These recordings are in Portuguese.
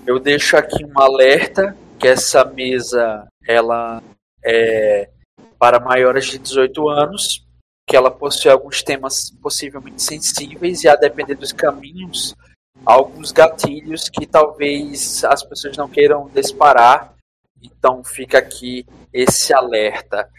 Eu deixo aqui um alerta que essa mesa ela é para maiores de 18 anos, que ela possui alguns temas possivelmente sensíveis e, a depender dos caminhos, alguns gatilhos que talvez as pessoas não queiram disparar. Então fica aqui esse alerta.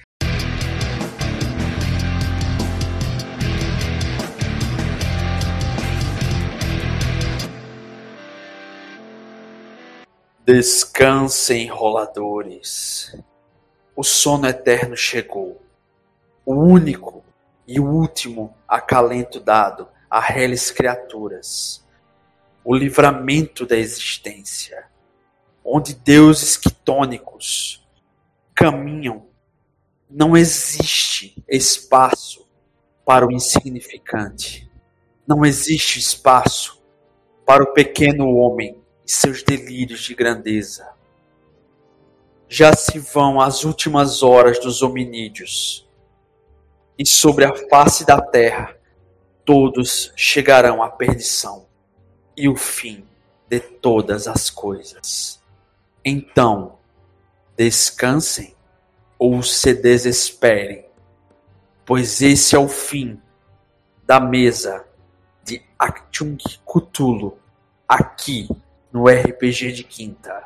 Descansem, roladores. O sono eterno chegou. O único e o último acalento dado a reles criaturas. O livramento da existência, onde deuses quitônicos caminham. Não existe espaço para o insignificante. Não existe espaço para o pequeno homem e seus delírios de grandeza. Já se vão as últimas horas dos hominídeos, e sobre a face da terra todos chegarão à perdição e o fim de todas as coisas. Então, descansem ou se desesperem, pois esse é o fim da mesa de Achtung Cthulhu, aqui no RPG de Quinta.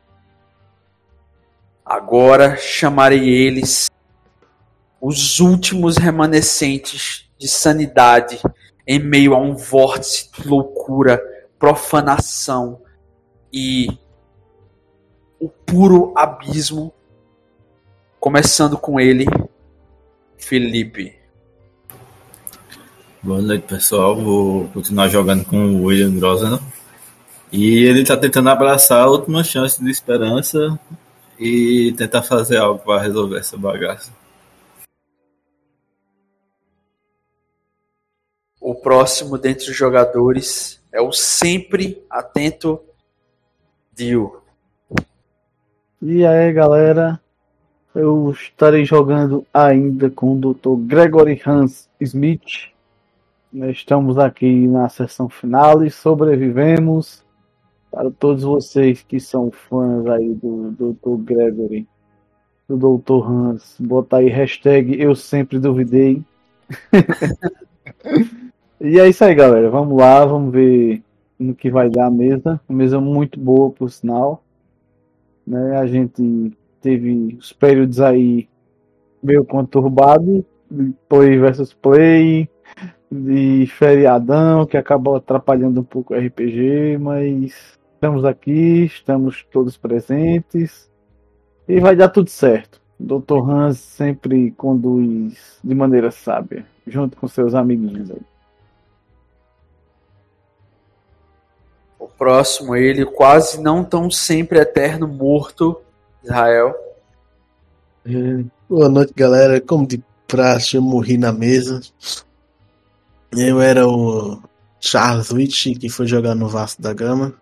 Agora chamarei eles os últimos remanescentes de sanidade em meio a um vórtice de loucura, profanação e o puro abismo. Começando com ele, Felipe. Boa noite, pessoal. Vou continuar jogando com o William Grosvenor. E ele está tentando abraçar a última chance de esperança e tentar fazer algo para resolver essa bagaça. O próximo dentre os jogadores é o sempre atento Dio. E aí, galera, eu estarei jogando ainda com o Dr. Gregory Hans Smith. Nós estamos aqui na sessão final e sobrevivemos. Para todos vocês que são fãs aí do Dr. Gregory, do Dr. Hans, botar aí hashtag eu sempre duvidei. E é isso aí, galera. Vamos lá, vamos ver no que vai dar a mesa. Uma mesa muito boa, por sinal. Né? A gente teve os períodos aí meio conturbados, de play versus play, de feriadão, que acabou atrapalhando um pouco o RPG, mas estamos aqui, estamos todos presentes e vai dar tudo certo. O Dr. Hans sempre conduz de maneira sábia, junto com seus amiguinhos aí. O próximo, ele quase não tão sempre eterno morto, Israel. Boa noite, galera. Como de praxe, eu morri na mesa. Eu era o Charles Witch, que foi jogar no Vasco da Gama.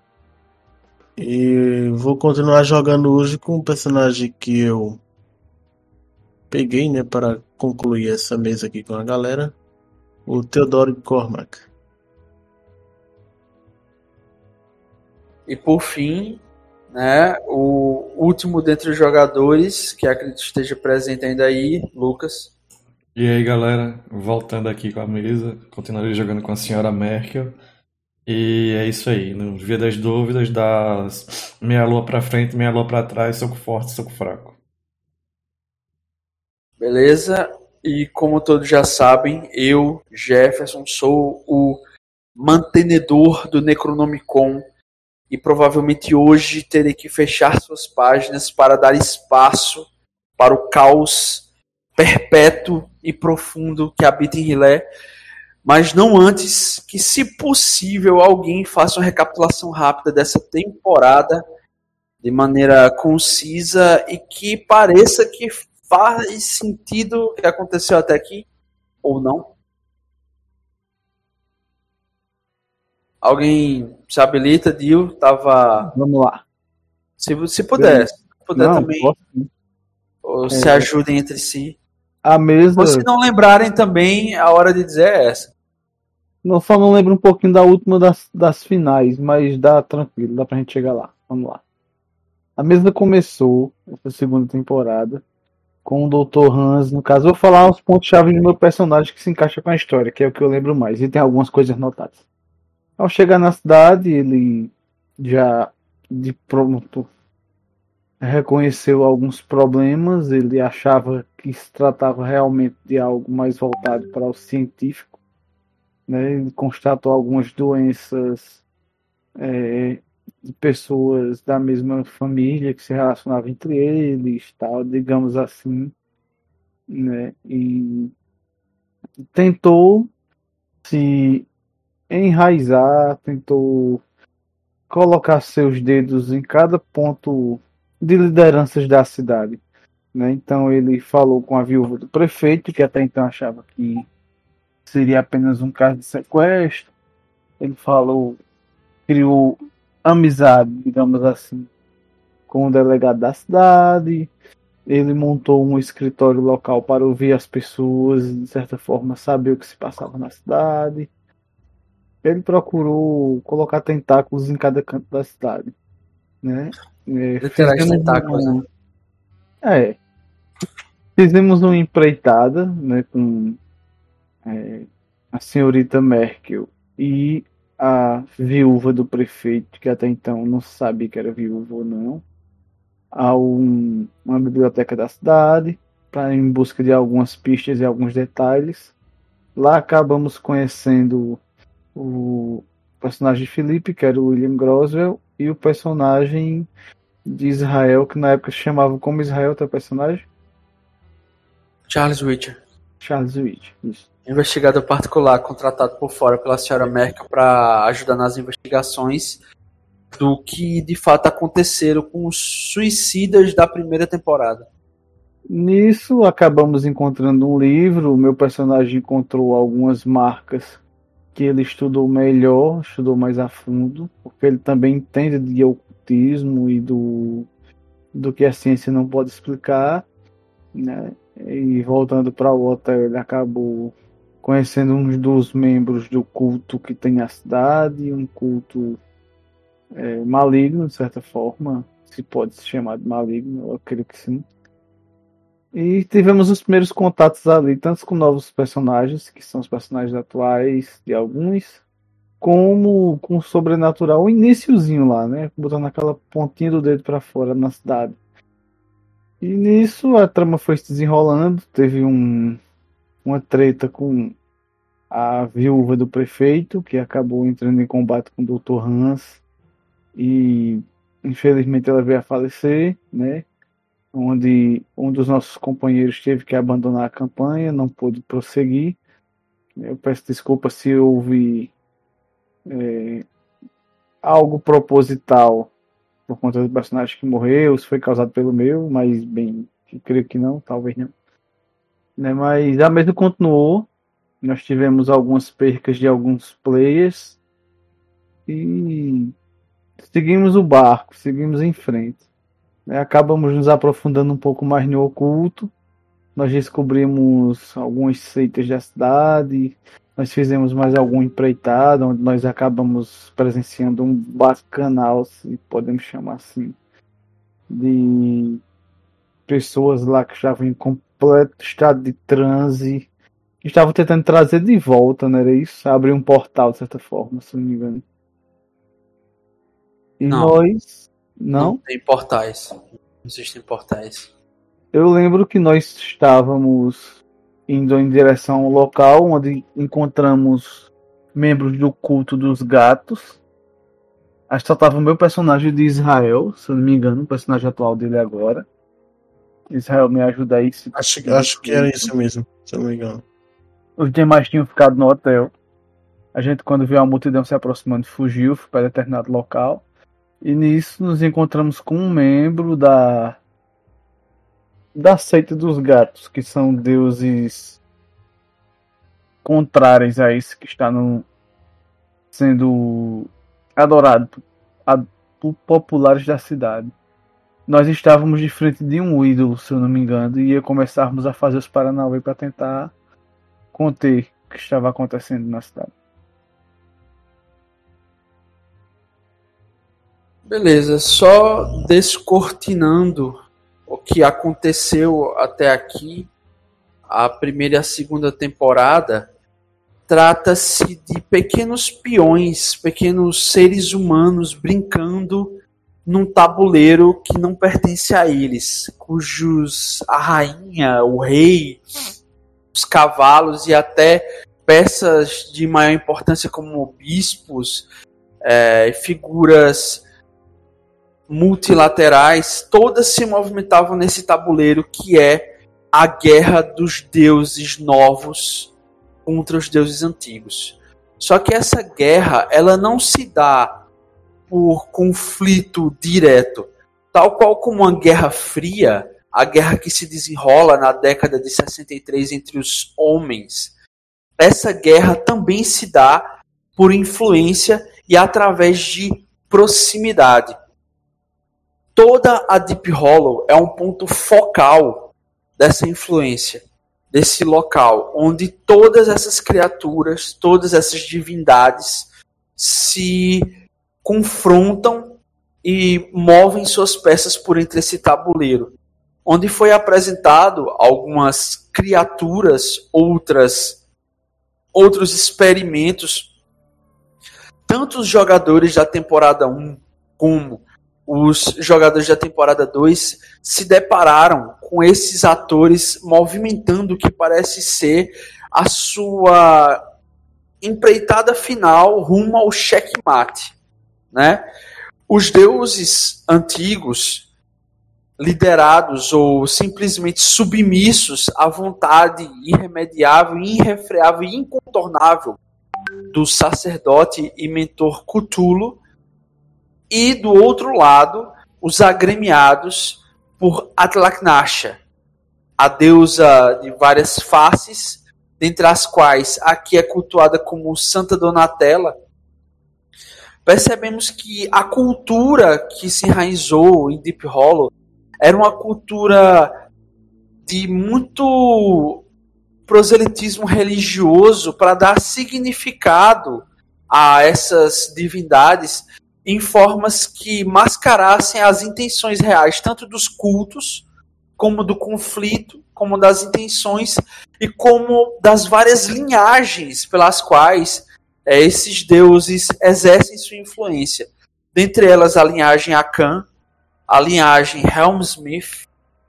E vou continuar jogando hoje com o personagem que eu peguei, né, para concluir essa mesa aqui com a galera, o Theodore Cormac. E por fim, né, o último dentre os jogadores, que acredito esteja presente ainda aí, Lucas. E aí, galera, voltando aqui com a mesa, continuarei jogando com a senhora Merkel. E é isso aí, no via das dúvidas, das meia lua pra frente, meia lua pra trás, soco forte, soco fraco. Beleza? E como todos já sabem, eu, Jefferson, sou o mantenedor do Necronomicon e provavelmente hoje terei que fechar suas páginas para dar espaço para o caos perpétuo e profundo que habita em Rilé, mas não antes que, se possível, alguém faça uma recapitulação rápida dessa temporada de maneira concisa e que pareça que faz sentido o que aconteceu até aqui, ou não. Alguém se habilita, Dio? Vamos lá. Se puder não, também. Posso. Ou se ajudem entre si. A mesa... Ou se não lembrarem também, a hora de dizer é essa. Eu só não lembro um pouquinho da última das finais, mas dá tranquilo, dá pra gente chegar lá. Vamos lá. A mesa começou, essa segunda temporada, com o Dr. Hans. No caso, eu vou falar os pontos-chave do meu personagem que se encaixa com a história, que é o que eu lembro mais. E tem algumas coisas notadas. Ao chegar na cidade, ele já de pronto reconheceu alguns problemas. Ele achava que se tratava realmente de algo mais voltado para o científico, né? Ele constatou algumas doenças de pessoas da mesma família que se relacionavam entre eles, tal, digamos assim, né? E tentou se enraizar, tentou colocar seus dedos em cada ponto de lideranças da cidade, né? Então ele falou com a viúva do prefeito, que até então achava que seria apenas um caso de sequestro. Ele falou, criou amizade, digamos assim, com o delegado da cidade. Ele montou um escritório local para ouvir as pessoas e, de certa forma, saber o que se passava na cidade. Ele procurou colocar tentáculos em cada canto da cidade, né? Literais tentáculos, né? É, fizemos uma empreitada, né, com a senhorita Merkel e a viúva do prefeito, que até então não sabia que era viúva ou não, a uma biblioteca da cidade, para em busca de algumas pistas e alguns detalhes. Lá acabamos conhecendo o personagem de Felipe, que era o William Groswell, e o personagem de Israel, que na época se chamava como Israel, teu personagem? Charles Witcher. Charles Witt, isso. Investigador particular contratado por fora pela senhora Merkel para ajudar nas investigações do que de fato aconteceram com os suicidas da primeira temporada. Nisso acabamos encontrando um livro, o meu personagem encontrou algumas marcas que ele estudou melhor, estudou mais a fundo, porque ele também entende de ocultismo e do que a ciência não pode explicar, né? E voltando para o hotel, ele acabou conhecendo um dos membros do culto que tem na cidade, um culto maligno, de certa forma, se pode se chamar de maligno, eu creio que sim. E tivemos os primeiros contatos ali, tanto com novos personagens, que são os personagens atuais de alguns, como com o sobrenatural, o iniciozinho lá, né? Botando aquela pontinha do dedo para fora na cidade. E nisso a trama foi se desenrolando, teve uma treta com a viúva do prefeito, que acabou entrando em combate com o Dr. Hans, e infelizmente ela veio a falecer, né? Onde um dos nossos companheiros teve que abandonar a campanha, não pôde prosseguir. Eu peço desculpa se houve algo proposital por conta do personagem que morreu, se foi causado pelo meu, mas bem, eu creio que não, talvez não. Né, mas a mesa continuou, nós tivemos algumas percas de alguns players e seguimos o barco, seguimos em frente. Acabamos nos aprofundando um pouco mais no oculto. Nós descobrimos algumas seitas da cidade. Nós fizemos mais alguma empreitada, onde nós acabamos presenciando um bacanal, se podemos chamar assim, de pessoas lá que estavam em completo estado de transe, que estavam tentando trazer de volta, não era isso? Abrir um portal, de certa forma, se não me engano. E Não. nós... Não tem portais. Não existem portais. Eu lembro que nós estávamos indo em direção ao local onde encontramos membros do culto dos gatos. Acho que só estava o meu personagem de Israel, se eu não me engano, o personagem atual dele agora. Israel, me ajuda aí. Acho que era isso mesmo, se eu não me engano. Os demais tinham ficado no hotel. A gente, quando viu a multidão se aproximando, fugiu para determinado local. E nisso nos encontramos com um membro da seita dos gatos, que são deuses contrários a esse que está sendo adorado por populares da cidade. Nós estávamos de frente de um ídolo, se eu não me engano, e ia começarmos a fazer os Paranauê para tentar conter o que estava acontecendo na cidade. Beleza, só descortinando o que aconteceu até aqui, a primeira e a segunda temporada, trata-se de pequenos peões, pequenos seres humanos brincando num tabuleiro que não pertence a eles, cujos a rainha, o rei, os cavalos e até peças de maior importância como bispos, figuras multilaterais, todas se movimentavam nesse tabuleiro que é a guerra dos deuses novos contra os deuses antigos. Só que essa guerra, ela não se dá por conflito direto, tal qual como uma guerra fria, a guerra que se desenrola na década de 63 entre os homens. Essa guerra também se dá por influência e através de proximidade. Toda a Deep Hollow é um ponto focal dessa influência, desse local, onde todas essas criaturas, todas essas divindades se confrontam e movem suas peças por entre esse tabuleiro, onde foi apresentado algumas criaturas, outros experimentos. Tanto os jogadores da temporada 1 como os jogadores da temporada 2 se depararam com esses atores movimentando o que parece ser a sua empreitada final rumo ao checkmate, né? Os deuses antigos, liderados ou simplesmente submissos à vontade irremediável, irrefreável e incontornável do sacerdote e mentor Cthulhu, e do outro lado, os agremiados por Atlach-Nasha, a deusa de várias faces, dentre as quais aqui é cultuada como Santa Donatella. Percebemos que a cultura que se enraizou em Deep Hollow era uma cultura de muito proselitismo religioso para dar significado a essas divindades em formas que mascarassem as intenções reais, tanto dos cultos, como do conflito, como das intenções e como das várias linhagens pelas quais esses deuses exercem sua influência. Dentre elas a linhagem Akan, a linhagem Helmsmith,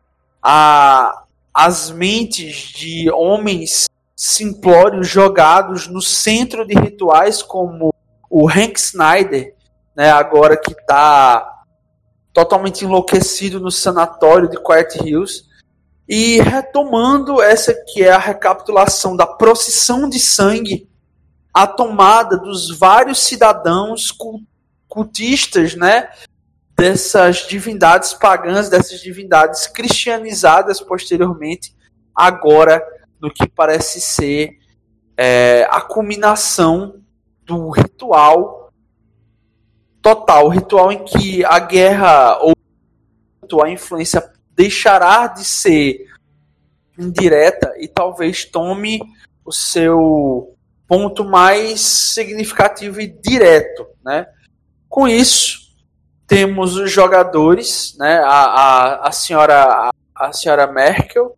as mentes de homens simplórios jogados no centro de rituais como o Hank Snyder, né, agora que está totalmente enlouquecido no sanatório de Quiet Hills, e retomando essa que é a recapitulação da procissão de sangue, a tomada dos vários cidadãos cultistas, né, dessas divindades pagãs, dessas divindades cristianizadas posteriormente, agora no que parece ser a culminação do ritual total, o ritual em que a guerra ou a influência deixará de ser indireta e talvez tome o seu ponto mais significativo e direto, né? Com isso, temos os jogadores, né? A senhora Merkel,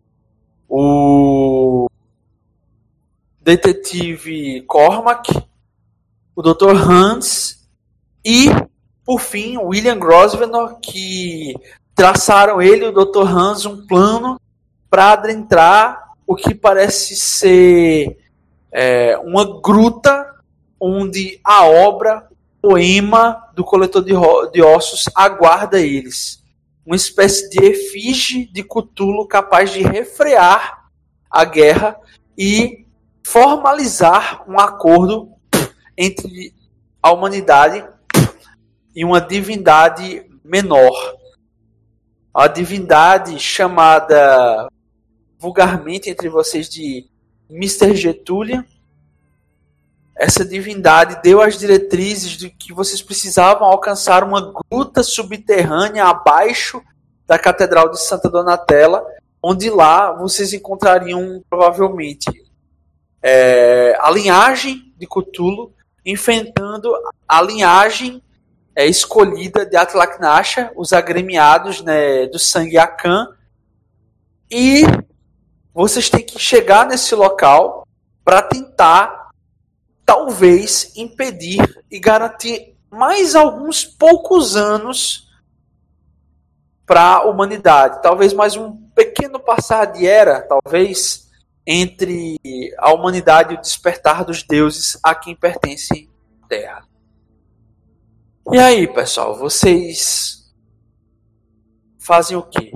o detetive Cormac, o Dr. Hans e, por fim, o William Grosvenor, que traçaram ele e o Dr. Hans um plano para adentrar o que parece ser uma gruta onde a obra, o poema do coletor de ossos aguarda eles. Uma espécie de efígie de Cthulhu capaz de refrear a guerra e formalizar um acordo entre a humanidade e uma divindade menor. A divindade chamada vulgarmente entre vocês de Mr. Getulia. Essa divindade deu as diretrizes de que vocês precisavam alcançar uma gruta subterrânea abaixo da Catedral de Santa Donatella, onde lá vocês encontrariam provavelmente a linhagem de Cthulhu enfrentando a linhagem escolhida de Atlaknasha, os agremiados, né, do sangue Akan, e vocês têm que chegar nesse local para tentar, talvez, impedir e garantir mais alguns poucos anos para a humanidade. Talvez mais um pequeno passar de era, talvez, entre a humanidade e o despertar dos deuses a quem pertence a Terra. E aí, pessoal, vocês fazem o quê?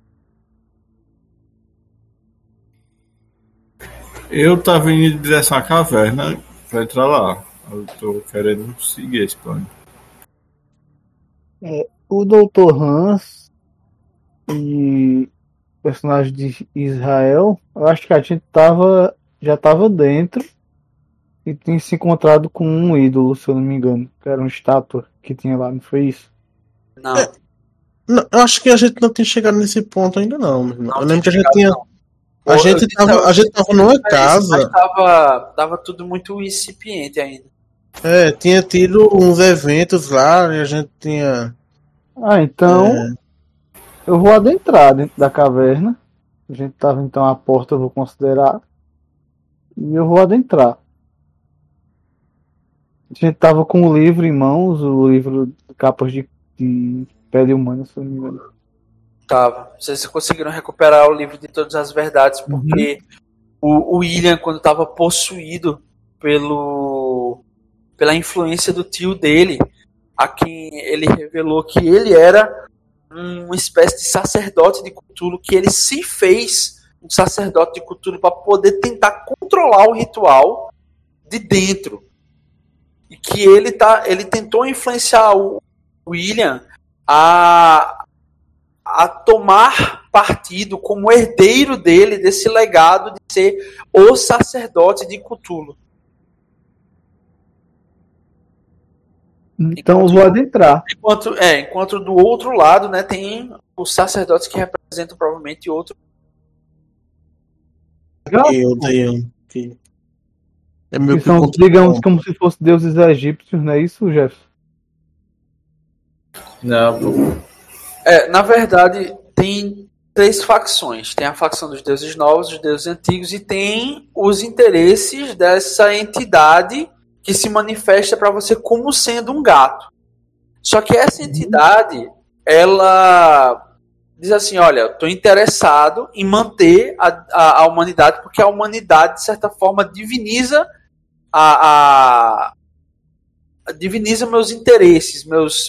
Eu tava indo em direção à caverna pra entrar lá. Eu tô querendo seguir esse plano. O Dr. Hans e o personagem de Israel, eu acho que a gente já estava dentro e tinha se encontrado com um ídolo, se eu não me engano, que era uma estátua que tinha lá, não foi isso? Não, Não, eu acho que a gente não tinha chegado nesse ponto ainda não, meu irmão. Não Eu lembro que a tinha gente tinha. chegado, A gente tava numa casa. Mas tava tudo muito incipiente ainda. Tinha tido uns eventos lá e a gente tinha. Então eu vou adentrar dentro da caverna. A gente tava então à porta, eu vou considerar. E eu vou adentrar. A gente tava com o livro em mãos, o livro de capas de pele humana, se eu não me engano. Tava. Vocês conseguiram recuperar o livro de todas as verdades, porque o William, quando estava possuído pela influência do tio dele, a quem ele revelou que ele era uma espécie de sacerdote de Cthulhu, que ele se fez um sacerdote de Cthulhu para poder tentar controlar o ritual de dentro. E que ele tentou influenciar o William a tomar partido como herdeiro dele desse legado de ser o sacerdote de Cthulhu. Então eu vou adentrar. Enquanto do outro lado, né, tem os sacerdotes que representam provavelmente outro. É meu Que são, digamos, como se fossem deuses egípcios, não é isso, Jeff? Não, pô. Na verdade, tem 3 facções. Tem a facção dos deuses novos, dos deuses antigos, e tem os interesses dessa entidade que se manifesta para você como sendo um gato. Só que essa entidade, ela diz assim, olha, eu estou interessado em manter a humanidade, porque a humanidade, de certa forma, diviniza diviniza meus interesses,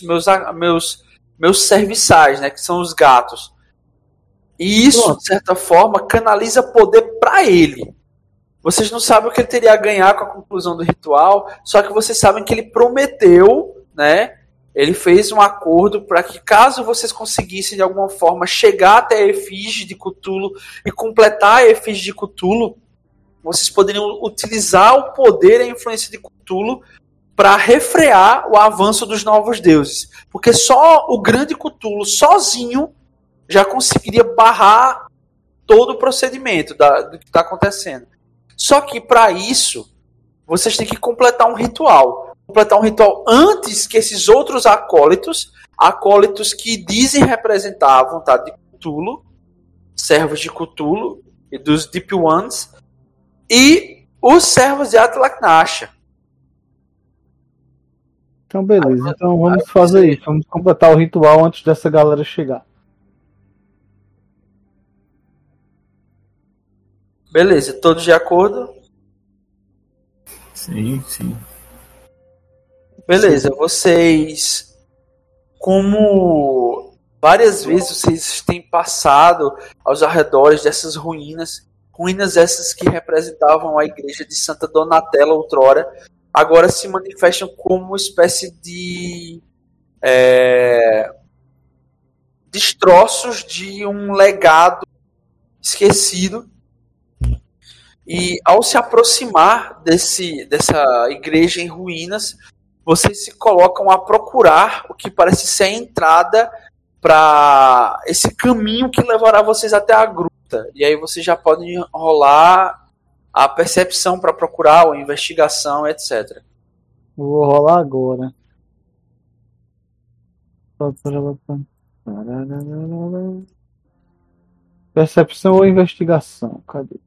meus serviçais, né, que são os gatos. E isso, de certa forma, canaliza poder para ele. Vocês não sabem o que ele teria a ganhar com a conclusão do ritual, só que vocês sabem que ele prometeu, né? Ele fez um acordo para que, caso vocês conseguissem de alguma forma chegar até a efígie de Cthulhu e completar a efígie de Cthulhu, vocês poderiam utilizar o poder e a influência de Cthulhu para refrear o avanço dos novos deuses. Porque só o grande Cthulhu, sozinho, já conseguiria barrar todo o procedimento do que está acontecendo. Só que, para isso, vocês têm que completar um ritual. Completar um ritual antes que esses outros acólitos que dizem representar a vontade de Cthulhu, servos de Cthulhu e dos Deep Ones, e os servos de Atlaknasha. Então, beleza. Então vamos fazer isso. Vamos completar o ritual antes dessa galera chegar. Beleza, todos de acordo? Sim. Beleza, vocês, como várias vezes vocês têm passado aos arredores dessas ruínas essas que representavam a igreja de Santa Donatella outrora, agora se manifestam como uma espécie de destroços de um legado esquecido. E ao se aproximar dessa igreja em ruínas, vocês se colocam a procurar o que parece ser a entrada para esse caminho que levará vocês até a gruta. E aí vocês já podem rolar a percepção para procurar, ou a investigação, etc. Vou rolar agora. Percepção ou investigação? Cadê?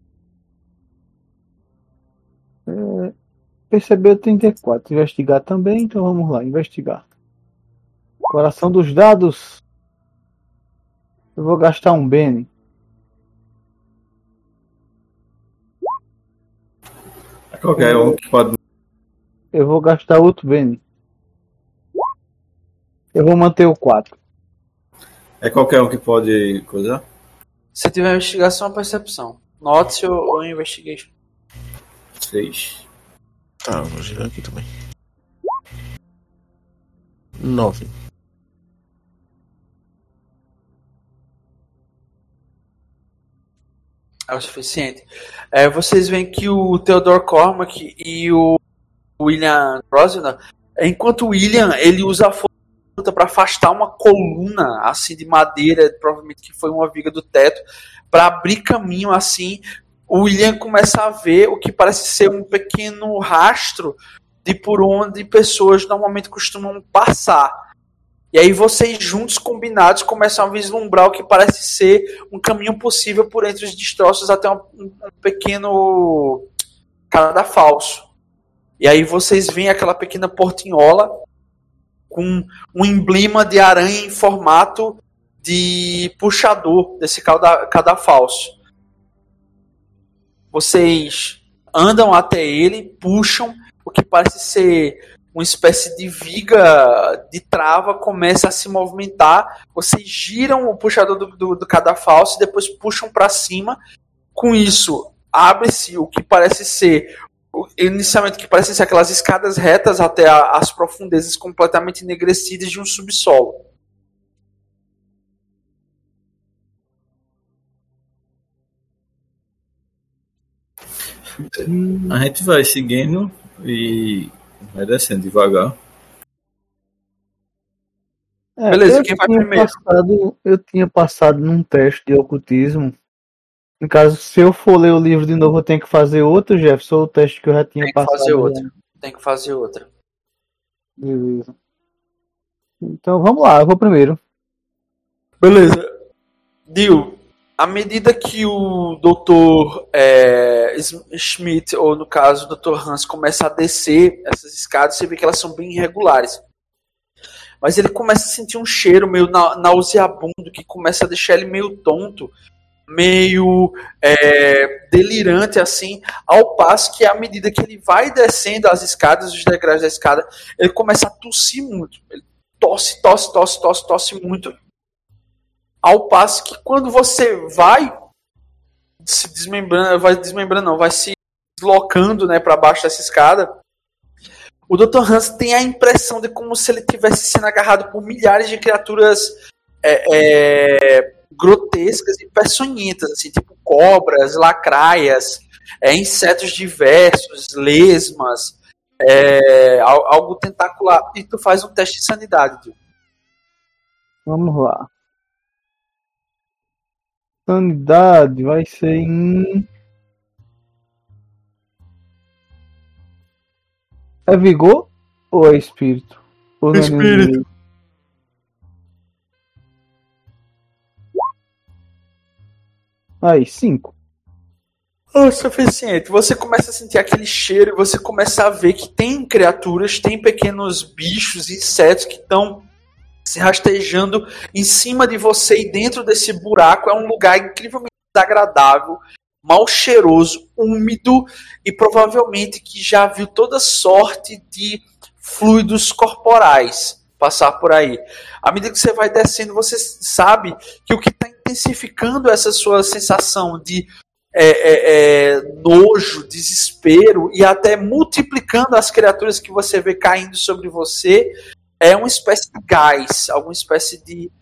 Percebeu 34. Investigar também, então vamos lá, investigar. Coração dos dados. Eu vou gastar um Bene. Qualquer um que pode. Eu vou gastar outro Bene. Eu vou manter o 4. É qualquer um que pode coisar? Se tiver investigação ou percepção. Note ou investigation. 6. Tá, vou girar aqui também. 9. É o suficiente. Vocês veem que o Theodore Cormac e o William Rosner, enquanto o William ele usa a força para afastar uma coluna assim de madeira, provavelmente que foi uma viga do teto, para abrir caminho assim, o William começa a ver o que parece ser um pequeno rastro de por onde pessoas normalmente costumam passar. E aí vocês juntos, combinados, começam a vislumbrar o que parece ser um caminho possível por entre os destroços até um pequeno cadafalso. E aí vocês veem aquela pequena portinhola com um emblema de aranha em formato de puxador desse cadafalso. Vocês andam até ele, puxam o que parece ser uma espécie de viga de trava, começa a se movimentar, vocês giram o puxador do cadafalso e depois puxam para cima. Com isso, abre-se o que parece ser, inicialmente, que parecem ser aquelas escadas retas até as profundezas completamente enegrecidas de um subsolo. A gente vai seguindo e vai descendo devagar. Beleza, quem vai primeiro? Eu tinha passado num teste de ocultismo. No caso, se eu for ler o livro de novo, eu tenho que fazer outro, Jefferson, ou o teste que eu já tinha passado? Tem que fazer outra. Beleza. Então vamos lá, eu vou primeiro. Beleza. Dil, à medida que o Dr. Schmidt, ou no caso o Dr. Hans, começa a descer essas escadas, você vê que elas são bem irregulares. Mas ele começa a sentir um cheiro meio nauseabundo, que começa a deixar ele meio tonto, meio delirante, assim, ao passo que à medida que ele vai descendo as escadas, os degraus da escada, ele começa a tossir muito. Ele tosse muito. Ao passo que quando você vai se desmembrando, vai se deslocando, né, para baixo dessa escada, o Dr. Hans tem a impressão de como se ele tivesse sendo agarrado por milhares de criaturas grotescas e peçonhentas, assim, tipo cobras, lacraias, insetos diversos, lesmas, algo tentacular. E tu faz um teste de sanidade, tio. Vamos lá. Sanidade vai ser em... É vigor ou é espírito? Ou não é espírito. Aí, 5. O suficiente. Você começa a sentir aquele cheiro e você começa a ver que tem criaturas, tem pequenos bichos, insetos que estão se rastejando em cima de você e dentro desse buraco. É um lugar incrivelmente desagradável, mal cheiroso, úmido e provavelmente que já viu toda sorte de fluidos corporais passar por aí. À medida que você vai descendo, você sabe que o que está intensificando essa sua sensação de nojo, desespero e até multiplicando as criaturas que você vê caindo sobre você é uma espécie de gás, alguma espécie de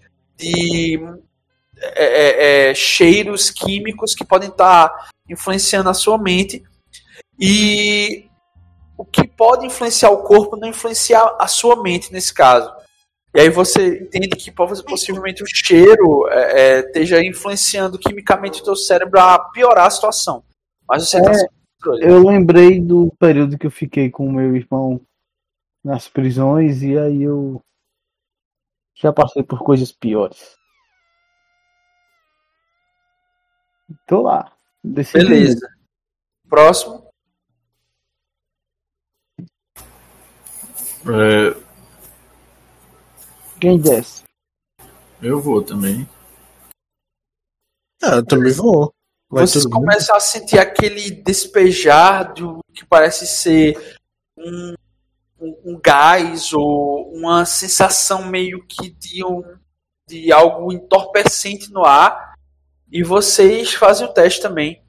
cheiros químicos que podem estar influenciando a sua mente, e o que pode influenciar o corpo não influenciar a sua mente nesse caso. E aí você entende que possivelmente o cheiro esteja influenciando quimicamente o teu cérebro a piorar a situação. Mas você está sem controle. Eu lembrei do período que eu fiquei com o meu irmão nas prisões, e aí eu Já passei por coisas piores. Tô lá. Decidi. Beleza. Próximo. Quem desce? Eu vou também. Eu também vou. Vai Vocês todo mundo. começam a sentir aquele despejar do que parece ser um gás ou uma sensação meio que de algo entorpecente no ar. E vocês fazem o teste também.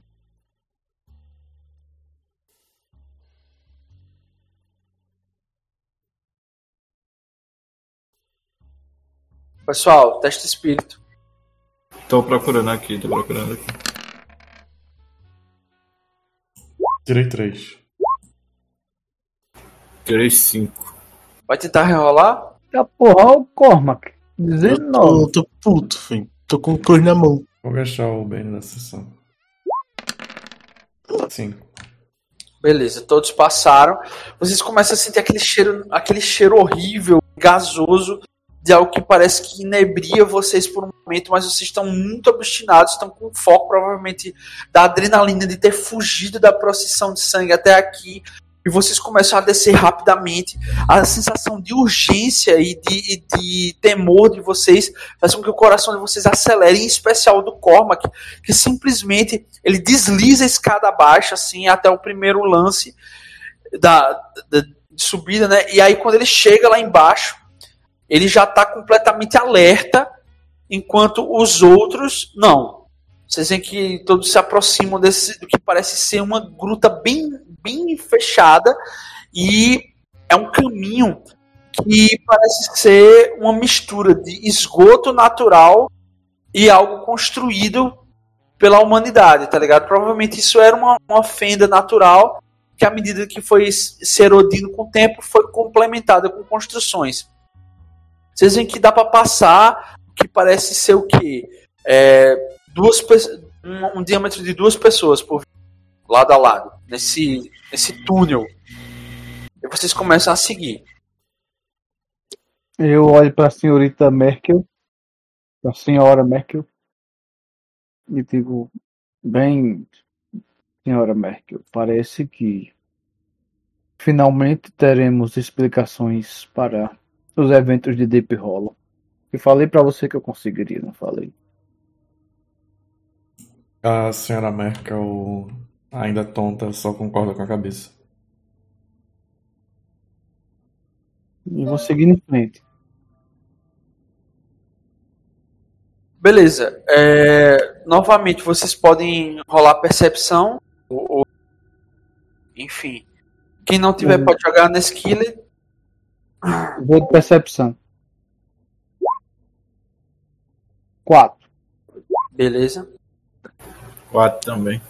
Pessoal, teste de espírito. Tô procurando aqui. Tirei 3. Tirei 5. Vai tentar rerolar? Tá porra, olha o Cormac. 19. Eu tô puto, filho. Tô com cruz na mão. Vou gastar o bem na sessão. 5. Beleza, todos passaram. Vocês começam a sentir aquele cheiro horrível, gasoso, de algo que parece que inebria vocês por um momento, mas vocês estão muito obstinados, estão com foco provavelmente da adrenalina de ter fugido da procissão de sangue até aqui, e vocês começam a descer rapidamente. A sensação de urgência e de temor de vocês faz com que o coração de vocês acelere, em especial do Cormac, que simplesmente ele desliza a escada abaixo, assim, até o primeiro lance de subida, né? E aí quando ele chega lá embaixo, ele já está completamente alerta, enquanto os outros não. Vocês veem que todos se aproximam do que parece ser uma gruta bem fechada, e é um caminho que parece ser uma mistura de esgoto natural e algo construído pela humanidade, tá ligado? Provavelmente isso era uma fenda natural que, à medida que foi se erodindo com o tempo, foi complementada com construções. Vocês veem que dá para passar o que parece ser o quê? Um diâmetro de 2 pessoas por lado a lado, nesse túnel. E vocês começam a seguir. Eu olho pra senhorita Merkel, pra senhora Merkel, e digo, bem, senhora Merkel, parece que finalmente teremos explicações para os eventos de Deep Hollow. Eu falei pra você que eu conseguiria, não falei? A senhora Merkel, ainda tonta, só concorda com a cabeça. E vou seguir em frente. Beleza. Novamente, vocês podem rolar percepção. Enfim. Quem não tiver pode jogar na Skillet. Vou de percepção. 4. Beleza. 4 também.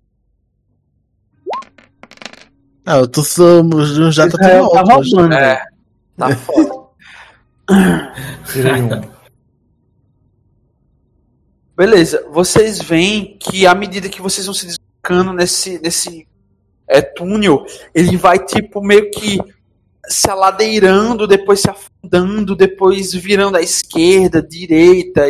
Eu tô já tá Israel tendo tá alto. roubando. Tá foda. Tirei 1. Beleza. Vocês veem que à medida que vocês vão se deslocando nesse túnel, ele vai tipo meio que se aladeirando, depois se afundando, depois virando à esquerda, direita,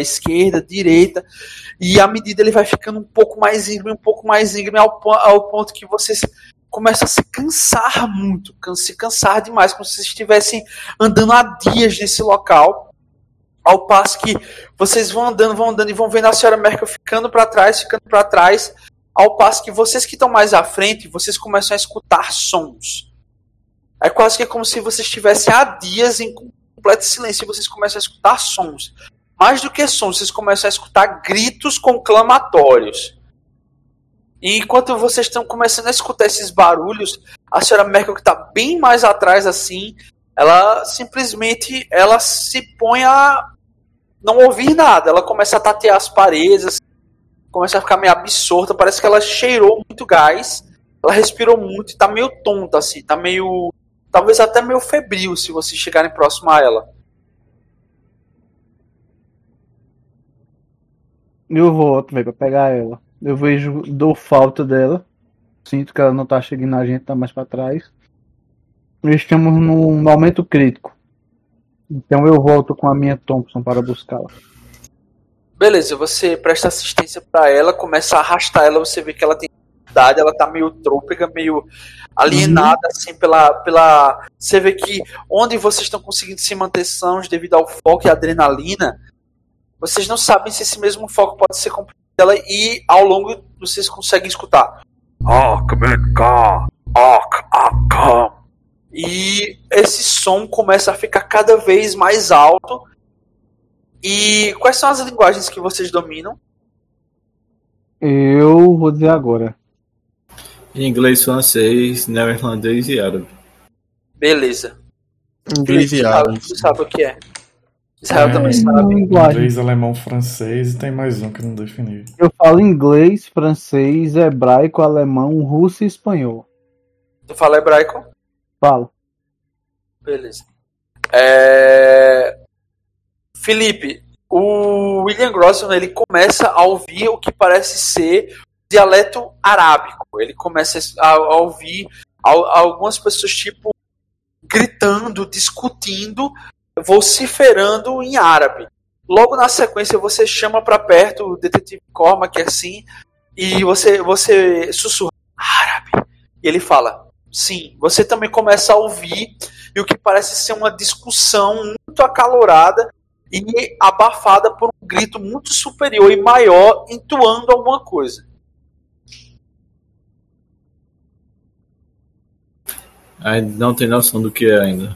e à medida ele vai ficando um pouco mais íngreme, ao ponto que vocês começam a se cansar muito, se cansar demais, como se vocês estivessem andando há dias nesse local, ao passo que vocês vão andando e vão vendo a senhora Merkel ficando para trás, ao passo que vocês que estão mais à frente, vocês começam a escutar sons. É quase que como se vocês estivessem há dias em completo silêncio e vocês começam a escutar sons. Mais do que sons, vocês começam a escutar gritos conclamatórios. E enquanto vocês estão começando a escutar esses barulhos, a senhora Merkel, que está bem mais atrás assim, ela simplesmente se põe a não ouvir nada. Ela começa a tatear as paredes, começa a ficar meio absorta, parece que ela cheirou muito gás, ela respirou muito e tá meio tonta assim, tá meio, talvez até meio febril se vocês chegarem próximo a ela. Eu volto, velho, pra pegar ela. Eu vejo, dou falta dela. Sinto que ela não tá chegando na gente, tá mais pra trás. Estamos num momento crítico. Então eu volto com a minha Thompson para buscá-la. Beleza, você presta assistência pra ela, começa a arrastar ela, você vê que ela tem dificuldade, ela tá meio trôpega, meio alienada, assim, pela... Você vê que onde vocês estão conseguindo se manter sãos devido ao foco e à adrenalina, vocês não sabem se esse mesmo foco pode ser compreendido dela, e ao longo vocês conseguem escutar e esse som começa a ficar cada vez mais alto. E quais são as linguagens que vocês dominam? Eu vou dizer agora. Inglês, francês, neerlandês e árabe. Beleza. Inglês e árabe. Você sabe o que é? Israel também sabe. Inglês, alemão, francês e tem mais um que não defini. Eu falo inglês, francês, hebraico, alemão, russo e espanhol. Tu fala hebraico? Falo. Beleza. Felipe, o William Grossman, ele começa a ouvir o que parece ser dialeto arábico. Ele começa a ouvir algumas pessoas tipo gritando, discutindo, vociferando em árabe. Logo na sequência você chama para perto o detetive Cormac assim e você sussurra árabe. E ele fala: sim. Você também começa a ouvir e o que parece ser uma discussão muito acalorada e abafada por um grito muito superior e maior, entoando alguma coisa. Aí não tem noção do que é ainda.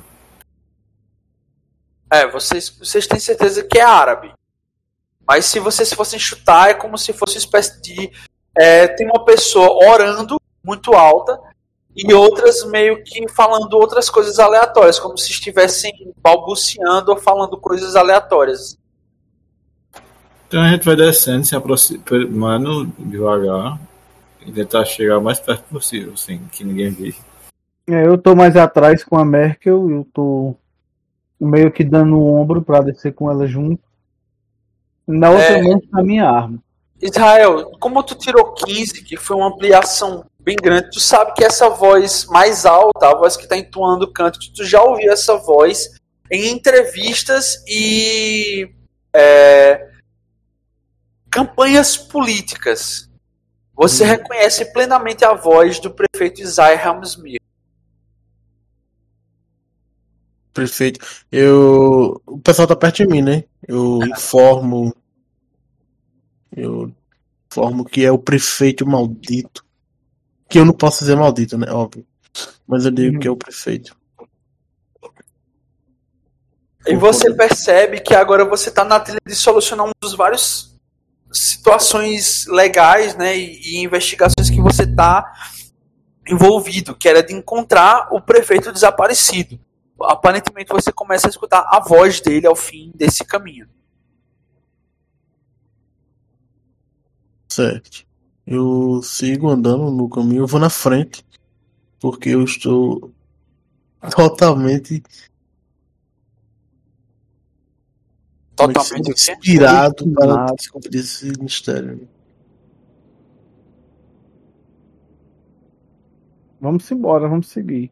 Vocês têm certeza que é árabe. Mas se vocês fossem chutar, é como se fosse uma espécie de... tem uma pessoa orando muito alta e outras meio que falando outras coisas aleatórias, como se estivessem balbuciando ou falando coisas aleatórias. Então a gente vai descendo, se aproximando devagar e tentar chegar o mais perto possível, assim, que ninguém veja. Eu tô mais atrás com a Merkel, eu tô meio que dando o ombro pra descer com ela junto. Na outra mão tá a minha arma. Israel, como tu tirou 15, que foi uma ampliação bem grande, tu sabe que essa voz mais alta, a voz que está entoando o canto, tu já ouviu essa voz em entrevistas e campanhas políticas. Você reconhece plenamente a voz do prefeito Isaiah Helmsmith. Perfeito. O pessoal tá perto de mim, né? Eu informo que é o prefeito maldito. Que eu não posso dizer maldito, né? Óbvio. Mas eu digo que é o prefeito. E você percebe que agora você está na trilha de solucionar um dos vários situações legais, né, e investigações que você está envolvido, que era de encontrar o prefeito desaparecido. Aparentemente você começa a escutar a voz dele ao fim desse caminho. Certo. Eu sigo andando no caminho, eu vou na frente, porque eu estou totalmente inspirado para descobrir esse mistério. Vamos embora, vamos seguir.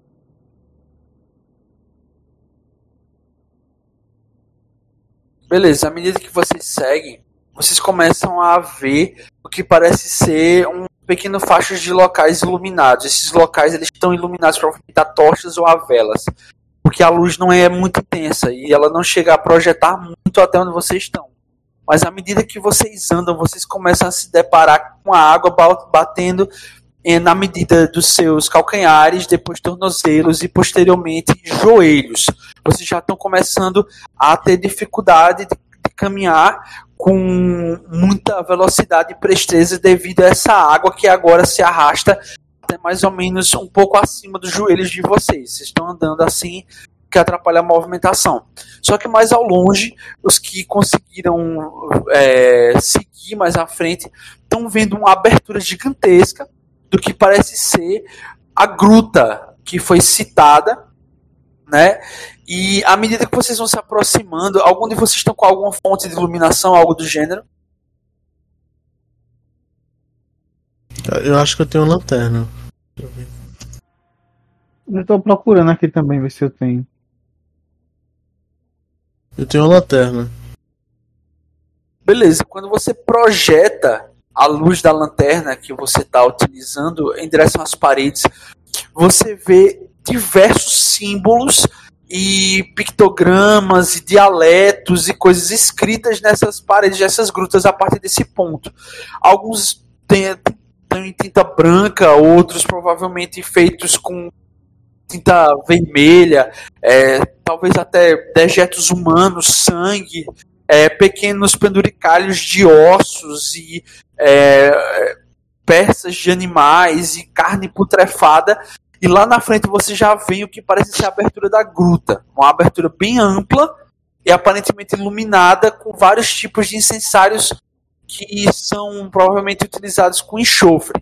Beleza, à medida que vocês seguem, vocês começam a ver o que parece ser um pequeno faixa de locais iluminados. Esses locais eles estão iluminados provavelmente a tochas ou a velas, porque a luz não é muito intensa e ela não chega a projetar muito até onde vocês estão. Mas à medida que vocês andam, vocês começam a se deparar com a água batendo na medida dos seus calcanhares, depois tornozelos e posteriormente joelhos. Vocês já estão começando a ter dificuldade de caminhar com muita velocidade e presteza devido a essa água que agora se arrasta até mais ou menos um pouco acima dos joelhos de vocês. Vocês estão andando assim, que atrapalha a movimentação. Só que mais ao longe, os que conseguiram seguir mais à frente estão vendo uma abertura gigantesca do que parece ser a gruta que foi citada, né? E à medida que vocês vão se aproximando, algum de vocês estão com alguma fonte de iluminação, algo do gênero? Eu acho que eu tenho uma lanterna. Eu tô procurando aqui também, ver se eu tenho. Eu tenho uma lanterna. Beleza, quando você projeta a luz da lanterna que você está utilizando em direção às paredes, você vê diversos símbolos e pictogramas e dialetos e coisas escritas nessas paredes, dessas grutas a partir desse ponto. Alguns têm em tinta branca, outros provavelmente feitos com tinta vermelha, talvez até dejetos humanos, sangue, pequenos penduricalhos de ossos e peças de animais e carne putrefada. E lá na frente você já vê o que parece ser a abertura da gruta. Uma abertura bem ampla e aparentemente iluminada com vários tipos de incensários que são provavelmente utilizados com enxofre.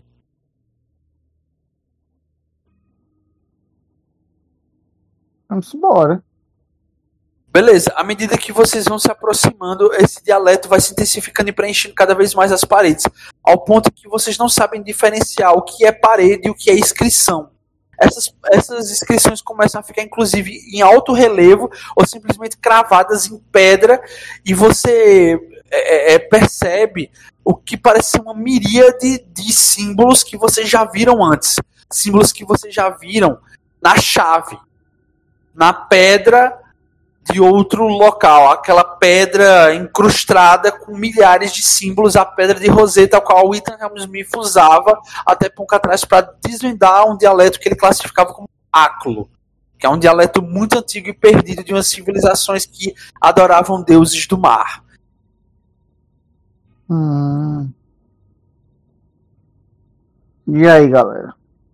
Vamos embora. Beleza, à medida que vocês vão se aproximando, esse dialeto vai se intensificando e preenchendo cada vez mais as paredes, ao ponto que vocês não sabem diferenciar o que é parede e o que é inscrição. Essas inscrições começam a ficar, inclusive, em alto relevo ou simplesmente cravadas em pedra, e você percebe o que parece ser uma miríade de símbolos que vocês já viram antes. Símbolos que vocês já viram na chave, na pedra de outro local, aquela pedra incrustada com milhares de símbolos, a pedra de Rosetta, a qual o Ethan Smith usava até pouco atrás para desvendar um dialeto que ele classificava como áculo, que é um dialeto muito antigo e perdido de umas civilizações que adoravam deuses do mar. E aí, galera?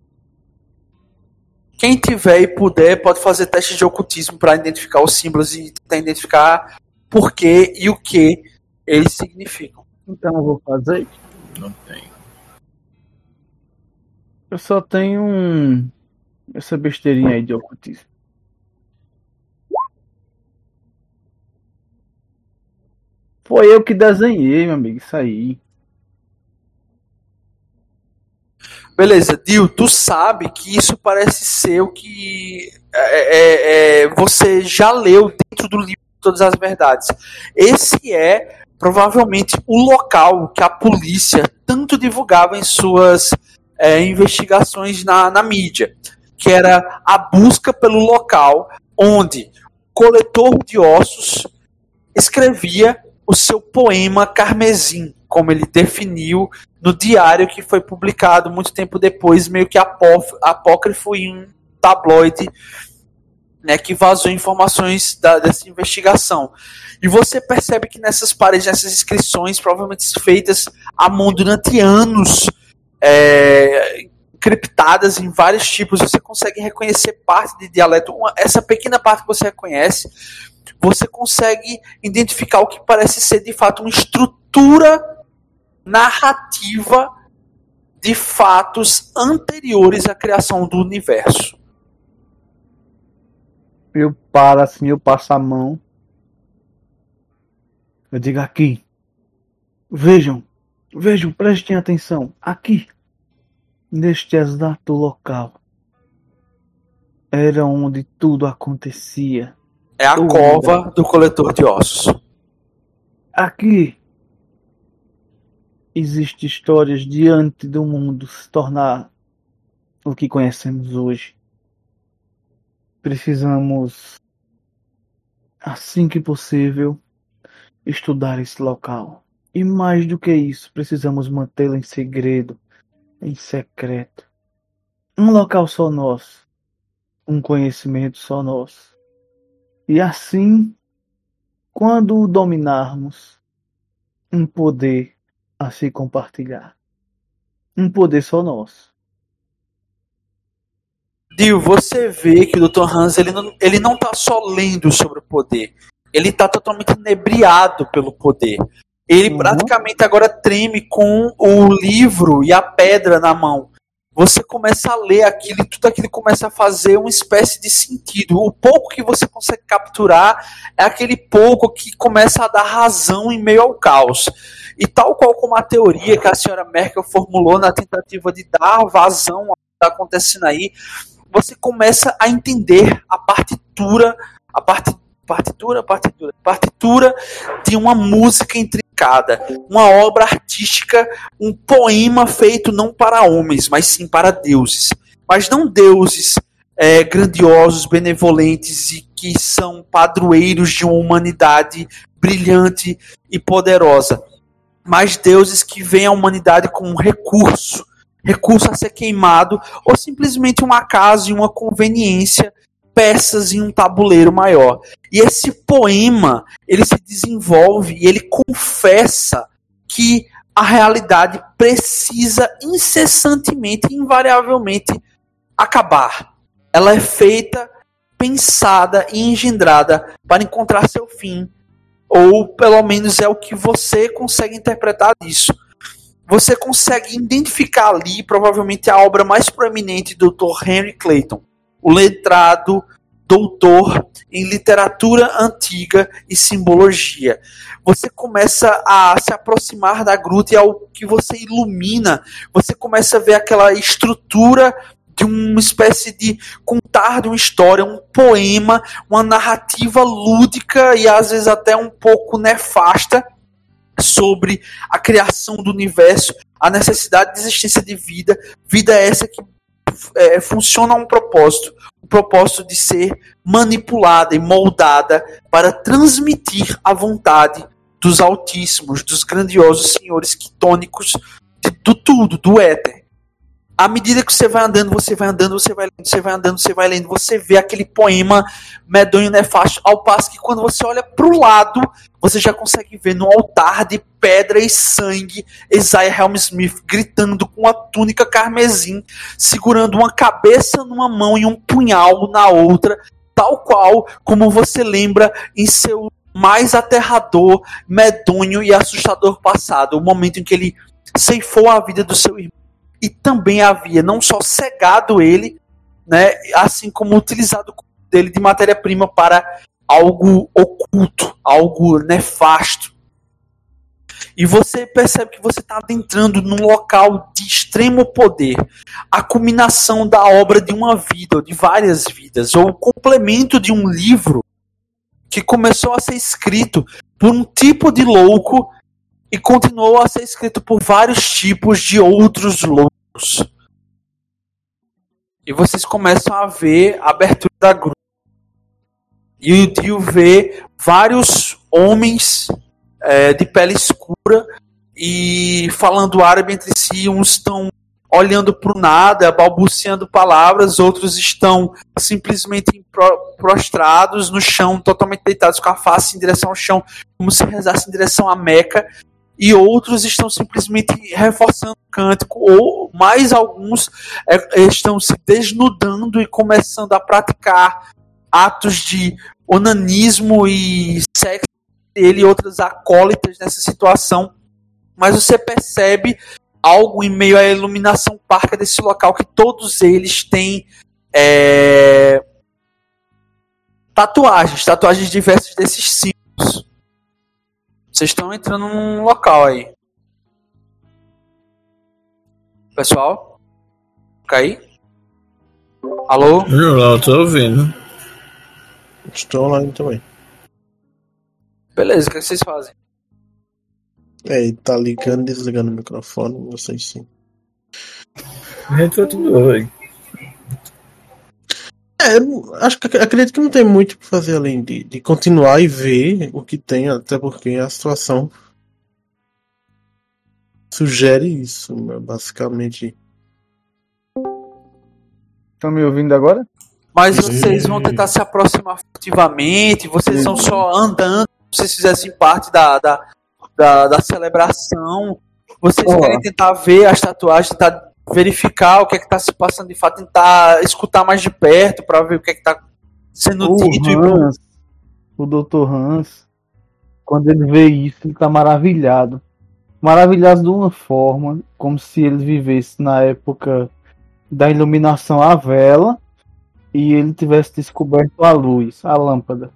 Quem tiver e puder pode fazer testes de ocultismo para identificar os símbolos e tentar identificar por que e o que eles significam. Então eu vou fazer. Não tem. Eu só tenho essa besteirinha aí de ocultismo. Foi eu que desenhei, meu amigo, isso aí. Beleza, Dio, tu sabe que isso parece ser o que você já leu dentro do livro Todas as Verdades. Esse é provavelmente o local que a polícia tanto divulgava em suas investigações na mídia, que era a busca pelo local onde coletor de ossos escrevia o seu poema Carmesim, como ele definiu no diário que foi publicado muito tempo depois, meio que apócrifo em um tabloide, né, que vazou informações dessa investigação. E você percebe que nessas paredes, nessas inscrições, provavelmente feitas à mão durante anos, encriptadas em vários tipos, você consegue reconhecer parte de dialeto. Essa pequena parte que você reconhece, você consegue identificar o que parece ser de fato uma estrutura narrativa de fatos anteriores à criação do universo. Eu paro assim, eu passo a mão. Eu digo aqui. Vejam, prestem atenção. Aqui, neste exato local, era onde tudo acontecia. É a cova do coletor de ossos. Aqui existem histórias diante do mundo se tornar o que conhecemos hoje. Precisamos, assim que possível, estudar esse local. E mais do que isso, precisamos mantê-lo em segredo, em secreto. Um local só nosso, um conhecimento só nosso. E assim, quando o dominarmos, um poder a se compartilhar. Um poder só nosso. Dio, você vê que o Dr. Hans ele não está só lendo sobre o poder. Ele está totalmente inebriado pelo poder. Ele praticamente agora treme com o livro e a pedra na mão. Você começa a ler aquilo e tudo aquilo começa a fazer uma espécie de sentido. O pouco que você consegue capturar é aquele pouco que começa a dar razão em meio ao caos. E tal qual como a teoria que a senhora Merkel formulou na tentativa de dar vazão ao que está acontecendo aí, você começa a entender a partitura, Partitura de uma música intrincada, uma obra artística, um poema feito não para homens, mas sim para deuses. Mas não deuses grandiosos, benevolentes e que são padroeiros de uma humanidade brilhante e poderosa, mas deuses que veem a humanidade como um recurso a ser queimado, ou simplesmente um acaso e uma conveniência, peças em um tabuleiro maior. E esse poema, ele se desenvolve e ele confessa que a realidade precisa incessantemente, invariavelmente acabar. Ela é feita, pensada e engendrada para encontrar seu fim, ou pelo menos é o que você consegue interpretar disso. Você consegue identificar ali, provavelmente, a obra mais proeminente do Dr. Henry Clayton, o letrado doutor em literatura antiga e simbologia. Você começa a se aproximar da gruta e ao que você ilumina, você começa a ver aquela estrutura de uma espécie de contar de uma história, um poema, uma narrativa lúdica e às vezes até um pouco nefasta sobre a criação do universo, a necessidade de existência de vida, vida essa que funciona a um propósito, o propósito de ser manipulada e moldada para transmitir a vontade dos altíssimos, dos grandiosos senhores quitônicos, do tudo, do éter. À medida que você vai andando, você vai andando, você vai lendo, você vai andando, você vai lendo, você vê aquele poema medonho, nefasto, ao passo que quando você olha para o lado, você já consegue ver no altar de pedra e sangue Isaiah Helm Smith gritando com uma túnica carmesim, segurando uma cabeça numa mão e um punhal na outra, tal qual como você lembra em seu mais aterrador, medonho e assustador passado, o momento em que ele ceifou a vida do seu irmão. E também havia não só cegado ele, né, assim como utilizado dele de matéria-prima para algo oculto, algo nefasto. E você percebe que você está adentrando num local de extremo poder, a culminação da obra de uma vida, ou de várias vidas, ou o complemento de um livro que começou a ser escrito por um tipo de louco e continuou a ser escrito por vários tipos de outros loucos. E vocês começam a ver a abertura da gruta. E o Dio vê vários homens de pele escura e falando árabe entre si. Uns estão olhando para o nada, balbuciando palavras. Outros estão simplesmente prostrados no chão, totalmente deitados com a face em direção ao chão, como se rezassem em direção a Meca. E outros estão simplesmente reforçando o cântico, ou mais alguns estão se desnudando e começando a praticar atos de onanismo e sexo, ele e outras acólitas nessa situação. Mas você percebe algo em meio à iluminação parca desse local, que todos eles têm tatuagens diversas desses símbolos. Vocês estão entrando num local aí. Pessoal? Fica aí? Alô? Eu tô ouvindo. Estou lá também. Beleza, o que vocês fazem? Ele tá ligando e desligando o microfone, vocês sim. A gente continua, velho. Acredito que não tem muito pra fazer além de continuar e ver o que tem, até porque a situação sugere isso, né? Basicamente. Estão me ouvindo agora? Mas vocês vão tentar se aproximar furtivamente, vocês vão só andando, se vocês fizessem parte da celebração. Vocês querem tentar ver as tatuagens, tentar verificar o que é que está se passando de fato, tentar escutar mais de perto para ver o que é que está sendo dito. O Dr. Hans, quando ele vê isso, ele está maravilhado. Maravilhado de uma forma, como se ele vivesse na época da iluminação à vela e ele tivesse descoberto a luz, a lâmpada.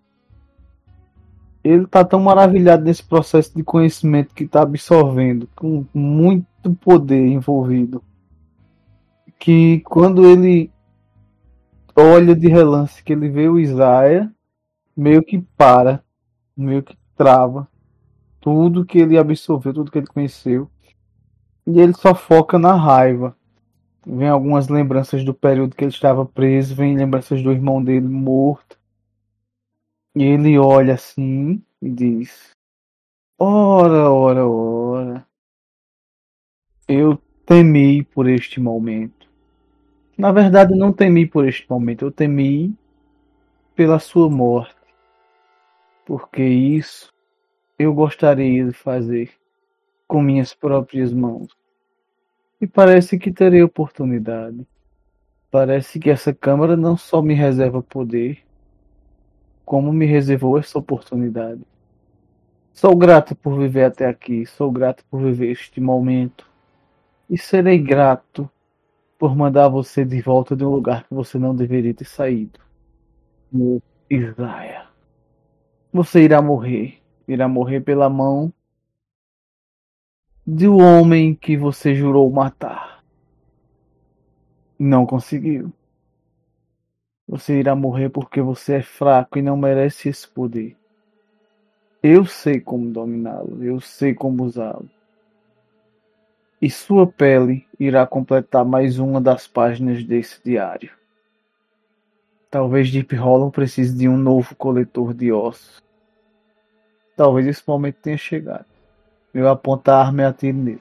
Ele está tão maravilhado nesse processo de conhecimento que está absorvendo, com muito poder envolvido, que quando ele olha de relance, que ele vê o Isaiah, meio que para, meio que trava tudo que ele absorveu, tudo que ele conheceu, e ele só foca na raiva. Vem algumas lembranças do período que ele estava preso, vem lembranças do irmão dele morto, e ele olha assim e diz: ora, ora, ora, eu temi por este momento. Na verdade, não temi por este momento, eu temi pela sua morte, porque isso eu gostaria de fazer com minhas próprias mãos. E parece que terei oportunidade. Parece que essa Câmara não só me reserva poder, como me reservou essa oportunidade. Sou grato por viver até aqui, sou grato por viver este momento. E serei grato por mandar você de volta de um lugar que você não deveria ter saído. Meu Israel. Você irá morrer pela mão de um homem que você jurou matar. Não conseguiu. Você irá morrer porque você é fraco e não merece esse poder. Eu sei como dominá-lo, eu sei como usá-lo. E sua pele irá completar mais uma das páginas desse diário. Talvez Deep Hollow precise de um novo coletor de ossos. Talvez esse momento tenha chegado. Eu aponto a arma e atiro nele.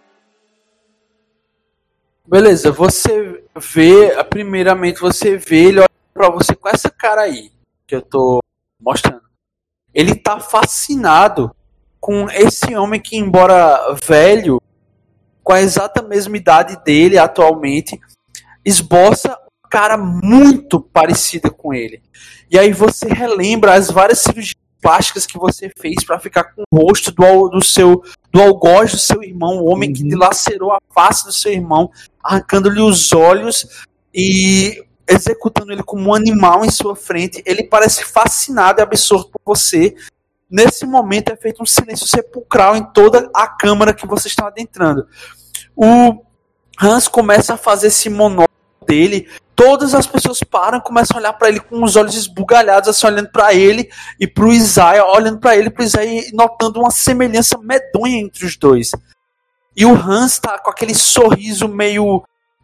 Beleza, você vê, primeiramente você vê ele olhando pra você com essa cara aí, que eu tô mostrando. Ele tá fascinado com esse homem que, embora velho, com a exata mesma idade dele atualmente, esboça uma cara muito parecida com ele. E aí você relembra as várias cirurgias plásticas que você fez para ficar com o rosto do algoz do seu irmão, o homem que dilacerou a face do seu irmão, arrancando-lhe os olhos e executando ele como um animal em sua frente. Ele parece fascinado e absorto por você. Nesse momento é feito um silêncio sepulcral em toda a câmara que vocês estão adentrando. O Hans começa a fazer esse monólogo dele. Todas as pessoas param, começam a olhar para ele com os olhos esbugalhados, assim, olhando para ele e para o Isaiah, olhando para ele e para o Isaiah, notando uma semelhança medonha entre os dois. E o Hans está com aquele sorriso meio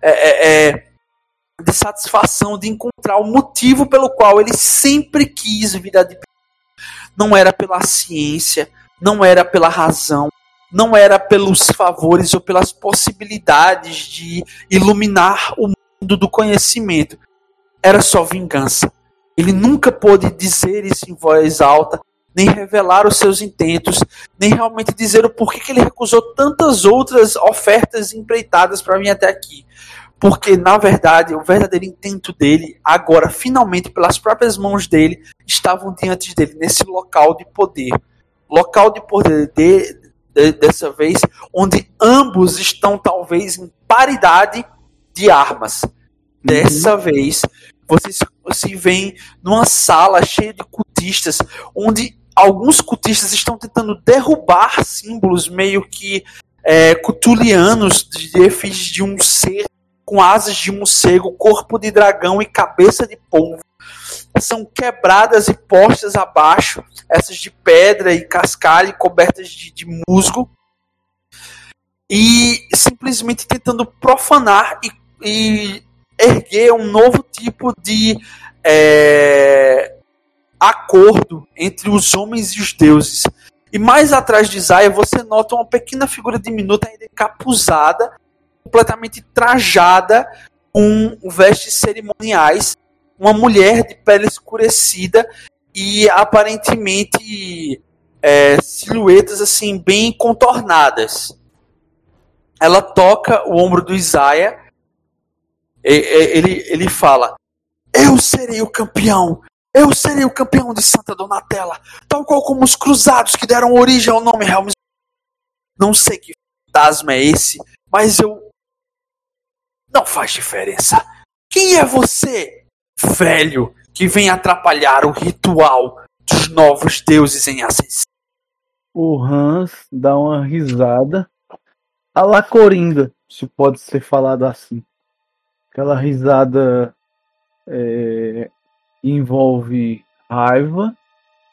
de satisfação de encontrar o motivo pelo qual ele sempre quis virar de... Não era pela ciência, não era pela razão, não era pelos favores ou pelas possibilidades de iluminar o mundo do conhecimento. Era só vingança. Ele nunca pôde dizer isso em voz alta, nem revelar os seus intentos, nem realmente dizer o porquê que ele recusou tantas outras ofertas empreitadas para vir até aqui. Porque, na verdade, o verdadeiro intento dele, agora, finalmente, pelas próprias mãos dele, estavam diante dele, nesse local de poder. Local de poder dessa vez, onde ambos estão, talvez, em paridade de armas. Dessa vez, vocês se veem numa sala cheia de cultistas, onde alguns cultistas estão tentando derrubar símbolos meio que cutulianos de efígies de um ser com asas de morcego, corpo de dragão e cabeça de polvo. São quebradas e postas abaixo, essas de pedra e cascalho, cobertas de musgo, e simplesmente tentando profanar e erguer um novo tipo de acordo entre os homens e os deuses. E mais atrás de Isaiah você nota uma pequena figura diminuta, ainda encapuzada, completamente trajada, com vestes cerimoniais, uma mulher de pele escurecida e aparentemente silhuetas assim bem contornadas. Ela toca o ombro do Isaiah. Ele fala: eu serei o campeão. Eu serei o campeão de Santa Donatella, tal qual como os cruzados que deram origem ao nome Helm's. Não sei que fantasma é esse, mas não faz diferença. Quem é você, velho, que vem atrapalhar o ritual dos novos deuses em ascensão? O Hans dá uma risada a la Coringa, se pode ser falado assim. Aquela risada envolve raiva,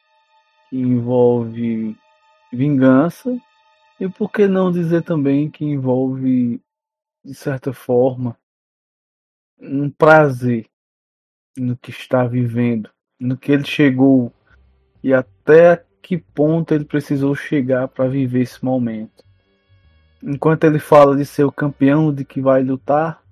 que envolve vingança, e por que não dizer também que envolve, de certa forma, um prazer no que está vivendo, no que ele chegou e até que ponto ele precisou chegar para viver esse momento. Enquanto ele fala de ser o campeão de que vai lutar,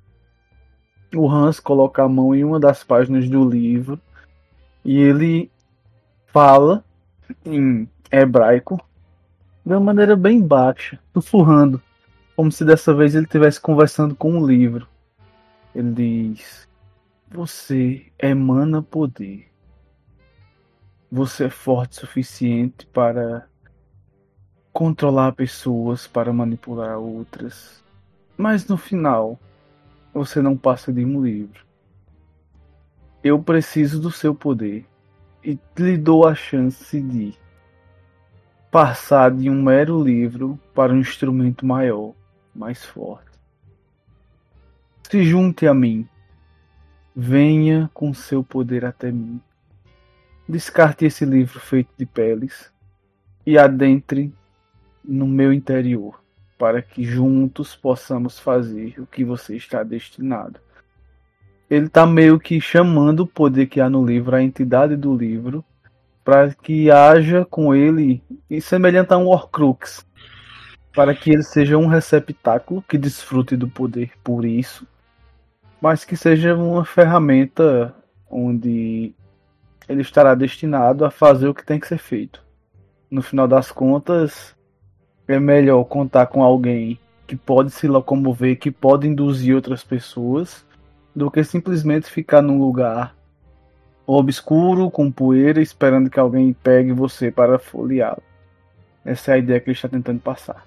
o Hans coloca a mão em uma das páginas do livro e ele fala em hebraico de uma maneira bem baixa, sussurrando, como se dessa vez ele estivesse conversando com o livro. Ele diz: você emana poder. Você é forte o suficiente para controlar pessoas, para manipular outras. Mas no final, você não passa de um livro. Eu preciso do seu poder e lhe dou a chance de passar de um mero livro para um instrumento maior, mais forte. Se junte a mim. Venha com seu poder até mim. Descarte esse livro feito de peles e adentre no meu interior, para que juntos possamos fazer o que você está destinado. Ele está meio que chamando o poder que há no livro, a entidade do livro, para que haja com ele, semelhante a um Horcrux, para que ele seja um receptáculo que desfrute do poder por isso, mas que seja uma ferramenta onde ele estará destinado a fazer o que tem que ser feito. No final das contas, é melhor contar com alguém que pode se locomover, que pode induzir outras pessoas, do que simplesmente ficar num lugar obscuro, com poeira, esperando que alguém pegue você para folheá-lo. Essa é a ideia que ele está tentando passar.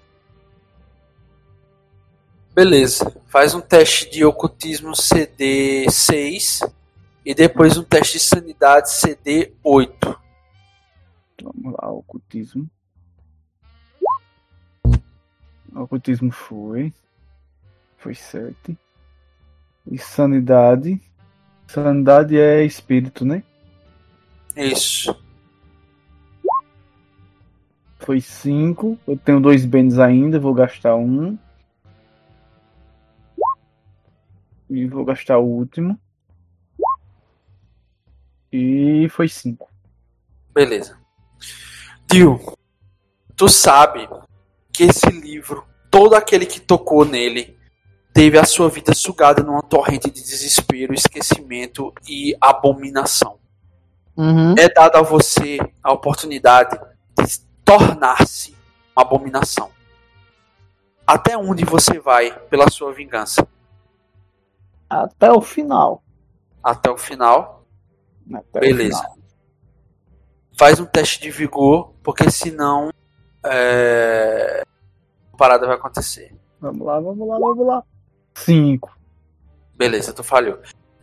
Beleza. Faz um teste de ocultismo CD 6 e depois um teste de sanidade CD 8. Vamos lá, ocultismo. O ocultismo foi 7. E sanidade. Sanidade é espírito, né? Isso. Foi 5. Eu tenho 2 bens ainda, vou gastar 1. E vou gastar o último. E foi 5. Beleza. Dio, tu sabe que esse livro, todo aquele que tocou nele, teve a sua vida sugada numa torrente de desespero, esquecimento e abominação. É dada a você a oportunidade de tornar-se uma abominação. Até onde você vai pela sua vingança? Até o final. Até o final? Até Beleza. o final. Faz um teste de vigor, porque senão a parada vai acontecer. Vamos lá. 5. Beleza, tu falhou.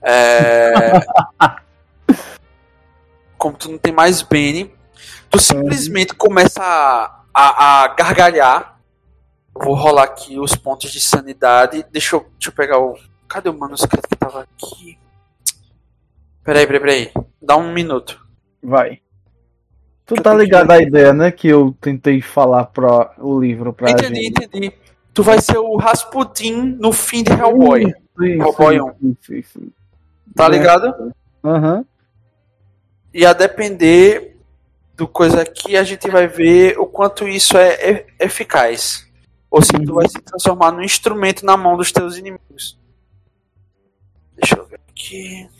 Como tu não tem mais Bene, tu simplesmente começa a gargalhar. Vou rolar aqui os pontos de sanidade. Deixa eu pegar o... Cadê o manuscrito que tava aqui? Peraí. Dá um minuto. Vai. Tu tá ligado à ideia, né? Que eu tentei falar para o livro pra gente. Entendi. Tu vai ser o Rasputin no fim de Hellboy. Hellboy 1. Isso. Tá ligado? Aham. E a depender do coisa aqui, a gente vai ver o quanto isso é eficaz. Ou se tu vai se transformar num instrumento na mão dos teus inimigos. Deixa eu ver aqui.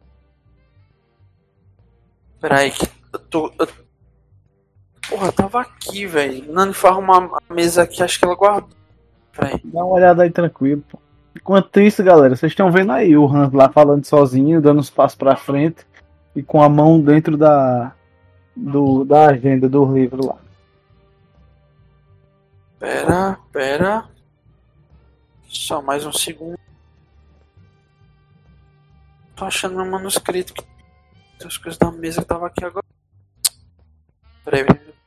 Peraí, que porra, tava aqui, velho. Nani foi arrumar a mesa aqui, acho que ela guardou. Peraí. Dá uma olhada aí tranquilo, pô. Enquanto isso, galera, vocês estão vendo aí o Hans lá falando sozinho, dando uns passos pra frente e com a mão dentro da agenda do livro lá. Pera. Só mais um segundo. Tô achando meu manuscrito. Tem as coisas da mesa que tava aqui agora. Peraí.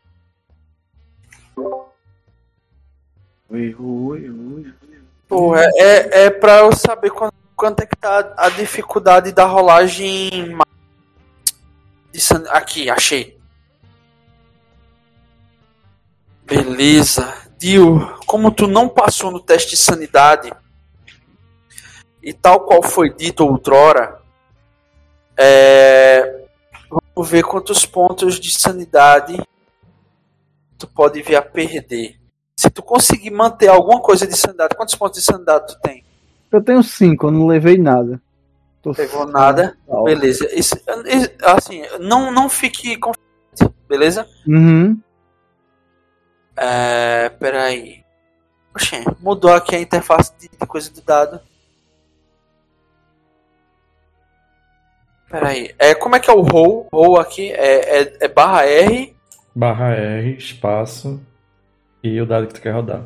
Oi. Pô, é pra eu saber quanto é que tá a dificuldade da rolagem. Aqui, achei. Beleza. Dio, como tu não passou no teste de sanidade, e tal qual foi dito outrora, vamos ver quantos pontos de sanidade tu pode vir a perder. Se tu conseguir manter alguma coisa de sanidade, quantos pontos de sanidade tu tem? Eu tenho 5, eu não levei nada. Pegou nada? Beleza. Assim, não fique confiante, beleza? Uhum. Peraí. Oxê, mudou aqui a interface de coisa do dado. Peraí. Como é que é o roll? Roll aqui é barra R. Barra R, espaço e o dado que tu quer rodar.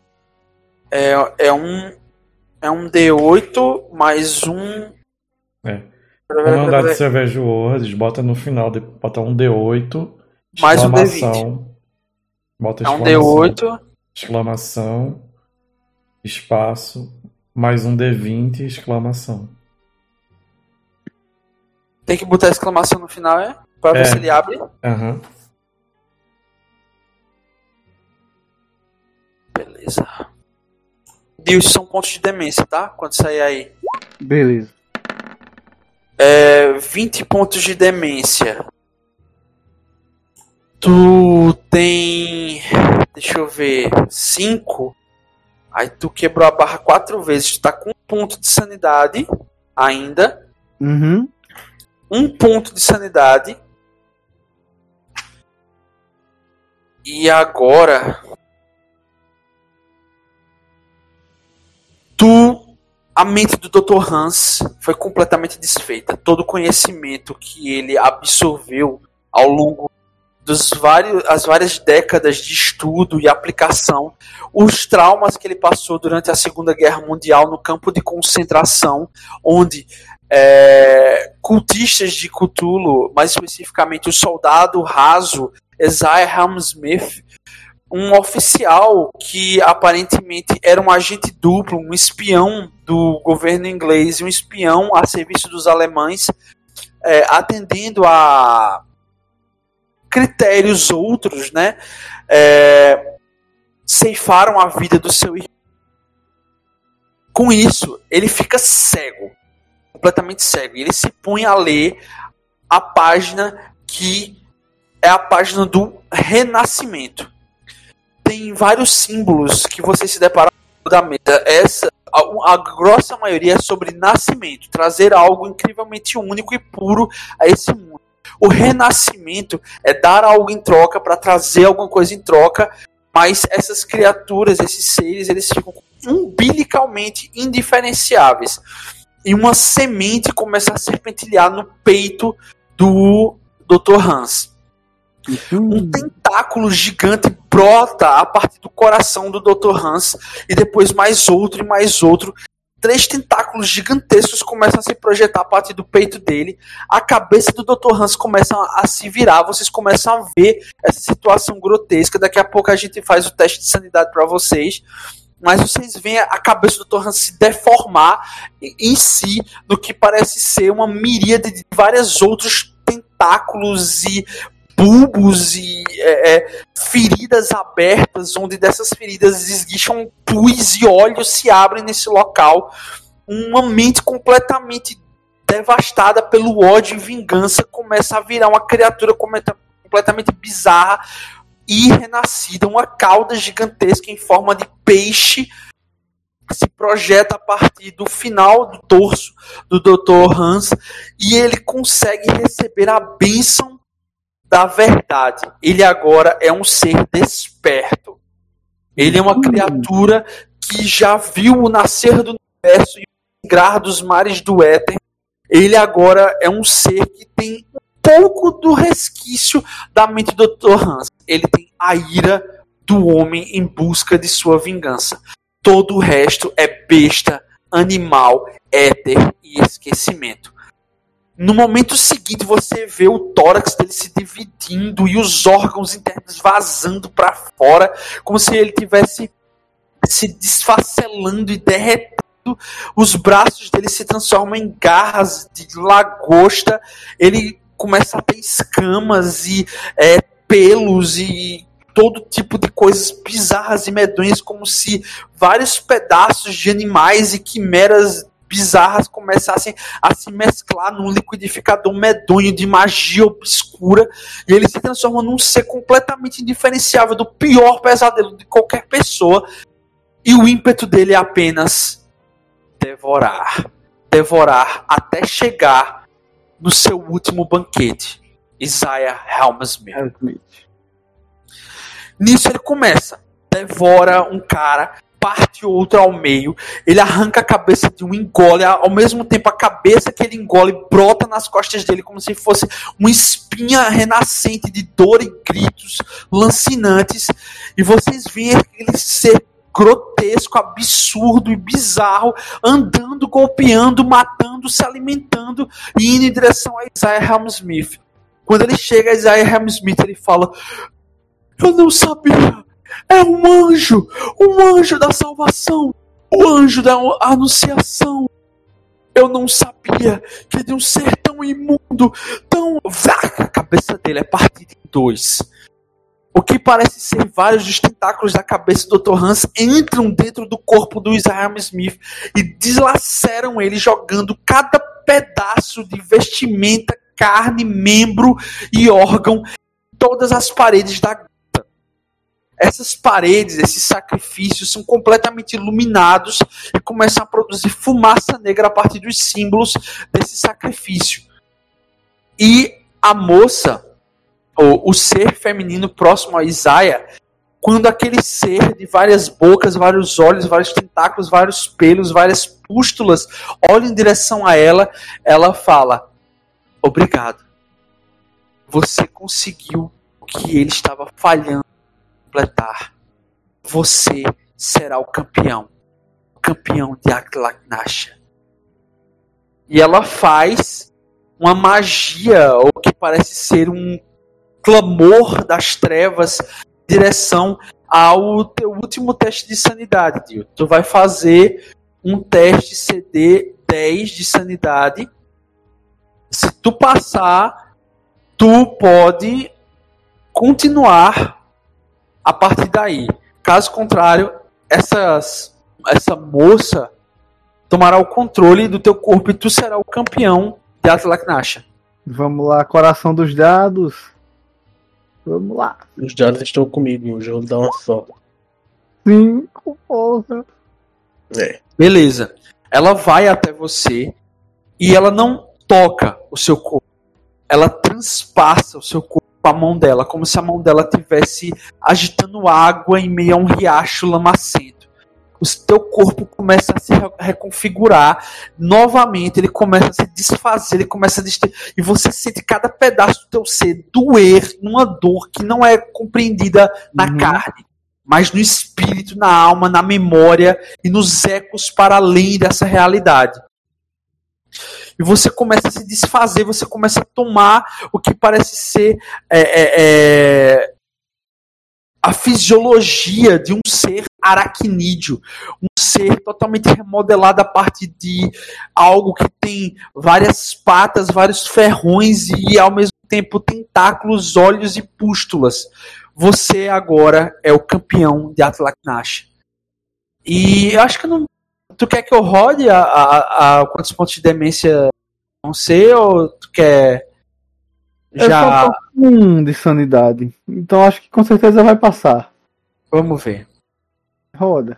É um D8 mais um. Como é um dado de Savage Worlds, bota no final, bota um D8, mais um exclamação. Bota um exclamação. D8. Exclamação, espaço, mais um D20, exclamação. Tem que botar exclamação no final, pra ver se ele abre. Aham. Beleza. Deus, são pontos de demência, tá? Quando sair aí. Beleza. 20 pontos de demência. Tu tem... Deixa eu ver... 5. Aí tu quebrou a barra 4 vezes. Tu tá com 1 ponto de sanidade ainda. Uhum. 1 ponto de sanidade. E agora... A mente do Dr. Hans foi completamente desfeita. Todo o conhecimento que ele absorveu ao longo as várias décadas de estudo e aplicação, os traumas que ele passou durante a Segunda Guerra Mundial no campo de concentração, onde cultistas de Cthulhu, mais especificamente o soldado raso Isaiah Helmsmith, um oficial que aparentemente era um agente duplo, um espião do governo inglês e um espião a serviço dos alemães, atendendo a critérios outros, né? Ceifaram a vida do seu irmão. Com isso, ele fica cego, completamente cego. E ele se põe a ler a página que é a página do Renascimento. Tem vários símbolos que você se depara da mesa. A grossa maioria é sobre nascimento, trazer algo incrivelmente único e puro a esse mundo. O renascimento é dar algo em troca para trazer alguma coisa em troca, mas essas criaturas, esses seres, eles ficam umbilicalmente indiferenciáveis. E uma semente começa a serpentilhar no peito do Dr. Hans. Um tentáculo gigante brota a partir do coração do Dr. Hans, e depois mais outro e mais outro. 3 tentáculos gigantescos começam a se projetar a partir do peito dele. A cabeça do Dr. Hans começa a se virar. Vocês começam a ver essa situação grotesca. Daqui a pouco a gente faz o teste de sanidade para vocês. Mas vocês veem a cabeça do Dr. Hans se deformar em si, no que parece ser uma miríade de vários outros tentáculos e bulbos e feridas abertas, onde dessas feridas esguicham pus e olhos se abrem nesse local. Uma mente completamente devastada pelo ódio e vingança começa a virar uma criatura completamente bizarra e renascida. Uma cauda gigantesca em forma de peixe se projeta a partir do final do torso do Dr. Hans, e ele consegue receber a bênção da verdade. Ele agora é um ser desperto. Ele é uma criatura que já viu o nascer do universo e o migrar dos mares do éter. Ele agora é um ser que tem um pouco do resquício da mente do Dr. Hans. Ele tem a ira do homem em busca de sua vingança. Todo o resto é besta, animal, éter e esquecimento. No momento seguinte, você vê o tórax dele se dividindo e os órgãos internos vazando para fora, como se ele tivesse se desfacelando e derretendo. Os braços dele se transformam em garras de lagosta. Ele começa a ter escamas e pelos e todo tipo de coisas bizarras e medonhas, como se vários pedaços de animais e quimeras bizarras começassem a se mesclar num liquidificador medonho de magia obscura, e ele se transforma num ser completamente indiferenciável do pior pesadelo de qualquer pessoa, e o ímpeto dele é apenas devorar até chegar no seu último banquete, Isaiah Helmsmith. Nisso ele começa, devora um cara, parte outro ao meio, ele arranca a cabeça de um, engole, ao mesmo tempo a cabeça que ele engole brota nas costas dele como se fosse uma espinha renascente de dor e gritos lancinantes, e vocês veem aquele ser grotesco, absurdo e bizarro, andando, golpeando, matando, se alimentando e indo em direção a Isaiah Helmsmith. Quando ele chega a Isaiah Helmsmith, ele fala: eu não sabia, é um anjo da salvação, o anjo da anunciação. Eu não sabia que de um ser tão imundo, tão... A cabeça dele é partida em dois. O que parece ser vários dos tentáculos da cabeça do Dr. Hans entram dentro do corpo do Isaiah Helmsmith e deslaceram ele, jogando cada pedaço de vestimenta, carne, membro e órgão em todas as paredes da gruta. Essas paredes, esses sacrifícios são completamente iluminados e começam a produzir fumaça negra a partir dos símbolos desse sacrifício. E a moça, o ser feminino próximo a Isaiah, quando aquele ser de várias bocas, vários olhos, vários tentáculos, vários pelos, várias pústulas olha em direção a ela, ela fala: obrigado. Você conseguiu o que ele estava falhando em completar. Você será o campeão de Atlaknasha. E ela faz uma magia, ou que parece ser um clamor das trevas em direção ao teu último teste de sanidade, Dio. Tu vai fazer um teste CD 10 de sanidade. Se tu passar, tu pode continuar a partir daí. Caso contrário, essa moça tomará o controle do teu corpo e tu será o campeão de Atlaknasha. Vamos lá, coração dos dados. Vamos lá. Os dados estão comigo, o jogo dá uma só. 5, porra. Beleza. Ela vai até você e ela não toca o seu corpo. Ela transpassa o seu corpo com a mão dela, como se a mão dela estivesse agitando água em meio a um riacho lamacento. O teu corpo começa a se reconfigurar novamente, ele começa a se desfazer, ele começa a e você sente cada pedaço do teu ser doer numa dor que não é compreendida na carne, mas no espírito, na alma, na memória e nos ecos para além dessa realidade. E você começa a se desfazer, você começa a tomar o que parece ser a fisiologia de um ser aracnídeo, um ser totalmente remodelado a partir de algo que tem várias patas, vários ferrões e ao mesmo tempo tentáculos, olhos e pústulas. Você agora é o campeão de Atlaknasha. E eu acho que não... Tu quer que eu rode a quantos pontos de demência vão ser, ou tu quer já... Eu só tô com 1 de sanidade. Então acho que com certeza vai passar. Vamos ver. Roda.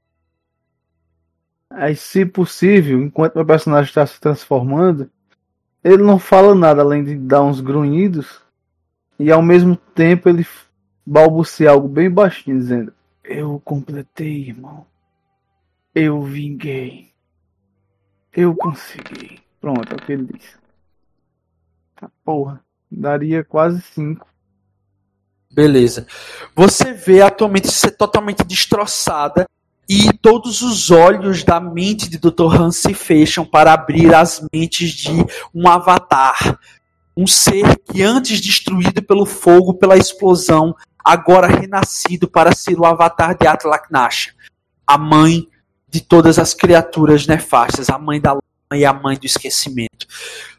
Aí, se possível, enquanto meu personagem está se transformando, ele não fala nada além de dar uns grunhidos. E ao mesmo tempo ele balbucia algo bem baixinho, dizendo: eu completei, irmão. Eu vinguei. Eu consegui. Pronto, é o que ele diz. Tá, porra. Daria quase 5. Beleza. Você vê a tua mente ser totalmente destroçada e todos os olhos da mente de Dr. Hans se fecham para abrir as mentes de um avatar. Um ser que antes destruído pelo fogo, pela explosão, agora renascido para ser o avatar de Atlaknasha. A mãe de todas as criaturas nefastas, a mãe da lama e a mãe do esquecimento.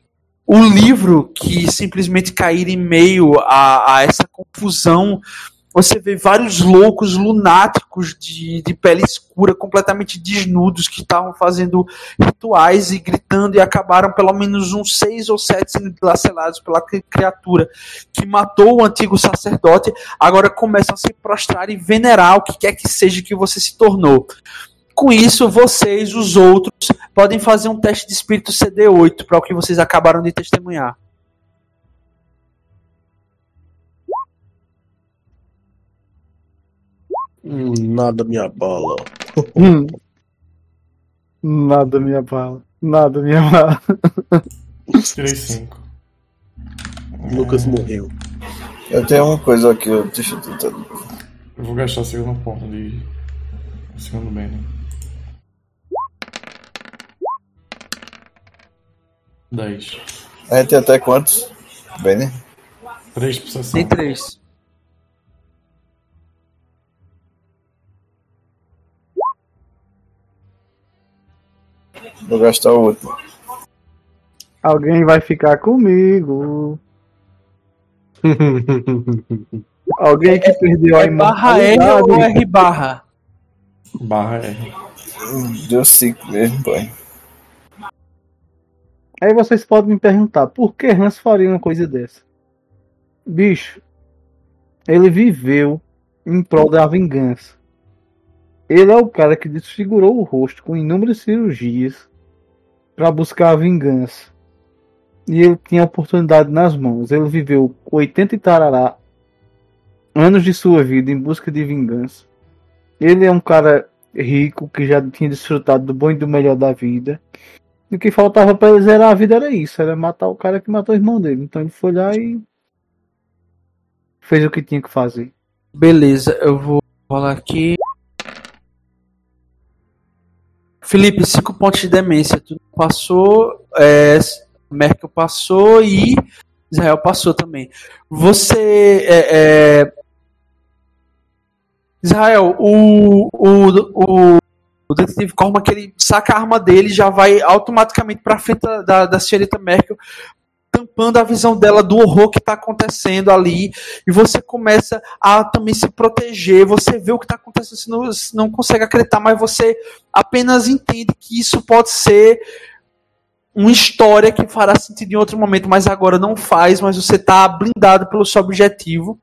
O livro que simplesmente cair em meio a essa confusão Você vê vários loucos lunáticos de pele escura, completamente desnudos, que estavam fazendo rituais e gritando, e acabaram pelo menos uns 6 ou 7 sendo dilacerados pela criatura que matou o antigo sacerdote. Agora começam a se prostrar e venerar o que quer que seja que você se tornou. Com isso, vocês, os outros, podem fazer um teste de espírito CD8 para o que vocês acabaram de testemunhar. Nada minha bala. Nada minha bala. Nada minha bala. Tirei 5. Lucas morreu. Eu tenho uma coisa aqui, deixa eu tentar. Eu vou gastar o segundo ponto de. O segundo bem. 10. A gente tem até quantos? Bem, né? 3 por sessão. Tem 3. Vou gastar o outro. Alguém vai ficar comigo. Alguém que perdeu a É barra R ou imortalidade. R barra? Barra R. Deu 5 mesmo, pai. Aí vocês podem me perguntar, por que Hans faria uma coisa dessa? Bicho, ele viveu em prol da vingança. Ele é o cara que desfigurou o rosto com inúmeras cirurgias para buscar a vingança. E ele tinha a oportunidade nas mãos. Ele viveu 80 e tarará anos de sua vida em busca de vingança. Ele é um cara rico que já tinha desfrutado do bom e do melhor da vida. E o que faltava para ele zerar a vida era isso, era matar o cara que matou o irmão dele. Então ele foi lá e fez o que tinha que fazer. Beleza, eu vou rolar aqui. Felipe, 5 pontos de demência. Tu passou, Merkel passou e Israel passou também. Você. Israel, o detetive Cormac, ele saca a arma dele e já vai automaticamente para frente da senhorita Merkel, tampando a visão dela do horror que está acontecendo ali, e você começa a também se proteger. Você vê o que está acontecendo, você não consegue acreditar, mas você apenas entende que isso pode ser uma história que fará sentido em outro momento, mas agora não faz, mas você está blindado pelo seu objetivo.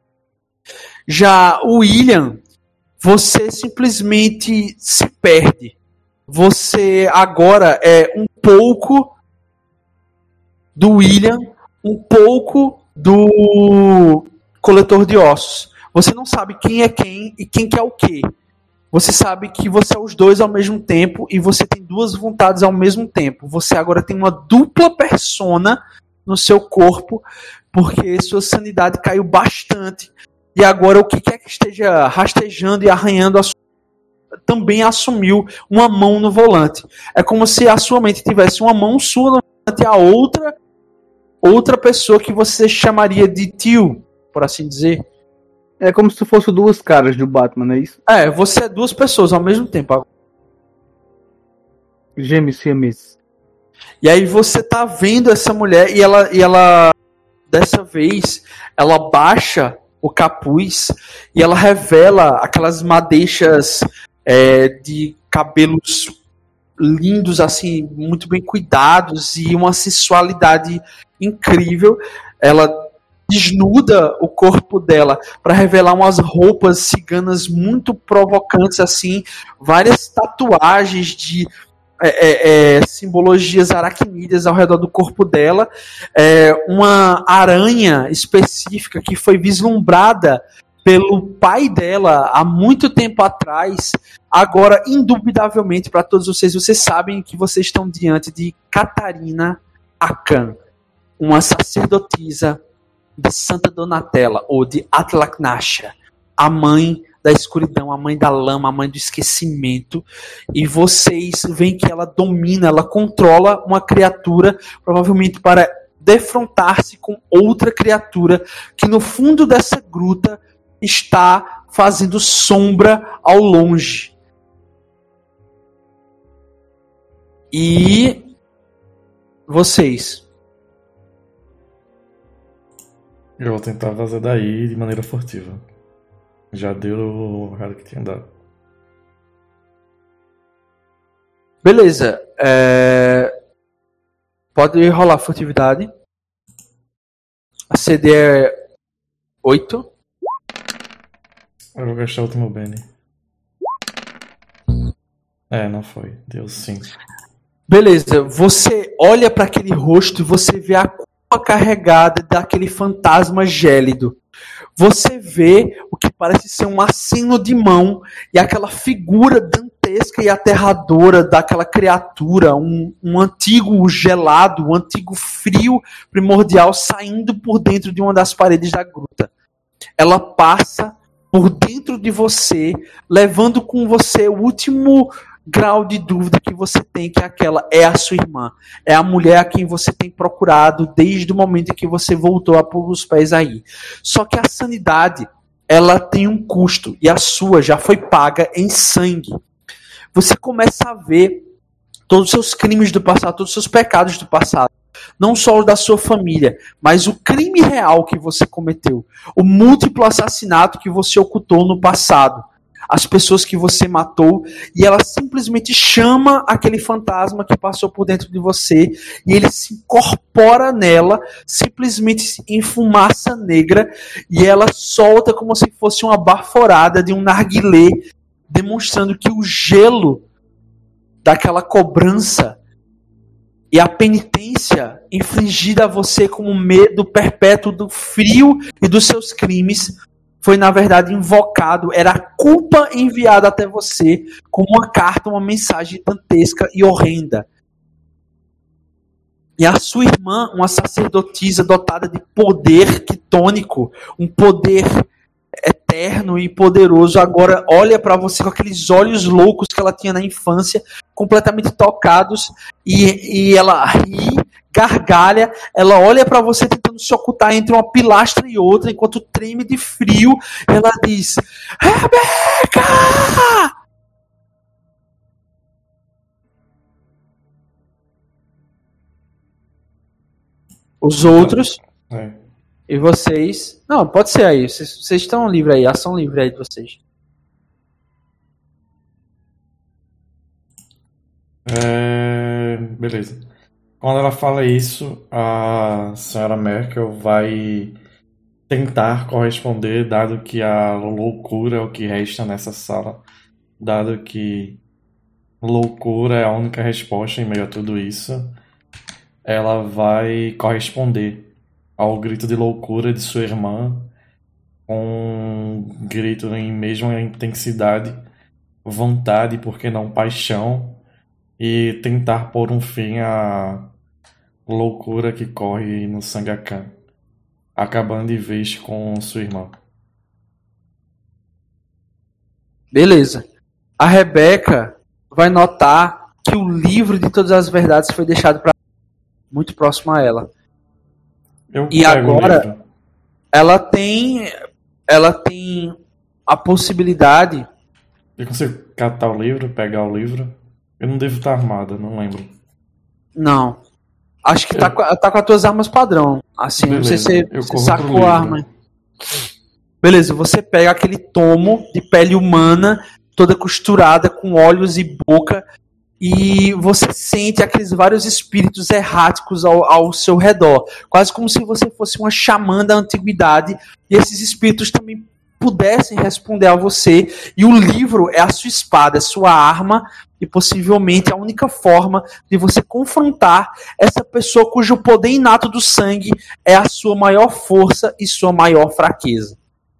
Já o William, você simplesmente se perde. Você agora é um pouco do William, um pouco do coletor de ossos. Você não sabe quem é quem e quem quer o quê. Você sabe que você é os dois ao mesmo tempo e você tem duas vontades ao mesmo tempo. Você agora tem uma dupla persona no seu corpo, porque sua sanidade caiu bastante. E agora o que quer que esteja rastejando e arranhando também assumiu uma mão no volante. É como se a sua mente tivesse uma mão sua no volante e a outra pessoa que você chamaria de tio, por assim dizer. É como se fosse duas caras do Batman, não é isso? Você é duas pessoas ao mesmo tempo. Gêmeos siameses. E aí você tá vendo essa mulher e ela dessa vez, ela baixa o capuz e ela revela aquelas madeixas de cabelos lindos, assim, muito bem cuidados e uma sensualidade incrível. Ela desnuda o corpo dela para revelar umas roupas ciganas muito provocantes, assim, várias tatuagens de simbologias aracnídeas ao redor do corpo dela, uma aranha específica que foi vislumbrada pelo pai dela há muito tempo atrás. Agora, indubitavelmente, para todos vocês sabem que vocês estão diante de Catarina Akan, uma sacerdotisa de Santa Donatella, ou de Atlaknasha, a mãe da escuridão, a mãe da lama, a mãe do esquecimento. E vocês veem que ela domina, ela controla uma criatura, provavelmente para defrontar-se com outra criatura que no fundo dessa gruta está fazendo sombra ao longe. E vocês? Eu vou tentar vazar daí de maneira furtiva. Já deu o errado que tinha dado. Beleza. Pode rolar furtividade. A CD é 8. Eu vou gastar o último Benny. Não foi. Deu 5. Beleza. Você olha para aquele rosto e você vê a culpa carregada daquele fantasma gélido. Você vê o que parece ser um aceno de mão e aquela figura dantesca e aterradora daquela criatura, um antigo gelado, um antigo frio primordial saindo por dentro de uma das paredes da gruta. Ela passa por dentro de você, levando com você o último grau de dúvida que você tem, que aquela é a sua irmã. É a mulher a quem você tem procurado desde o momento em que você voltou a pôr os pés aí. Só que a sanidade, ela tem um custo, e a sua já foi paga em sangue. Você começa a ver todos os seus crimes do passado, todos os seus pecados do passado. Não só o da sua família, mas o crime real que você cometeu. O múltiplo assassinato que você ocultou no passado. As pessoas que você matou, e ela simplesmente chama aquele fantasma que passou por dentro de você, e ele se incorpora nela, simplesmente em fumaça negra, e ela solta como se fosse uma baforada de um narguilé, demonstrando que o gelo daquela cobrança e a penitência infligida a você como medo perpétuo do frio e dos seus crimes foi, na verdade, invocado, era a culpa enviada até você como uma carta, uma mensagem dantesca e horrenda. E a sua irmã, uma sacerdotisa dotada de poder quitônico, um poder eterno e poderoso, agora olha para você com aqueles olhos loucos que ela tinha na infância, completamente tocados, e ela ri, gargalha, ela olha para você tentando se ocultar entre uma pilastra e outra, enquanto treme de frio, ela diz: Rebeca! Os outros e vocês... Não, pode ser aí, vocês estão livres aí, ação livre aí de vocês. Beleza. Quando ela fala isso, a senhora Merkel vai tentar corresponder, dado que a loucura é o que resta nessa sala, dado que loucura é a única resposta em meio a tudo isso, ela vai corresponder ao grito de loucura de sua irmã, com um grito em mesma intensidade, vontade, por que não paixão, e tentar pôr um fim à loucura que corre no Sangakan, acabando de vez com sua irmã. Beleza. A Rebeca vai notar que o livro de todas as verdades foi deixado muito próximo a ela. E agora ela tem a possibilidade. Eu consigo catar o livro, pegar o livro? Eu não devo estar armado, não lembro. Não. Acho que tá com as tuas armas padrão. Assim, beleza. Não sei se você sacou a arma. Beleza, você pega aquele tomo de pele humana, toda costurada, com olhos e boca, e você sente aqueles vários espíritos erráticos ao seu redor. Quase como se você fosse uma xamã da antiguidade, e esses espíritos também pudessem responder a você. E o livro é a sua espada, é a sua arma, e possivelmente a única forma de você confrontar essa pessoa cujo poder inato do sangue é a sua maior força e sua maior fraqueza.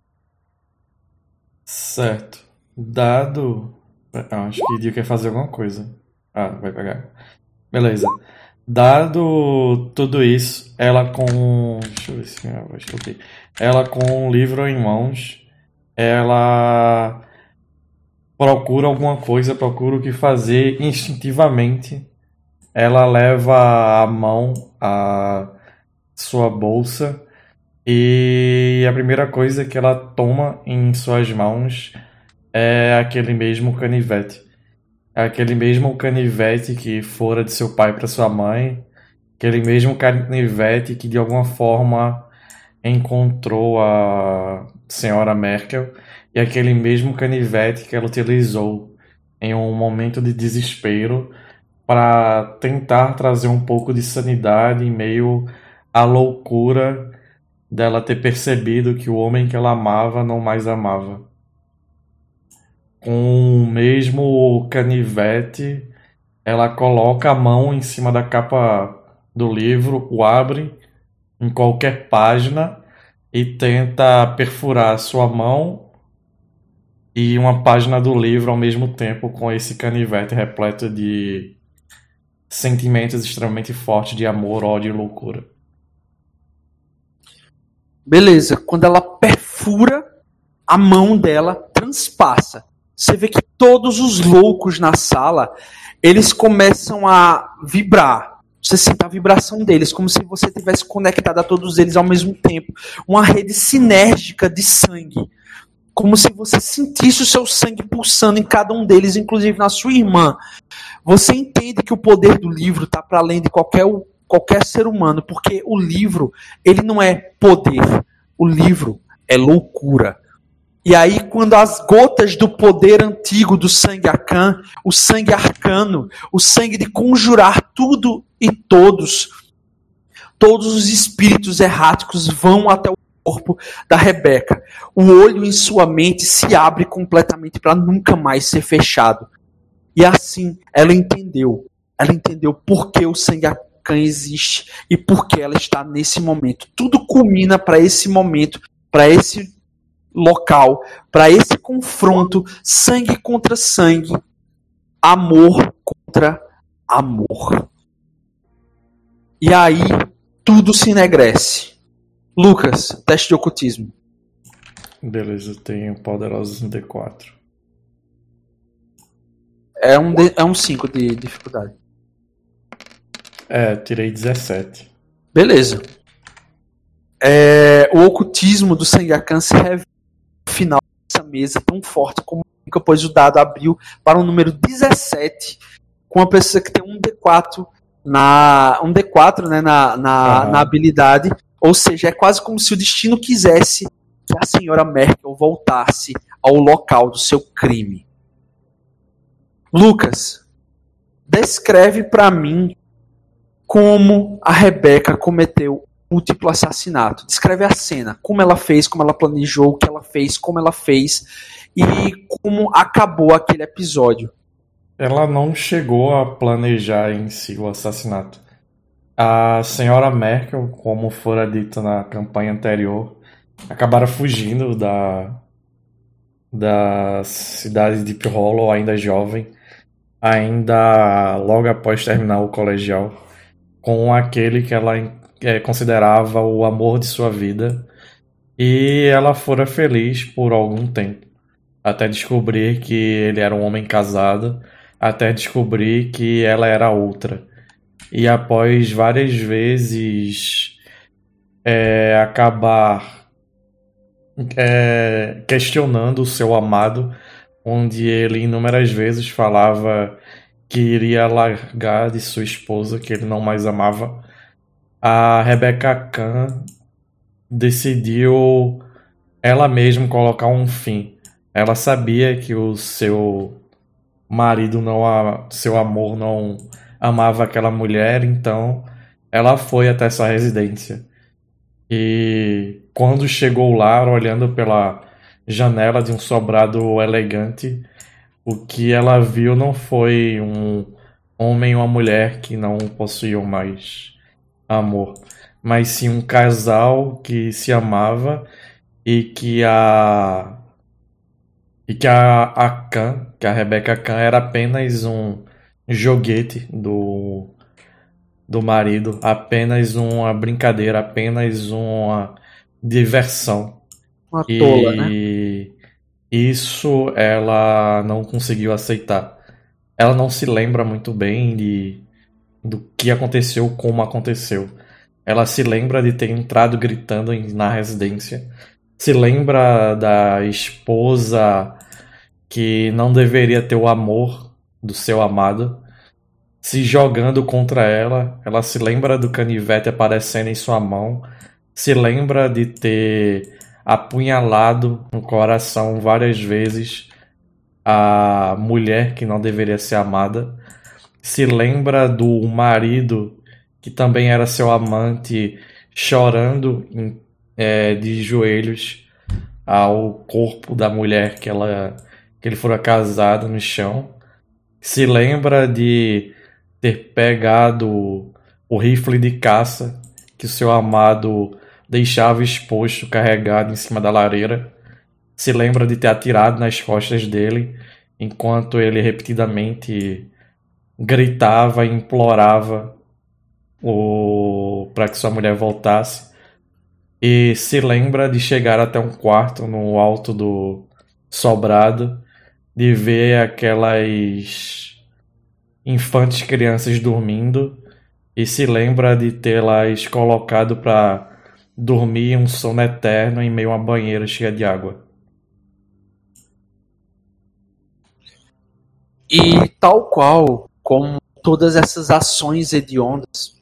Certo. Dado... acho que Dio quer fazer alguma coisa. Vai pegar. Beleza. Dado tudo isso, ela com... Deixa eu ver se minha voz tá ok. Ela com o livro em mãos, ela procura alguma coisa, procura o que fazer instintivamente. Ela leva a mão à sua bolsa e a primeira coisa que ela toma em suas mãos é aquele mesmo canivete. Aquele mesmo canivete que fora de seu pai para sua mãe. Aquele mesmo canivete que de alguma forma encontrou a senhora Merkel e aquele mesmo canivete que ela utilizou em um momento de desespero para tentar trazer um pouco de sanidade em meio à loucura dela ter percebido que o homem que ela amava não mais amava. Com o mesmo canivete, ela coloca a mão em cima da capa do livro, o abre em qualquer página e tenta perfurar sua mão e uma página do livro ao mesmo tempo, com esse canivete repleto de sentimentos extremamente fortes de amor, ódio e loucura. Beleza, quando ela perfura, a mão dela transpassa. Você vê que todos os loucos na sala, eles começam a vibrar. Você sente a vibração deles, como se você tivesse conectado a todos eles ao mesmo tempo. Uma rede sinérgica de sangue. Como se você sentisse o seu sangue pulsando em cada um deles, inclusive na sua irmã. Você entende que o poder do livro está para além de qualquer ser humano, porque o livro, ele não é poder. O livro é loucura. E aí, quando as gotas do poder antigo do sangue Akan, o sangue arcano, o sangue de conjurar tudo e todos os espíritos erráticos vão até o corpo da Rebeca. O olho em sua mente se abre completamente para nunca mais ser fechado. E assim, ela entendeu por que o sangue Akan existe e por que ela está nesse momento. Tudo culmina para esse momento, para esse local, para esse confronto, sangue contra sangue, amor contra amor. E aí, tudo se enegrece. Lucas, teste de ocultismo. Beleza, tenho poderosos no D4. É um 5 de dificuldade. Tirei 17. Beleza. O ocultismo do sangue Akan se revela no final dessa mesa tão forte como nunca, pois o dado abriu para o número 17, com uma pessoa que tem um D4 na habilidade. Ou seja, é quase como se o destino quisesse que a senhora Merkel voltasse ao local do seu crime. Lucas, descreve para mim como a Rebeca cometeu múltiplo assassinato. Descreve a cena, como ela fez, como ela planejou, o que ela fez, como ela fez e como acabou aquele episódio. Ela não chegou a planejar em si o assassinato. A senhora Merkel, como fora dito na campanha anterior, acabaram fugindo da cidade de Deep Hollow, ainda jovem, ainda logo após terminar o colegial, com aquele que ela considerava o amor de sua vida, e ela fora feliz por algum tempo, até descobrir que ele era um homem casado, até descobrir que ela era outra. E após várias vezes acabar questionando o seu amado, onde ele inúmeras vezes falava que iria largar de sua esposa, que ele não mais amava, a Rebecca Akan decidiu ela mesma colocar um fim. Ela sabia que o seu marido, seu amor, não amava aquela mulher, então ela foi até essa residência. E quando chegou lá, olhando pela janela de um sobrado elegante, o que ela viu não foi um homem e uma mulher que não possuíam mais amor, mas sim um casal que se amava e que a Akan, que a Rebecca Akan, era apenas um joguete do marido, apenas uma brincadeira, apenas uma diversão. Uma tola, né? E isso ela não conseguiu aceitar. Ela não se lembra muito bem do que aconteceu, como aconteceu. Ela se lembra de ter entrado gritando na residência. Se lembra da esposa que não deveria ter o amor do seu amado se jogando contra ela. Ela se lembra do canivete aparecendo em sua mão. Se lembra de ter apunhalado no coração várias vezes a mulher que não deveria ser amada. Se lembra do marido, que também era seu amante, chorando de joelhos ao corpo da mulher que ele fora casado no chão. Se lembra de ter pegado o rifle de caça que o seu amado deixava exposto, carregado em cima da lareira. Se lembra de ter atirado nas costas dele, enquanto ele repetidamente gritava e implorava para que sua mulher voltasse. E se lembra de chegar até um quarto no alto do sobrado, de ver aquelas infantes crianças dormindo, e se lembra de tê-las colocado para dormir um sono eterno em meio a uma banheira cheia de água. E tal qual como todas essas ações hediondas,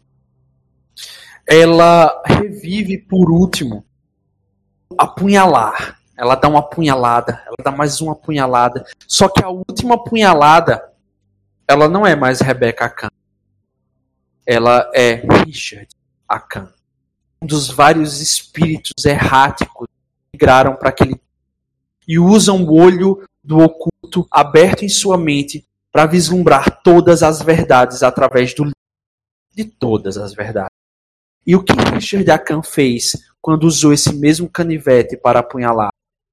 ela revive por último apunhalar. Ela dá uma apunhalada, ela dá mais uma apunhalada. Só que a última apunhalada, ela não é mais Rebecca Akan. Ela é Richard Akan. Um dos vários espíritos erráticos que migraram para aquele e usam o olho do oculto aberto em sua mente para vislumbrar todas as verdades através do livro de todas as verdades. E o que Richard Akan fez quando usou esse mesmo canivete para apunhalar?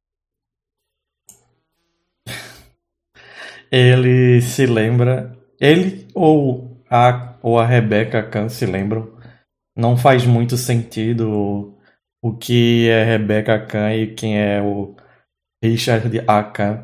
Ele se lembra, ele ou a Rebecca Akan se lembram. Não faz muito sentido o que é Rebecca Akan e quem é o Richard Akan.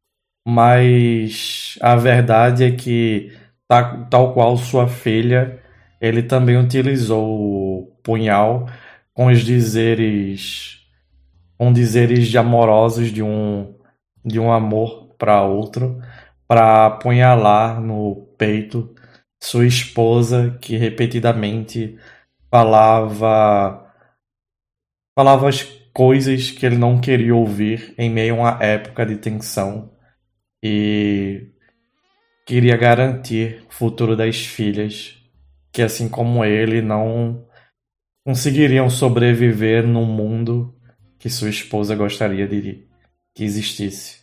Mas a verdade é que, tal qual sua filha, ele também utilizou o punhal com dizeres amorosos de um amor para outro, para apunhalar no peito sua esposa, que repetidamente falava as coisas que ele não queria ouvir em meio a uma época de tensão, e queria garantir o futuro das filhas, que assim como ele não conseguiriam sobreviver no mundo que sua esposa gostaria de que existisse.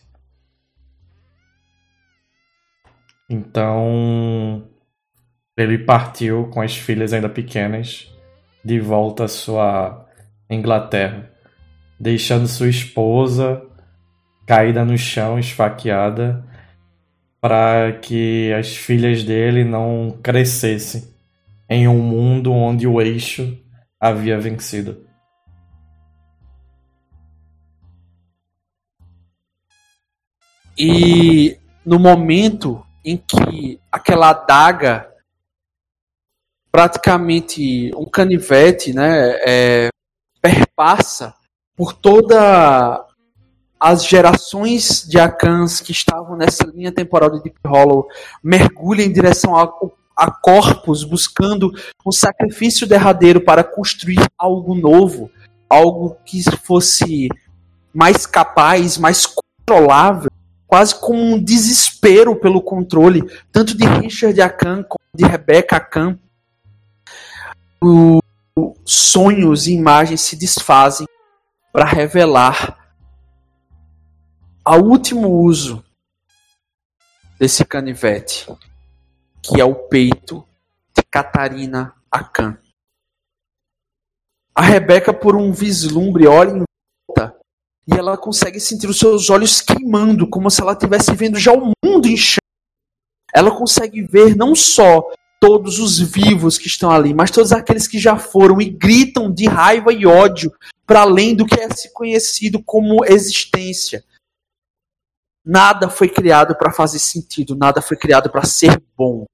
Então ele partiu com as filhas ainda pequenas de volta à sua Inglaterra, deixando sua esposa caída no chão, esfaqueada, para que as filhas dele não crescessem em um mundo onde o eixo havia vencido. E no momento em que aquela adaga, praticamente um canivete, né, perpassa por toda as gerações de Akans que estavam nessa linha temporal de Deep Hollow, mergulha em direção a corpos, buscando um sacrifício derradeiro para construir algo novo, algo que fosse mais capaz, mais controlável, quase como um desespero pelo controle, tanto de Richard Akan como de Rebecca Akan. Os sonhos e imagens se desfazem para revelar ao último uso desse canivete, que é o peito de Catarina Akan. A Rebecca, por um vislumbre, olha em volta e ela consegue sentir os seus olhos queimando, como se ela estivesse vendo já o mundo em chamas. Ela consegue ver não só todos os vivos que estão ali, mas todos aqueles que já foram, e gritam de raiva e ódio para além do que é se conhecido como existência. Nada foi criado para fazer sentido, nada foi criado para ser bom.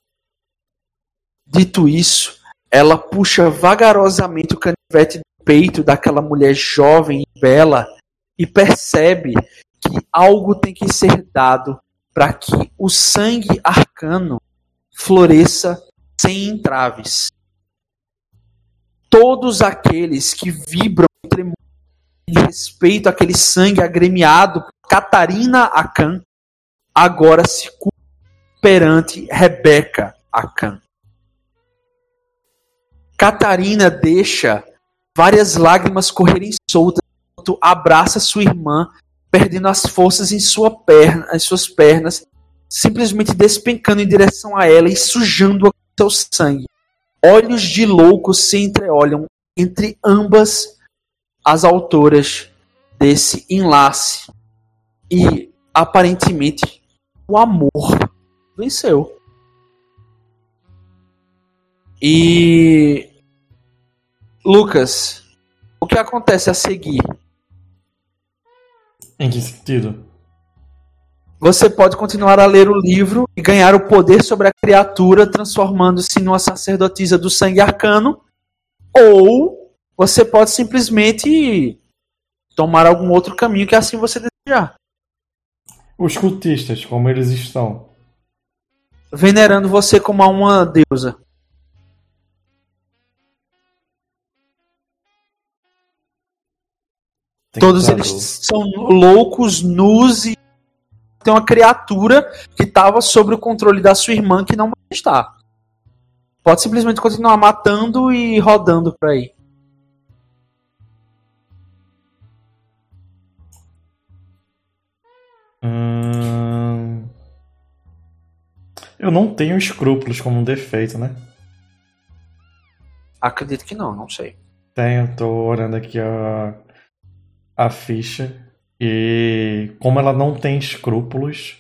Dito isso, ela puxa vagarosamente o canivete do peito daquela mulher jovem e bela e percebe que algo tem que ser dado para que o sangue arcano floresça sem entraves. Todos aqueles que vibram entre respeito àquele sangue agremiado por Catarina Akan, agora se curva perante Rebeca Akan. Catarina deixa várias lágrimas correrem soltas enquanto abraça sua irmã, perdendo as forças em suas pernas, simplesmente despencando em direção a ela e sujando-a com seu sangue. Olhos de louco se entreolham entre ambas as autoras desse enlace. E, aparentemente, o amor venceu. E... Lucas, o que acontece a seguir? Em que sentido? Você pode continuar a ler o livro e ganhar o poder sobre a criatura, transformando-se numa sacerdotisa do sangue arcano, ou você pode simplesmente tomar algum outro caminho que assim você desejar. Os cultistas, como eles estão? Venerando você como uma deusa. Todos eles são loucos, nus, e tem uma criatura que estava sob o controle da sua irmã que não está. Pode simplesmente continuar matando e rodando por aí. Eu não tenho escrúpulos como um defeito, né? Acredito que não sei. Tenho, tô olhando aqui a ficha. E como ela não tem escrúpulos,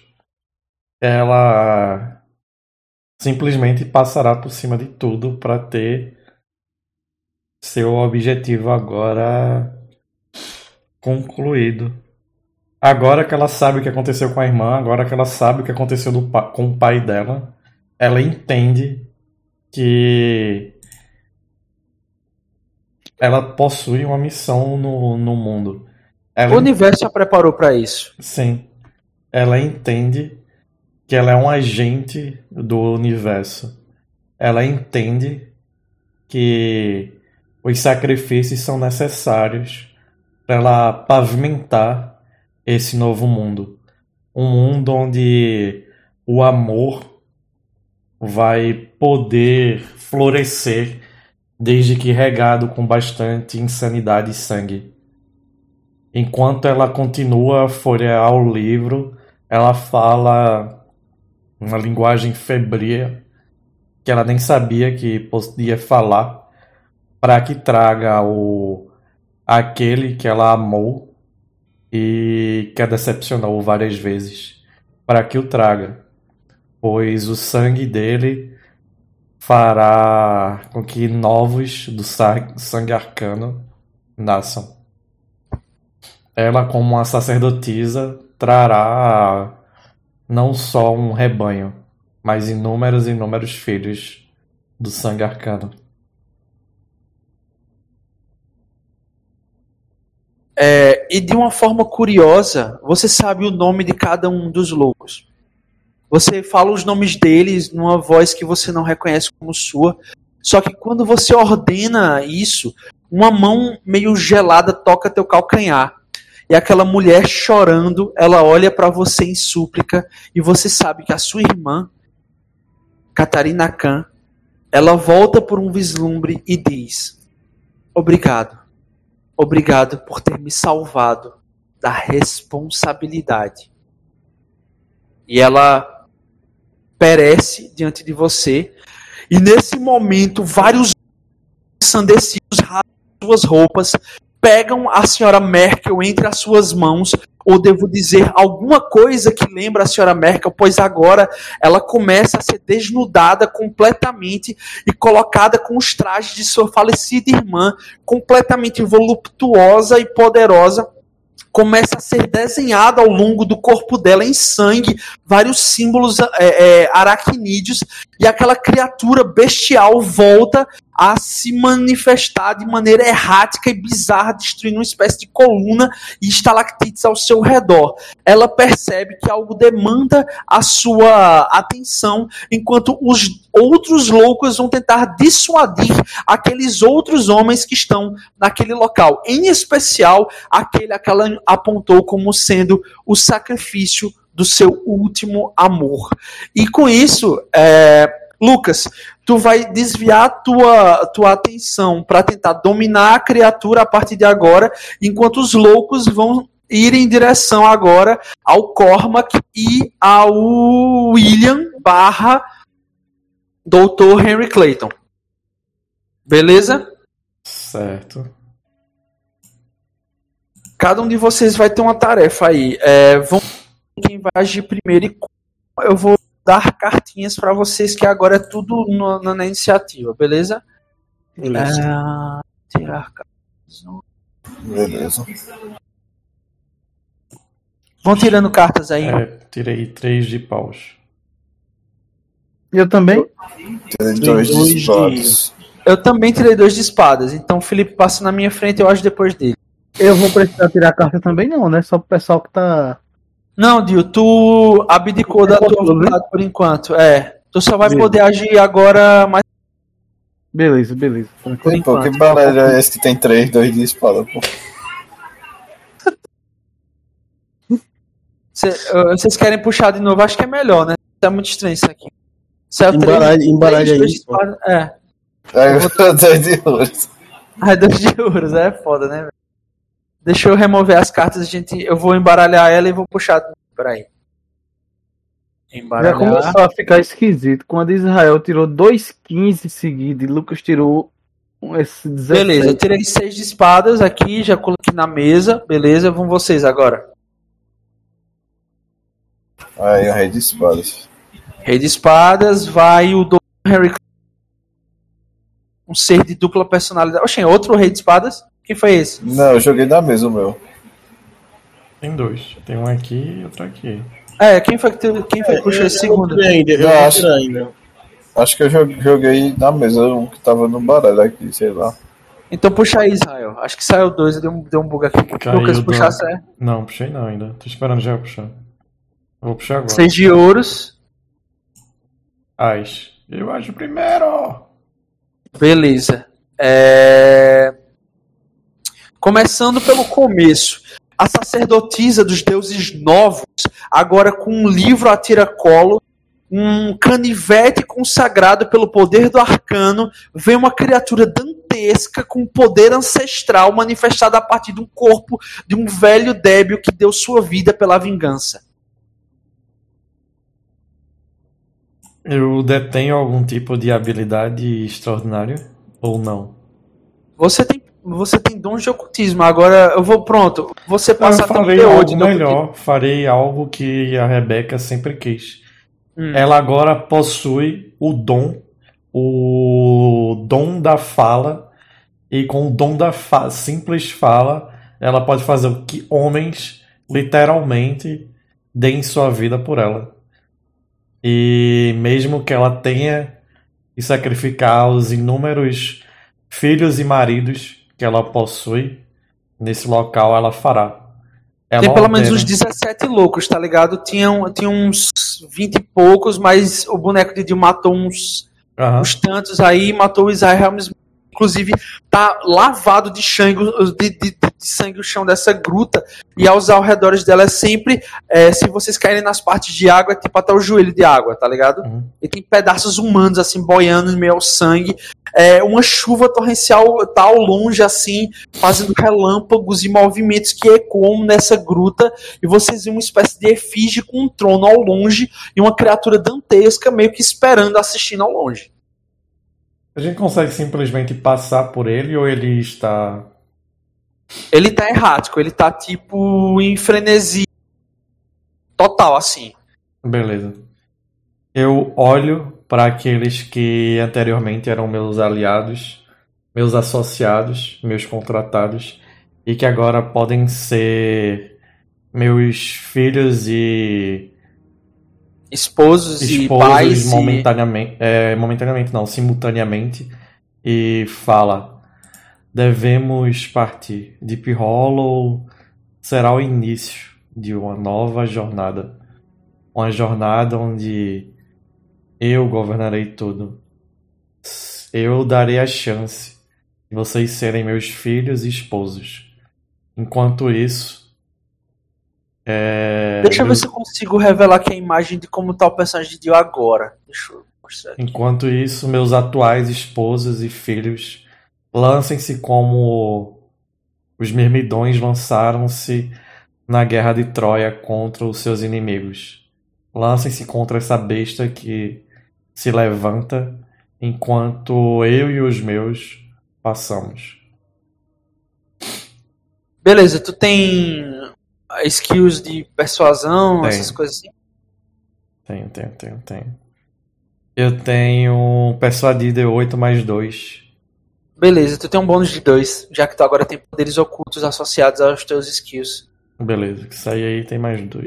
ela simplesmente passará por cima de tudo para ter seu objetivo agora concluído. Agora que ela sabe o que aconteceu com a irmã, agora que ela sabe o que aconteceu com o pai dela, ela entende que ela possui uma missão no mundo. O universo já preparou para isso. Sim. Ela entende que ela é um agente do universo. Ela entende que os sacrifícios são necessários para ela pavimentar esse novo mundo. Um mundo onde o amor vai poder florescer desde que regado com bastante insanidade e sangue. Enquanto ela continua a folhear o livro, ela fala uma linguagem febril que ela nem sabia que podia falar, para que traga aquele que ela amou e que a decepcionou várias vezes, para que o traga, pois o sangue dele fará com que novos do sangue arcano nasçam. Ela, como uma sacerdotisa, trará não só um rebanho, mas inúmeros e inúmeros filhos do sangue arcano. E de uma forma curiosa, você sabe o nome de cada um dos loucos. Você fala os nomes deles numa voz que você não reconhece como sua. Só que quando você ordena isso, uma mão meio gelada toca teu calcanhar. E aquela mulher chorando, ela olha para você em súplica, e você sabe que a sua irmã, Catarina Akan, ela volta por um vislumbre e diz: obrigado. Obrigado por ter me salvado da responsabilidade. E ela perece diante de você, e nesse momento vários ensandecidos rasgam suas roupas, pegam a senhora Merkel entre as suas mãos, ou devo dizer, alguma coisa que lembra a senhora Merkel, pois agora ela começa a ser desnudada completamente e colocada com os trajes de sua falecida irmã, completamente voluptuosa e poderosa. Começa a ser desenhado ao longo do corpo dela em sangue vários símbolos aracnídeos, e aquela criatura bestial volta a se manifestar de maneira errática e bizarra, destruindo uma espécie de coluna e estalactites ao seu redor. Ela percebe que algo demanda a sua atenção, enquanto os outros loucos vão tentar dissuadir aqueles outros homens que estão naquele local. Em especial, aquele que ela apontou como sendo o sacrifício do seu último amor. E com isso, Lucas, tu vai desviar tua atenção para tentar dominar a criatura a partir de agora, enquanto os loucos vão ir em direção agora ao Cormac e ao William / Dr. Henry Clayton. Beleza? Certo. Cada um de vocês vai ter uma tarefa aí. Quem vai agir primeiro e eu vou dar cartinhas para vocês, que agora é tudo na iniciativa, beleza? Beleza. Tirar cartas. Beleza. Vão tirando cartas aí. Tirei 3 de paus. Eu também? Tem 2 de espadas. Eu também tirei 2 de espadas. Então o Felipe passa na minha frente e eu acho depois dele. Eu vou precisar tirar carta também não, né? Só pro pessoal que tá... Não, Dio, tu abdicou da tua vontade por enquanto. Tu só vai poder agir agora mais. Beleza. Por enquanto. Que baralho é esse que tem 2 de espada, pô? Vocês querem puxar de novo? Acho que é melhor, né? Tá muito estranho isso aqui. Embaralha aí. Aí eu vou 2 de ouros. 2 de ouros, é foda, né? Deixa eu remover as cartas, eu vou embaralhar ela e vou puxar. Peraí. Já começou a ficar esquisito. Quando Israel tirou 2,15 seguidos e Lucas tirou esse 17. Beleza, eu tirei 6 de espadas aqui, já coloquei na mesa. Beleza, vão vocês agora. Aí o rei de espadas. Rei de espadas, vai o Dom Harry. Um ser de dupla personalidade. Oxê, outro rei de espadas? Quem foi esse? Não, eu joguei na mesa o meu. Tem 2. Tem um aqui e outro aqui. Quem foi que puxou esse segundo? Acho que eu joguei na mesa um que tava no baralho aqui, sei lá. Então puxa aí, Israel. Acho que saiu 2, deu um bug aqui. Lucas, puxasse Não, puxei não ainda. Tô esperando já puxar. Vou puxar agora. 6 de ouros. Ás. Eu acho primeiro! Beleza. Começando pelo começo. A sacerdotisa dos deuses novos, agora com um livro a tiracolo, um canivete consagrado pelo poder do arcano, vem uma criatura dantesca com poder ancestral manifestado a partir de um corpo de um velho débil que deu sua vida pela vingança. Eu detenho algum tipo de habilidade extraordinária? Ou não? Você tem dons de ocultismo. Agora eu vou pronto. Você passa até o algo melhor. Farei algo que a Rebeca sempre quis. Ela agora possui o dom da fala. E com o dom da simples fala, ela pode fazer o que homens literalmente deem sua vida por ela. E mesmo que ela tenha que sacrificar os inúmeros filhos e maridos que ela possui nesse local, ela fará. Tem pelo menos uns 17 loucos, tá ligado? Tinha uns 20 e poucos, mas o boneco de Dio matou uns tantos aí, matou o Israel. Inclusive, tá lavado de sangue o chão dessa gruta, e aos arredores dela é sempre, se vocês caírem nas partes de água, é tipo até o joelho de água, tá ligado? E tem pedaços humanos, assim, boiando em meio ao sangue. Uma chuva torrencial tá ao longe, assim, fazendo relâmpagos e movimentos que ecoam nessa gruta, e vocês veem uma espécie de efígie com um trono ao longe, e uma criatura dantesca meio que esperando, assistindo ao longe. A gente consegue simplesmente passar por ele ou ele está... Ele tá errático, ele tá tipo em frenesi total, assim. Beleza. Eu olho para aqueles que anteriormente eram meus aliados, meus associados, meus contratados, e que agora podem ser meus filhos e... Esposos e pais momentaneamente, momentaneamente não, simultaneamente, e fala: devemos partir. Deep Hollow será o início de uma nova jornada, uma jornada onde Eu governarei tudo. Eu darei a chance de vocês serem meus filhos e esposos. Enquanto isso, Deixa eu ver se eu consigo revelar aqui a imagem de como tá o personagem de Dio agora. Deixa eu mostrar aqui. enquanto isso, meus atuais esposos e filhos lancem-se como os mirmidões lançaram-se na guerra de Troia contra os seus inimigos. Lancem-se contra essa besta que se levanta enquanto eu e os meus passamos. Beleza, tu tem skills de persuasão, Tenho. essas coisas assim? Tenho. Eu tenho persuadir de 8 mais 2. Beleza, tu tem um bônus de 2, já que tu agora tem poderes ocultos associados aos teus skills. Beleza, que sair aí tem mais 2.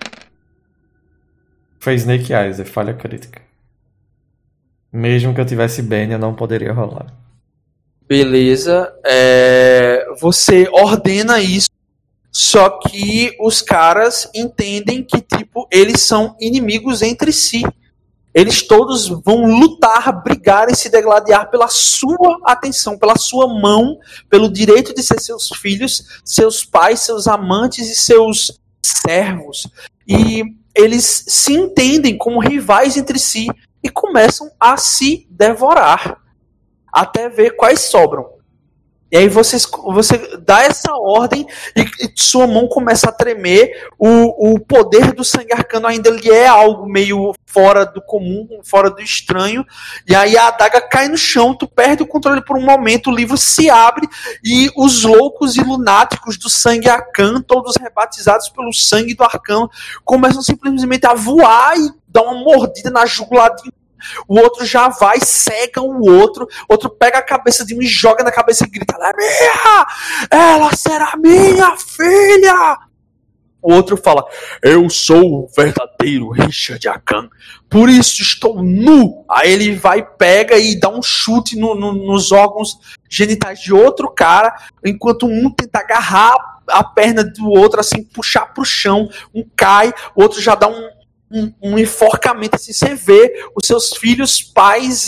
Foi Snake Eyes, é falha crítica. Mesmo que eu tivesse Bane, eu não poderia rolar. Beleza, você ordena isso, só que os caras entendem que, tipo, eles são inimigos entre si. Eles todos vão lutar, brigar e se degladiar pela sua atenção, pela sua mão, pelo direito de ser seus filhos, seus pais, seus amantes e seus servos. E eles se entendem como rivais entre si e começam a se devorar, até ver quais sobram. E aí você dá essa ordem e sua mão começa a tremer. O poder do sangue arcano ainda ele é algo meio fora do comum, fora do estranho. E aí a adaga cai no chão, tu perde o controle por um momento, o livro se abre e os loucos e lunáticos do sangue arcano, todos rebatizados pelo sangue do arcano, começam simplesmente a voar e dar uma mordida na jugular de o outro já vai, cega o outro pega a cabeça de um e joga na cabeça e grita: ela é minha! Ela será minha filha! O outro fala: eu sou o verdadeiro Richard Akan, por isso estou nu. Aí ele vai, pega e dá um chute nos órgãos genitais de outro cara, enquanto um tenta agarrar a perna do outro, assim, puxar pro chão, um cai, o outro já dá um enforcamento, assim, você vê os seus filhos, pais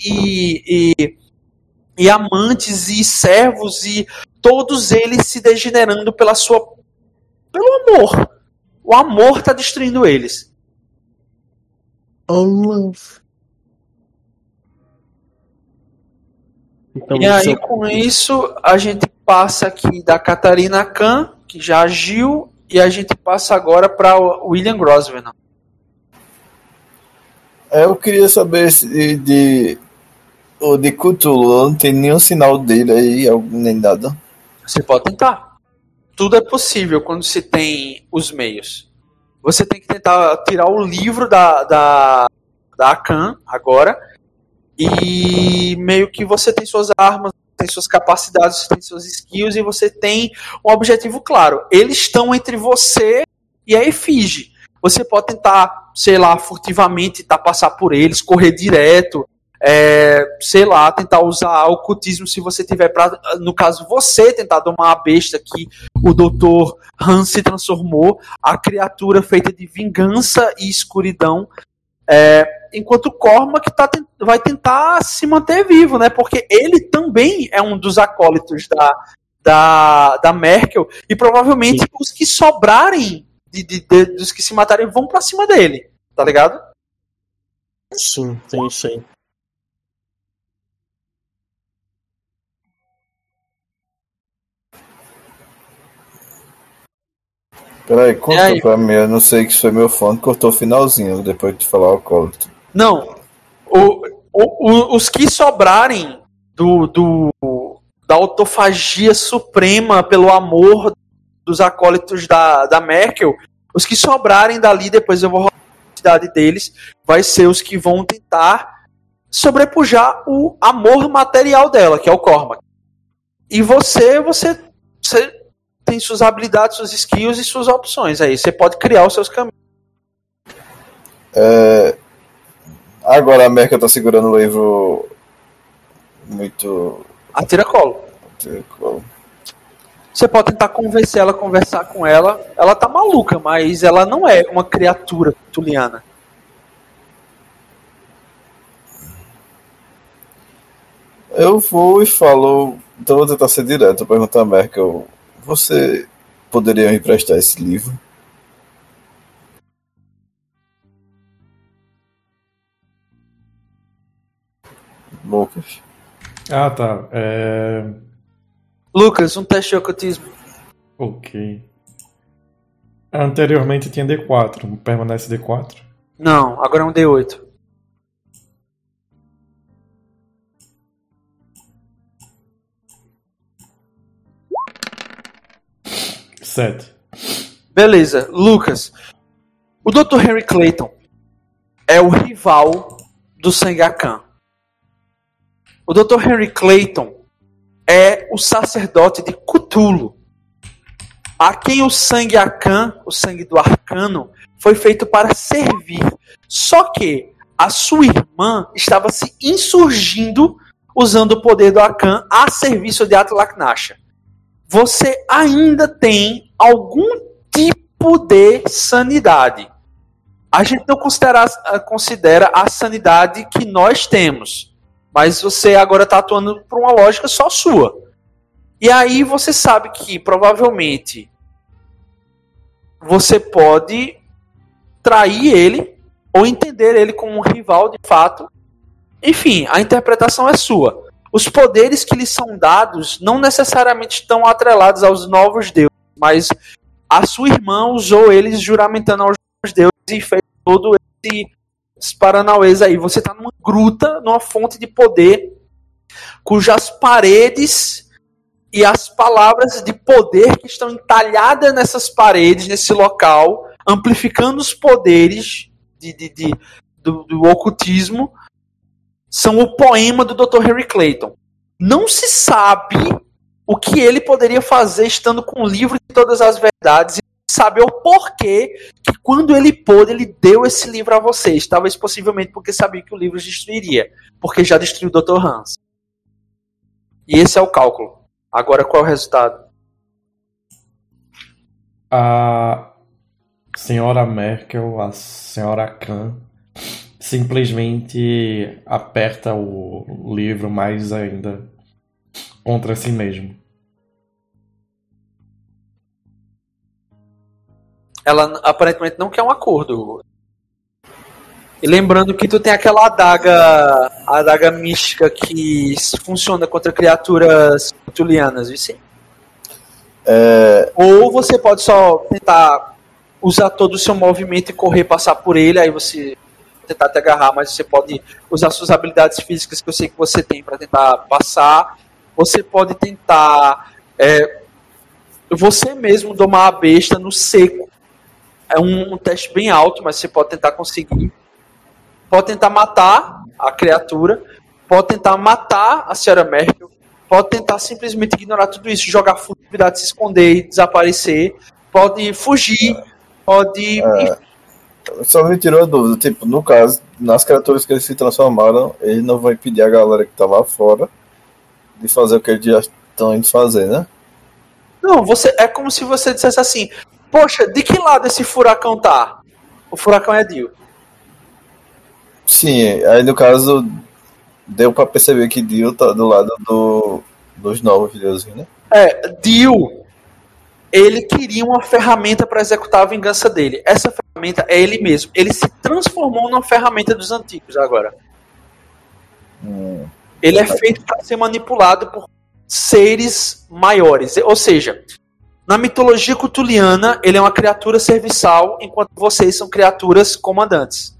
e amantes e servos e todos eles se degenerando pelo amor. O amor está destruindo eles. Oh, love. Então, e aí, com isso, a gente passa aqui da Catarina Khan, que já agiu, e a gente passa agora para o William Grosvenor. Eu queria saber se de Cthulhu, não tem nenhum sinal dele aí, nem nada. Você pode tentar. Tudo é possível quando se tem os meios. Você tem que tentar tirar o livro da Akan agora, e meio que você tem suas armas, tem suas capacidades, você tem suas skills, e você tem um objetivo claro. Eles estão entre você e a efígie. Você pode tentar, sei lá, furtivamente passar por eles, correr direto, sei lá, tentar usar ocultismo se você tiver no caso, você tentar domar a besta que o Dr. Hans se transformou, a criatura feita de vingança e escuridão, enquanto o Cormac vai tentar se manter vivo, né? Porque ele também é um dos acólitos da Merkel, e provavelmente os que sobrarem dos que se matarem vão pra cima dele, tá ligado? Sim, tem isso aí. Peraí, conta pra mim, eu não sei que isso foi meu fone, cortou o finalzinho depois de falar o cólito. Não, os que sobrarem da autofagia suprema pelo amor dos acólitos da Merkel, os que sobrarem dali, depois eu vou rolar a quantidade deles, vai ser os que vão tentar sobrepujar o amor material dela, que é o Cormac. E você tem suas habilidades, suas skills e suas opções aí. Você pode criar os seus caminhos. Agora a Merkel tá segurando o livro muito... A tiracolo. Você pode tentar convencer ela, conversar com ela. Ela tá maluca, mas ela não é uma criatura tuliana. Eu vou e falo. Então vou tentar ser direto. Perguntar a Merkel: você poderia me emprestar esse livro? Lucas. Ah, tá. Lucas, um teste de ocultismo. Ok. Anteriormente tinha D4. Permanece D4? Não, agora é um D8. Sete. Beleza, Lucas. O Dr. Henry Clayton é o rival do Sangakan. O Dr. Henry Clayton é o sacerdote de Cthulhu, a quem o sangue Akan, o sangue do arcano, foi feito para servir. Só que a sua irmã estava se insurgindo usando o poder do Akan a serviço de Atlaknasha. Você ainda tem algum tipo de sanidade. A gente não considera a sanidade que nós temos, mas você agora está atuando por uma lógica só sua. E aí você sabe que provavelmente você pode trair ele ou entender ele como um rival de fato. Enfim, a interpretação é sua. Os poderes que lhe são dados não necessariamente estão atrelados aos novos deuses, mas a sua irmã usou eles juramentando aos novos deuses e fez todo esse paranauês aí. Você está numa gruta, numa fonte de poder, cujas paredes e as palavras de poder que estão entalhadas nessas paredes, nesse local, amplificando os poderes do ocultismo, são o poema do Dr. Henry Clayton. Não se sabe o que ele poderia fazer estando com o livro de todas as verdades e sabe o porquê que quando ele pôde, ele deu esse livro a vocês. Talvez possivelmente porque sabia que o livro os destruiria, porque já destruiu o Dr. Hans. E esse é o cálculo. Agora qual é o resultado? A senhora Merkel, a senhora Kahn, simplesmente aperta o livro mais ainda contra si mesmo. Ela aparentemente não quer um acordo. E lembrando que tu tem aquela adaga mística que funciona contra criaturas cthulhianas, viu? Sim? Ou você pode só tentar usar todo o seu movimento e correr, passar por ele, aí você tentar te agarrar, mas você pode usar suas habilidades físicas que eu sei que você tem para tentar passar. Você pode tentar você mesmo domar a besta no seco. É um teste bem alto, mas você pode tentar conseguir. Pode tentar matar a criatura, pode tentar matar a senhora Merkel, pode tentar simplesmente ignorar tudo isso, jogar furtividade, se esconder e desaparecer, pode fugir, pode... Só me tirou a dúvida, tipo, no caso, nas criaturas que eles se transformaram, ele não vai impedir a galera que tá lá fora de fazer o que eles já estão indo fazer, né? Não, é como se você dissesse assim, poxa, de que lado esse furacão tá? O furacão é Dio. Sim, aí no caso deu pra perceber que Dio tá do lado dos novos deuses, né? Dio, ele queria uma ferramenta para executar a vingança dele. Essa ferramenta é ele mesmo. Ele se transformou numa ferramenta dos antigos agora. Ele é feito para ser manipulado por seres maiores. Ou seja, na mitologia cthulhiana, ele é uma criatura serviçal, enquanto vocês são criaturas comandantes.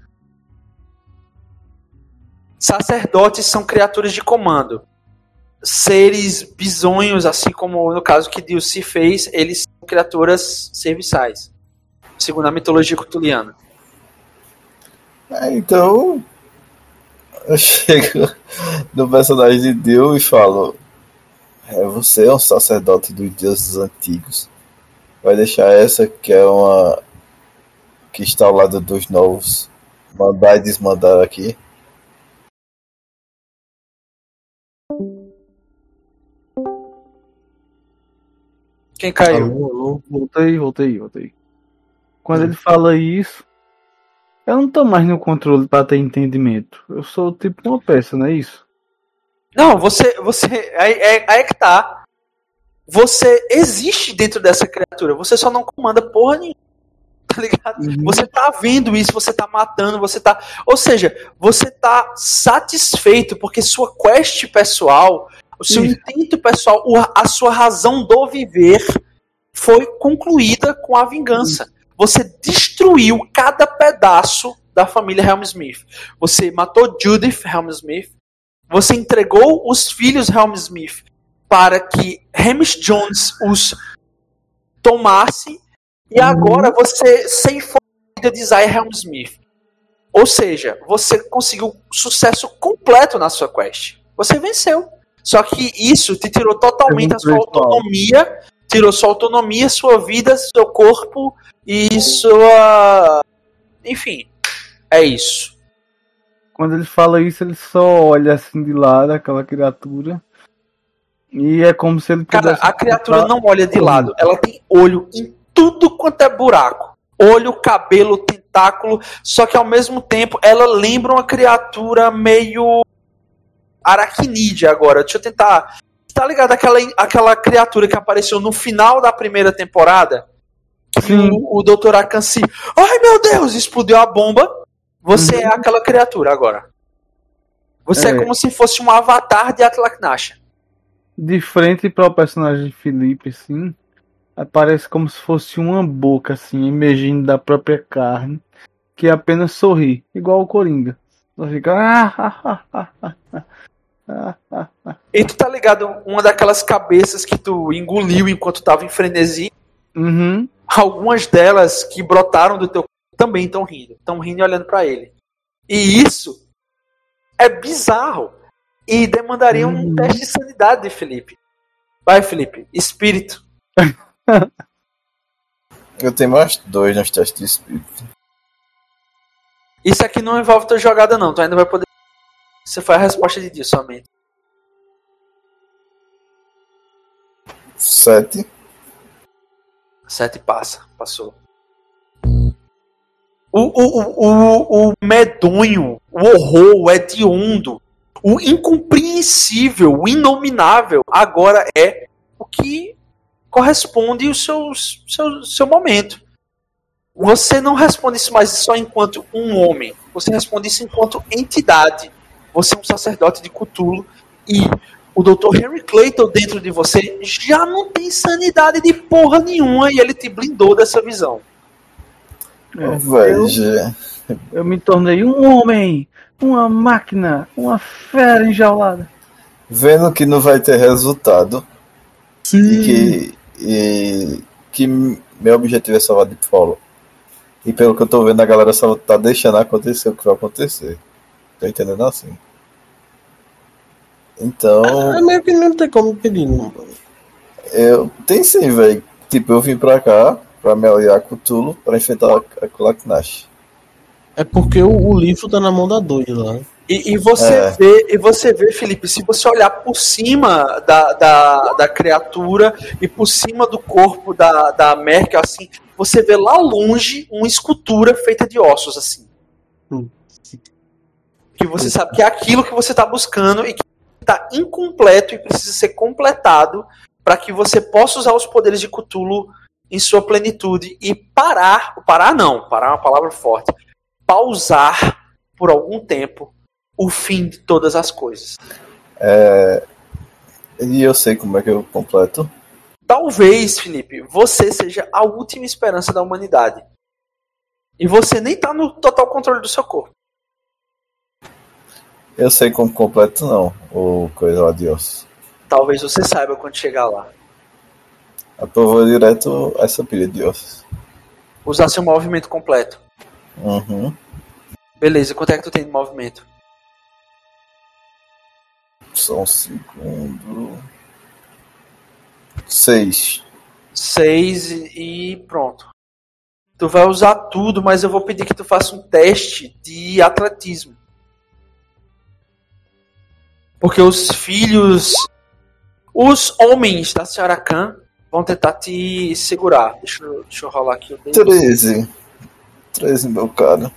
Sacerdotes são criaturas de comando. Seres bizonhos, assim como no caso que Dio se fez, eles são criaturas serviçais, segundo a mitologia cthulhiana. Então eu chego no personagem de Dio e falo: você é um sacerdote dos deuses antigos, vai deixar essa que é uma que está ao lado dos novos mandar e desmandar aqui? Quem caiu? Alô, voltei. Quando ele fala isso, eu não tô mais no controle para ter entendimento. Eu sou tipo uma peça, não é isso? Não, você aí que tá. Você existe dentro dessa criatura, você só não comanda porra nenhuma, tá ligado? Você tá vendo isso, você tá matando, você tá... Ou seja, você tá satisfeito porque sua quest pessoal, o seu intento pessoal, a sua razão do viver foi concluída com a vingança. Você destruiu cada pedaço da família Helm-Smith. Você matou Judith Helm-Smith, você entregou os filhos Helm-Smith para que Hamish Jones os tomasse, e agora você ceifou a vida de Isaiah Helm-Smith. Ou seja, você conseguiu sucesso completo na sua quest. Você venceu. Só que isso te tirou totalmente a sua autonomia, tirou sua autonomia, sua vida, seu corpo e sua... Enfim, é isso. Quando ele fala isso, ele só olha assim de lado aquela criatura. E é como se ele Cara, a criatura não olha de lado. Ela tem olho em tudo quanto é buraco. Olho, cabelo, tentáculo. Só que ao mesmo tempo ela lembra uma criatura meio aracnídea agora. Deixa eu tentar... Tá ligado aquela criatura que apareceu no final da primeira temporada? Que o Dr. Akansi... Ai meu Deus! Explodiu a bomba. Você é aquela criatura agora. Você é como se fosse um avatar de Atlaknasha. De frente para o personagem de Felipe, assim, parece como se fosse uma boca, assim, emergindo da própria carne, que apenas sorri, igual o Coringa. Só fica... E tu tá ligado? Uma daquelas cabeças que tu engoliu enquanto tava em frenesi. Algumas delas que brotaram do teu corpo também estão rindo. Estão rindo e olhando pra ele. E isso é bizarro. E demandaria um teste de sanidade de Felipe. Vai, Felipe. Espírito. Eu tenho mais 2 nos testes de espírito. Isso aqui não envolve tua jogada, não. Tu ainda vai poder... Você faz a resposta de dia somente. 7. 7 passa. Passou. O medonho, o horror, o hediondo, o incompreensível, o inominável, agora é o que corresponde ao seu momento. Você não responde isso mais só enquanto um homem. Você responde isso enquanto entidade. Você é um sacerdote de Cthulhu e o Dr. Henry Clayton dentro de você já não tem sanidade de porra nenhuma e ele te blindou dessa visão. Eu me tornei um homem, uma máquina, uma fera enjaulada. Vendo que não vai ter resultado. Sim. E que meu objetivo é salvar Deep Follow. E pelo que eu tô vendo, a galera só tá deixando acontecer o que vai acontecer. Tô entendendo assim. Então... meio que não tem como pedir, não. Tem sim, velho. Tipo, eu vim pra cá pra me aliar com o Cthulhu pra enfrentar a Atlaknasha. É porque o livro tá na mão da doida lá. E você vê, Felipe, se você olhar por cima da criatura e por cima do corpo da Merkel, assim, você vê lá longe uma escultura feita de ossos, assim. Que você sabe que é aquilo que você está buscando e que está incompleto e precisa ser completado para que você possa usar os poderes de Cthulhu em sua plenitude e parar é uma palavra forte, pausar por algum tempo o fim de todas as coisas. E eu sei como é que eu completo. Talvez, Felipe, você seja a última esperança da humanidade. E você nem está no total controle do seu corpo. Eu sei como completo não, o coisa lá de osso. Talvez você saiba quando chegar lá. Eu vou direto a essa pilha de ossos. Usar seu movimento completo. Beleza, quanto é que tu tem de movimento? Só um segundo. 6. 6 e pronto. Tu vai usar tudo, mas eu vou pedir que tu faça um teste de atletismo. Porque os homens da Senhora Khan vão tentar te segurar. Deixa eu rolar aqui o dedo. 13, meu cara.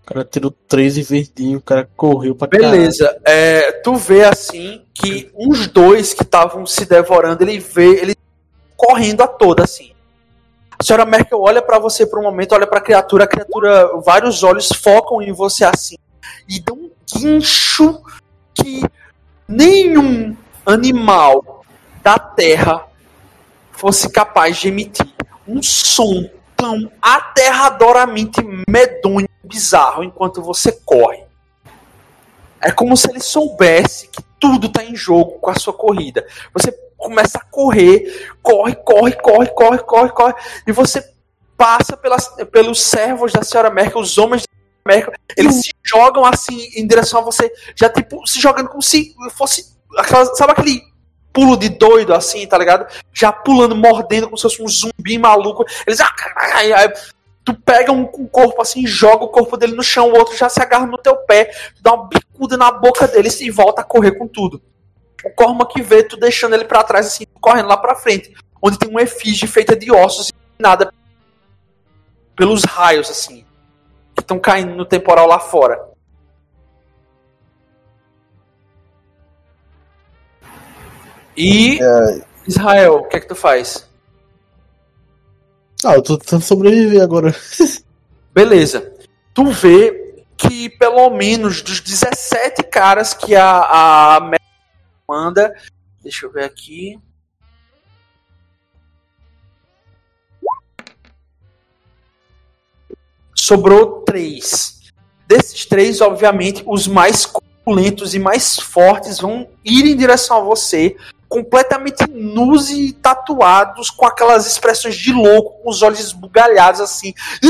O cara tirou 13 verdinho, o cara correu pra Beleza, tu vê assim que uns dois que estavam se devorando, ele correndo a toda assim. A senhora Merkel olha pra você por um momento, olha pra criatura, a criatura, vários olhos focam em você assim e dão um guincho que nenhum animal da Terra fosse capaz de emitir. Um som tão aterradoramente medonho e bizarro enquanto você corre. É como se ele soubesse que tudo está em jogo com a sua corrida. Você começa a correr, corre, e você passa pelos servos da senhora Merkel, os homens da senhora Merkel, eles se jogam assim em direção a você, já tipo, se jogando como se fosse, sabe aquele pulo de doido assim, tá ligado? Já pulando, mordendo como se fosse um zumbi maluco. Eles... Aí, tu pega um corpo assim, joga o corpo dele no chão, o outro já se agarra no teu pé, tu dá uma bicuda na boca dele e volta a correr com tudo. O Cormac vê tu deixando ele pra trás assim, correndo lá pra frente, onde tem uma efígie feita de ossos e nada pelos raios assim, que estão caindo no temporal lá fora. E Israel, o que é que tu faz? Eu tô tentando sobreviver agora. Beleza. Tu vê que pelo menos dos 17 caras que a manda, deixa eu ver aqui. Sobrou 3. Desses 3, obviamente, os mais corpulentos e mais fortes vão ir em direção a você, completamente nus e tatuados, com aquelas expressões de louco, com os olhos esbugalhados assim.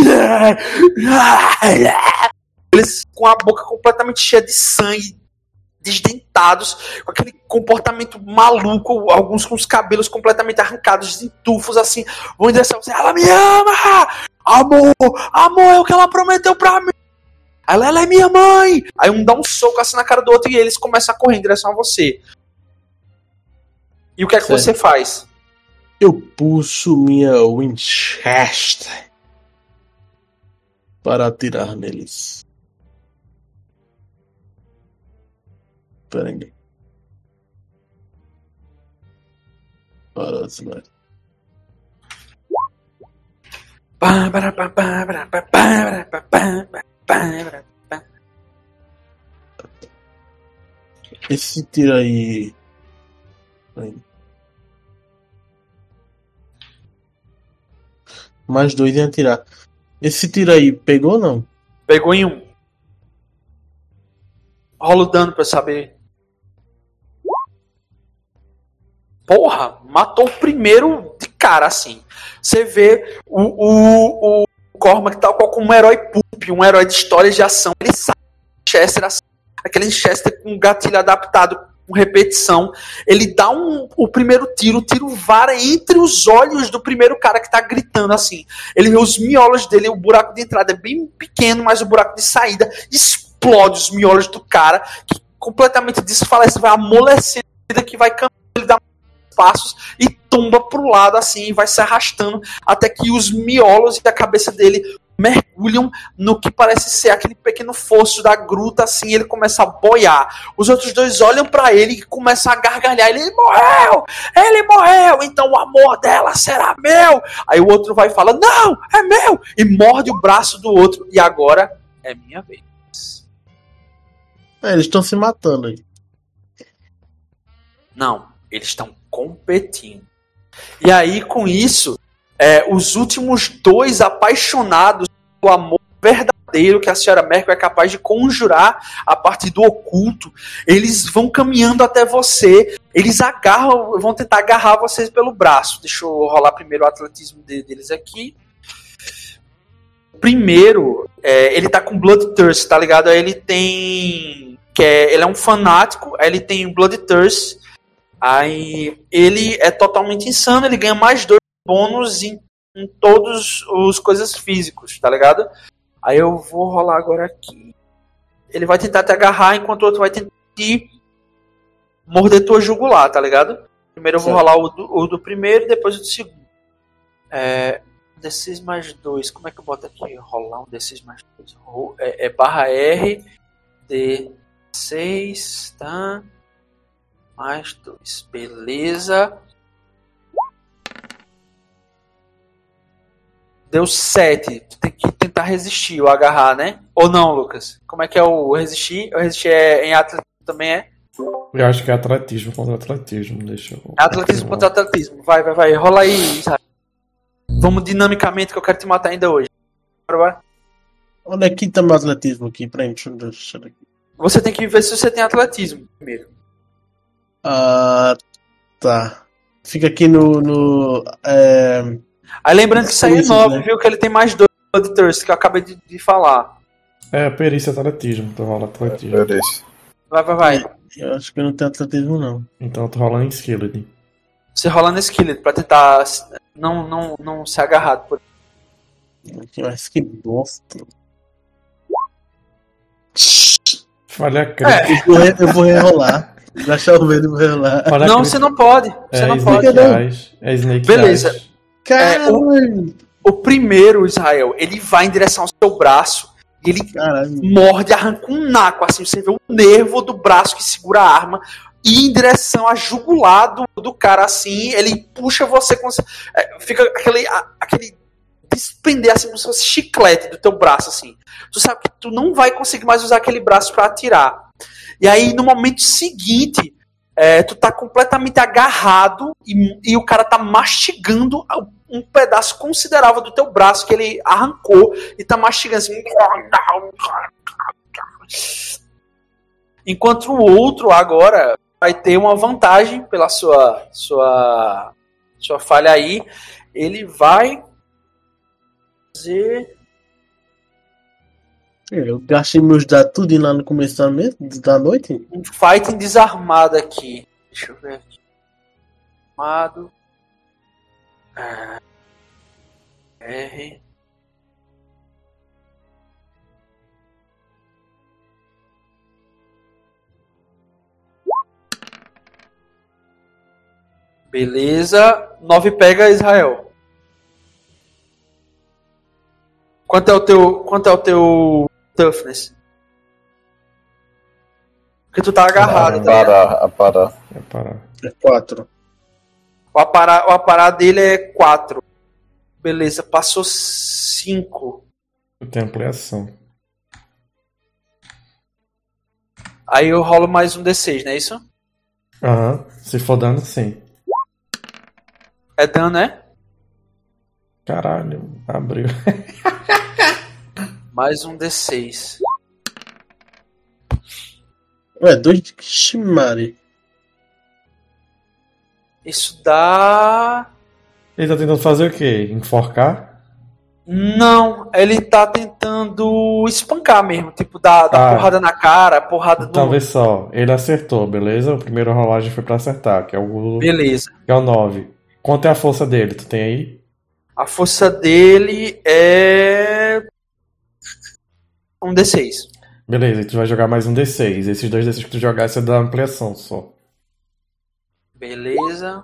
Eles com a boca completamente cheia de sangue, desdentados, com aquele comportamento maluco, alguns com os cabelos completamente arrancados, em tufos assim, vão em direção a você. Ela me ama! Amor é o que ela prometeu pra mim! Ela é minha mãe! Aí um dá um soco assim na cara do outro e eles começam a correr em direção a você. E o que é que você faz? Eu puxo minha Winchester para atirar neles. Pera aí. Esse tiro aí. Mais 2 iam atirar. Esse tiro aí pegou ou não? Pegou em 1. Rola o dano pra eu saber. Porra, matou o primeiro de cara, assim. Você vê o Cormac tal qual como um herói pulp, um herói de histórias de ação. Ele sabe Chester, assim, aquele Chester com gatilho adaptado, com repetição. Ele dá o primeiro tiro, o tiro vara entre os olhos do primeiro cara que tá gritando, assim. Ele vê os miolos dele, o buraco de entrada é bem pequeno, mas o buraco de saída explode os miolos do cara, que completamente desfalece, vai amolecendo, que vai caminhando, ele dá passos e tomba pro lado assim, e vai se arrastando até que os miolos e a cabeça dele mergulham no que parece ser aquele pequeno fosso da gruta, assim, ele começa a boiar. Os outros dois olham pra ele e começam a gargalhar. Ele morreu, então o amor dela será meu. Aí o outro vai e fala, não, é meu, e morde o braço do outro, e agora é minha vez. Eles estão se matando aí. Não, eles estão competindo. E aí, com isso, os últimos 2 apaixonados pelo amor verdadeiro que a senhora Merkel é capaz de conjurar a partir do oculto, eles vão caminhando até você, eles vão tentar agarrar vocês pelo braço. Deixa eu rolar primeiro o atletismo deles aqui. Primeiro, ele tá com Bloodthirst, tá ligado? Aí ele tem... ele é um fanático, aí ele tem Bloodthirst. Aí ele é totalmente insano, ele ganha mais 2 bônus em todos os coisas físicos, tá ligado? Aí eu vou rolar agora aqui. Ele vai tentar te agarrar, enquanto o outro vai tentar te morder tua jugular, tá ligado? Primeiro eu vou rolar o do primeiro e depois o do segundo. D6 mais 2. Como é que eu boto aqui? Rolar um D6 mais 2. Barra R. D6, tá? Mais 2. Beleza. Deu 7. Tu tem que tentar resistir ou agarrar, né? Ou não, Lucas? Como é que é o resistir? O resistir em atletismo também é? Eu acho que é atletismo contra atletismo. Deixa eu... Atletismo contra atletismo. Vai. Rola aí, Israel. Vamos dinamicamente que eu quero te matar ainda hoje. Bora. Olha aqui, tá meu atletismo aqui. Peraí, deixa eu deixar aqui. Você tem que ver se você tem atletismo primeiro. Ah, tá. Fica aqui no Aí lembrando que isso aí é Isso, 9, né? viu? Que ele tem mais 2 de Thirst, que eu acabei de falar. É, perícia atletismo. Tu rola atletismo. Por isso. Vai. Eu acho que eu não tenho atletismo, não. Então tu rola em skilled. Você rola no skillet pra tentar não ser agarrado por Mas que bosta. Falha crítica. Eu vou rerolar. Gastar o medo e vou rerolar. Falha Não, crítica. você não pode. Você É não Snake pode. Eyes. É Snake Beleza. Eyes. Caralho! O primeiro, Israel, ele vai em direção ao seu braço e ele Caralho. morde, arranca um naco, assim, você vê o nervo do braço que segura a arma e em direção a jugular do cara, assim, ele puxa você, fica aquele desprender, assim, como se fosse chiclete do teu braço, assim. Tu sabe que tu não vai conseguir mais usar aquele braço pra atirar. E aí, no momento seguinte, tu tá completamente agarrado e o cara tá mastigando um pedaço considerável do teu braço que ele arrancou e tá mastigando assim. Enquanto o outro agora vai ter uma vantagem pela sua falha aí. Ele vai fazer... Eu gastei meus dados tudo lá no começo da noite. um fighting desarmado aqui. Deixa eu ver aqui. Armado. R. Beleza. 9 pega, Israel. Quanto é o teu toughness? Porque tu tá agarrado, tá ligado? Parar. É parar. É 4. O aparar dele é 4. Beleza, passou 5. Eu tenho ampliação. Aí eu rolo mais um D6, não é isso? Aham. Se for dano, sim. É dano, né? Caralho, abriu. Mais um D6. Ué, 2 de Shimari. Isso dá... Ele tá tentando fazer o quê? Enforcar? Não, ele tá tentando espancar mesmo. Tipo, dar porrada na cara, porrada Então, no... vê só. Ele acertou, beleza? O primeiro rolagem foi pra acertar, que é o Beleza. 9. Quanto é a força dele? Tu tem aí? A força dele é... um D6. Beleza, e tu vai jogar mais um D6. Esses 2 D6 que tu jogar, você dá ampliação só. Beleza.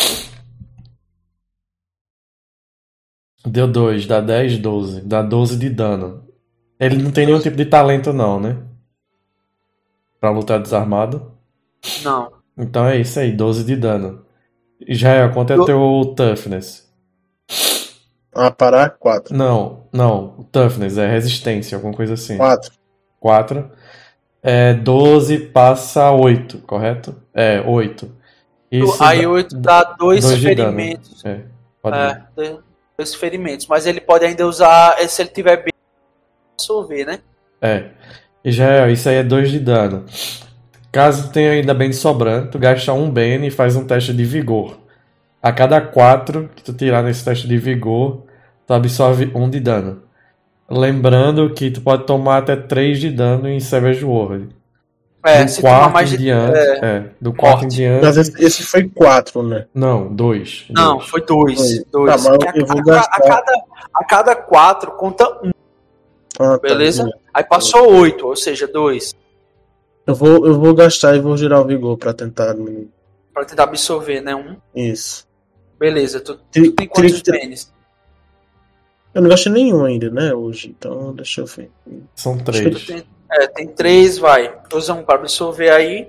Deu 2, dá 10, 12. Dá 12 de dano. Ele não tem nenhum tipo de talento não, né? Pra lutar desarmado. Não. Então é isso aí, 12 de dano. Israel, quanto é teu toughness? Parar 4. Não. O toughness é resistência, alguma coisa assim. 4. 4. 12 passa 8, correto? 8. Isso Aí 8 dá 2 2 de dano. ferimentos. Pode ver. 2 ferimentos. Mas ele pode ainda usar, se ele tiver bem, absorver, né? Israel, isso aí é 2 de dano. Caso tenha ainda bem de sobrando, tu gasta um bene e faz um teste de vigor. A cada 4 que tu tirar nesse teste de vigor, tu absorve 1 de dano. Lembrando que tu pode tomar até 3 de dano em Savage World. Se tomar mais de... do 4 em diante. Mas esse foi 4, né? Não, 2. Não, foi 2. Tá, mas eu vou gastar. A cada 4 conta 1. Beleza? Tá. Aí passou 8, ou seja, 2. Eu vou gastar e vou girar o vigor pra tentar. Pra tentar absorver, né? 1. Isso. Beleza, tu tem quantos pênis? Eu não gastei nenhum ainda, né, hoje. Então, deixa eu ver. São 3. Tem 3, vai. Usa um para absorver aí.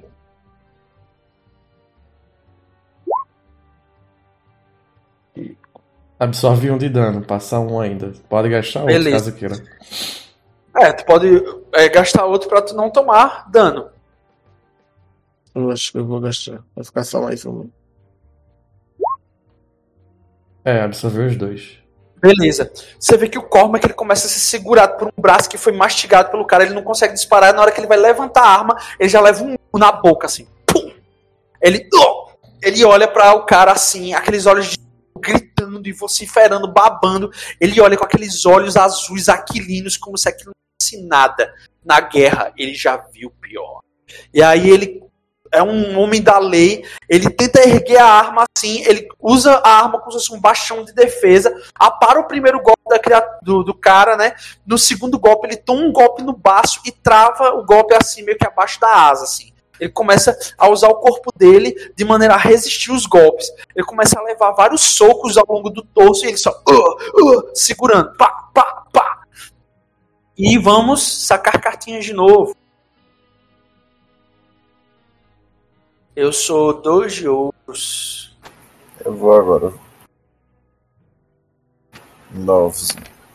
Absorve 1 de dano, passa 1 ainda. Pode gastar outro Beleza. caso queira. Tu pode gastar outro pra tu não tomar dano. Eu acho que eu vou gastar. Vai ficar só mais um. Absorveu os 2. Beleza. Você vê que o Cormac ele começa a ser segurado por um braço que foi mastigado pelo cara. Ele não consegue disparar. Na hora que ele vai levantar a arma, ele já leva um murro na boca, assim. Pum! Ele olha pra o cara assim, aqueles olhos de gritando e vociferando, babando. Ele olha com aqueles olhos azuis aquilinos, como se aquilo não fosse nada. Na guerra, ele já viu pior. E aí ele é um homem da lei, ele tenta erguer a arma assim, ele usa a arma como se fosse um bastião de defesa, apara o primeiro golpe do cara, né? No segundo golpe ele toma um golpe no baço e trava o golpe assim, meio que abaixo da asa, assim. Ele começa a usar o corpo dele de maneira a resistir os golpes. Ele começa a levar vários socos ao longo do torso e ele só segurando, pá, pá, pá. E vamos sacar cartinhas de novo. Eu sou 2 de ouros. Eu vou agora. 9.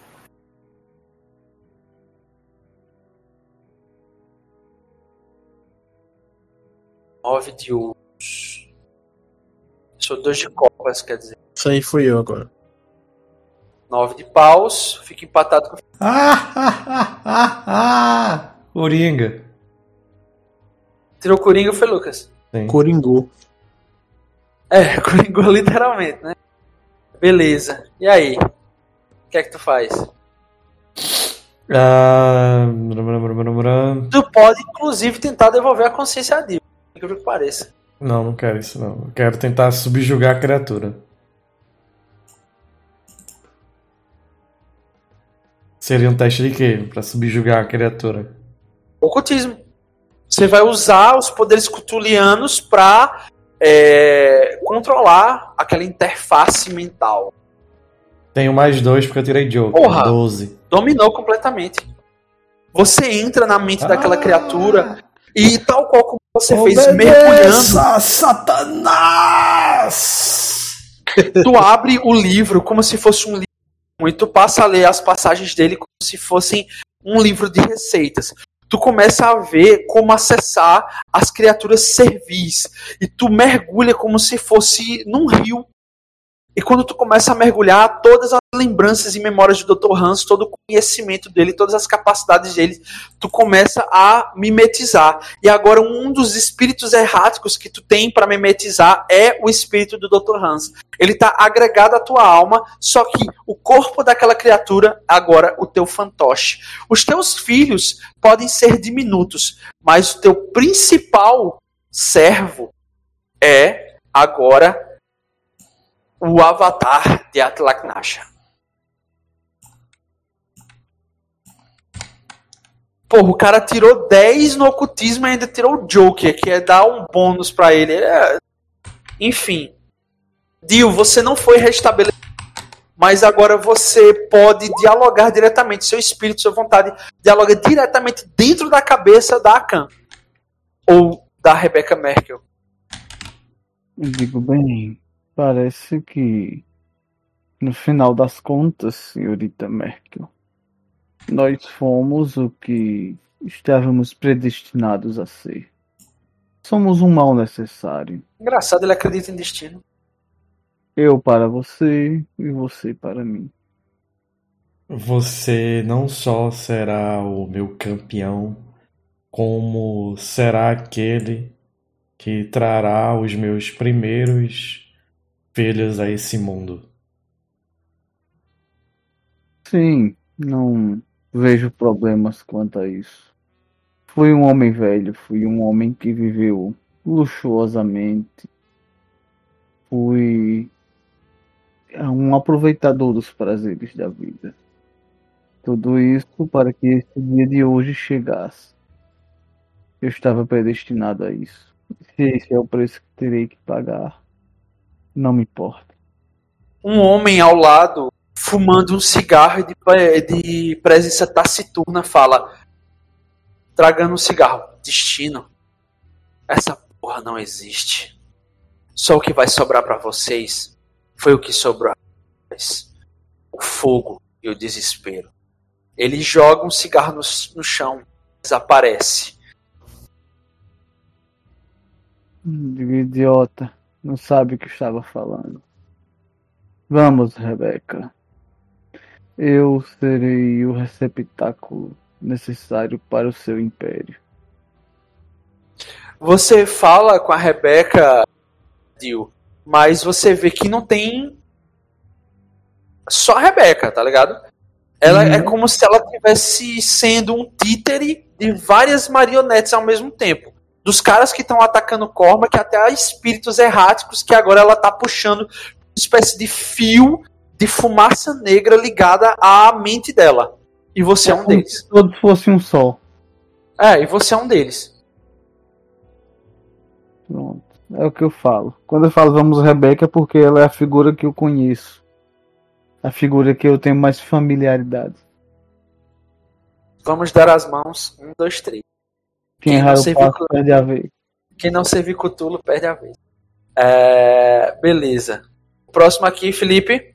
9 de ouros. Sou 2 de copas, quer dizer. Isso aí fui eu agora. 9 de paus. Fica empatado com... Coringa. Tirou Coringa ou foi Lucas? Sim. Coringou. Coringou literalmente, né? Beleza. E aí? O que é que tu faz? Tu pode, inclusive, tentar devolver a consciência a Dio. Que pareça. Não quero isso não. Eu quero tentar subjugar a criatura. Seria um teste de quê? Pra subjugar a criatura? Ocultismo. Você vai usar os poderes cutulianos pra controlar aquela interface mental. Tenho mais 2 porque eu tirei Joker. Porra! 12. Dominou completamente. Você entra na mente daquela criatura e tal qual como você fez, mergulhando. Satanás! Tu abre o livro como se fosse um livro e tu passa a ler as passagens dele como se fossem um livro de receitas. Tu começa a ver como acessar as criaturas servis. E tu mergulha como se fosse num rio. E quando tu começa a mergulhar, todas as lembranças e memórias do Dr. Hans, todo o conhecimento dele, todas as capacidades dele, tu começa a mimetizar. E agora um dos espíritos erráticos que tu tem para mimetizar é o espírito do Dr. Hans. Ele está agregado à tua alma, só que o corpo daquela criatura, agora o teu fantoche. Os teus filhos podem ser diminutos, mas o teu principal servo é agora o avatar de Atlak Nasha. Porra, o cara tirou 10 no ocultismo e ainda tirou o Joker, que é dar um bônus pra ele. Enfim. Dio, você não foi restabelecido, mas agora você pode dialogar diretamente. Seu espírito, sua vontade, dialoga diretamente dentro da cabeça da Akan. Ou da Rebecca Merkel. Eu digo, bem, parece que no final das contas, senhorita Merkel, nós fomos o que estávamos predestinados a ser. Somos um mal necessário. Engraçado, ele acredita em destino. Eu para você e você para mim. Você não só será o meu campeão, como será aquele que trará os meus primeiros filhos a esse mundo. Sim, não vejo problemas quanto a isso. Fui um homem velho, fui um homem que viveu luxuosamente. Fui um aproveitador dos prazeres da vida. Tudo isso para que esse dia de hoje chegasse. Eu estava predestinado a isso. Se esse é o preço que terei que pagar, não me importa. Um homem ao lado fumando um cigarro de presença taciturna, fala, tragando um cigarro. Destino. Essa porra não existe. Só o que vai sobrar pra vocês foi o que sobrou. O fogo e o desespero. Ele joga um cigarro no chão, desaparece. Idiota, não sabe o que estava falando. Vamos, Rebeca. Eu serei o receptáculo necessário para o seu império. Você fala com a Rebeca, Dio, mas você vê que não tem só a Rebeca, tá ligado? Ela é como se ela estivesse sendo um títere de várias marionetes ao mesmo tempo. Dos caras que estão atacando Cormac, até a espíritos erráticos que agora ela tá puxando uma espécie de fio de fumaça negra ligada à mente dela. E você é um deles. Se todos fossem um só. E você é um deles. Pronto. É o que eu falo. Quando eu falo vamos Rebeca é porque ela é a figura que eu conheço. A figura que eu tenho mais familiaridade. Vamos dar as mãos. 1, 2, 3. Quem errar o passo perde a vez. Quem não servir Cthulhu perde a vez. Beleza. O próximo aqui, Felipe.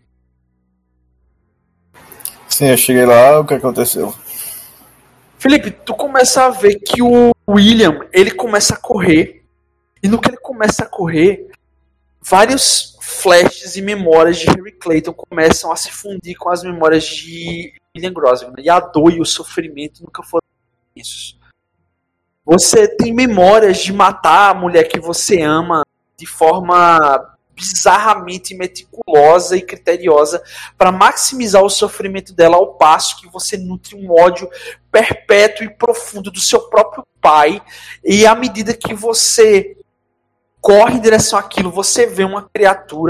Sim, eu cheguei lá, o que aconteceu? Felipe, tu começa a ver que o William, ele começa a correr. E no que ele começa a correr, vários flashes e memórias de Henry Clayton começam a se fundir com as memórias de William Grosvenor. E a dor e o sofrimento nunca foram intensos. Você tem memórias de matar a mulher que você ama de forma bizarramente meticulosa e criteriosa para maximizar o sofrimento dela, ao passo que você nutre um ódio perpétuo e profundo do seu próprio pai. E à medida que você corre em direção àquilo, você vê uma criatura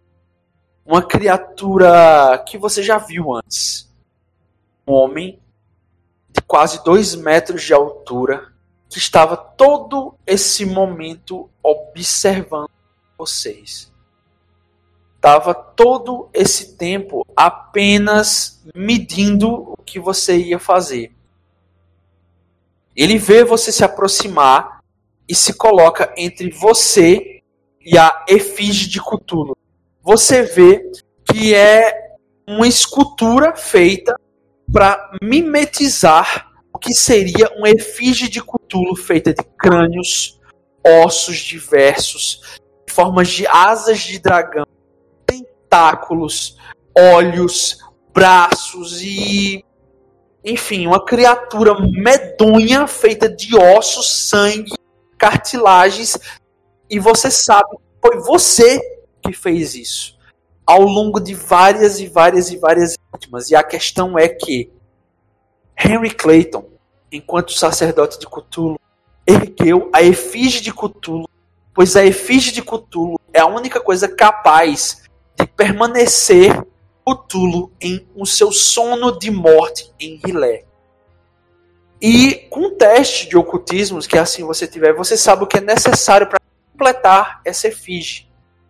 que você já viu antes. Um homem de quase 2 metros de altura que estava todo esse momento observando vocês. Estava todo esse tempo apenas medindo o que você ia fazer. Ele vê você se aproximar e se coloca entre você e a efígie de Cthulhu. Você vê que é uma escultura feita para mimetizar o que seria uma efígie de Cthulhu feita de crânios, ossos diversos, formas de asas de dragão, tentáculos, olhos, braços e... enfim, uma criatura medonha feita de ossos, sangue, cartilagens. E você sabe que foi você que fez isso ao longo de várias e várias e várias vítimas. E a questão é que Henry Clayton, enquanto sacerdote de Cthulhu, ergueu a efígie de Cthulhu, pois a efígie de Cthulhu é a única coisa capaz de permanecer Cthulhu em o seu sono de morte em Rilé. E com um teste de ocultismos, que assim você tiver, você sabe o que é necessário para completar essa efígie.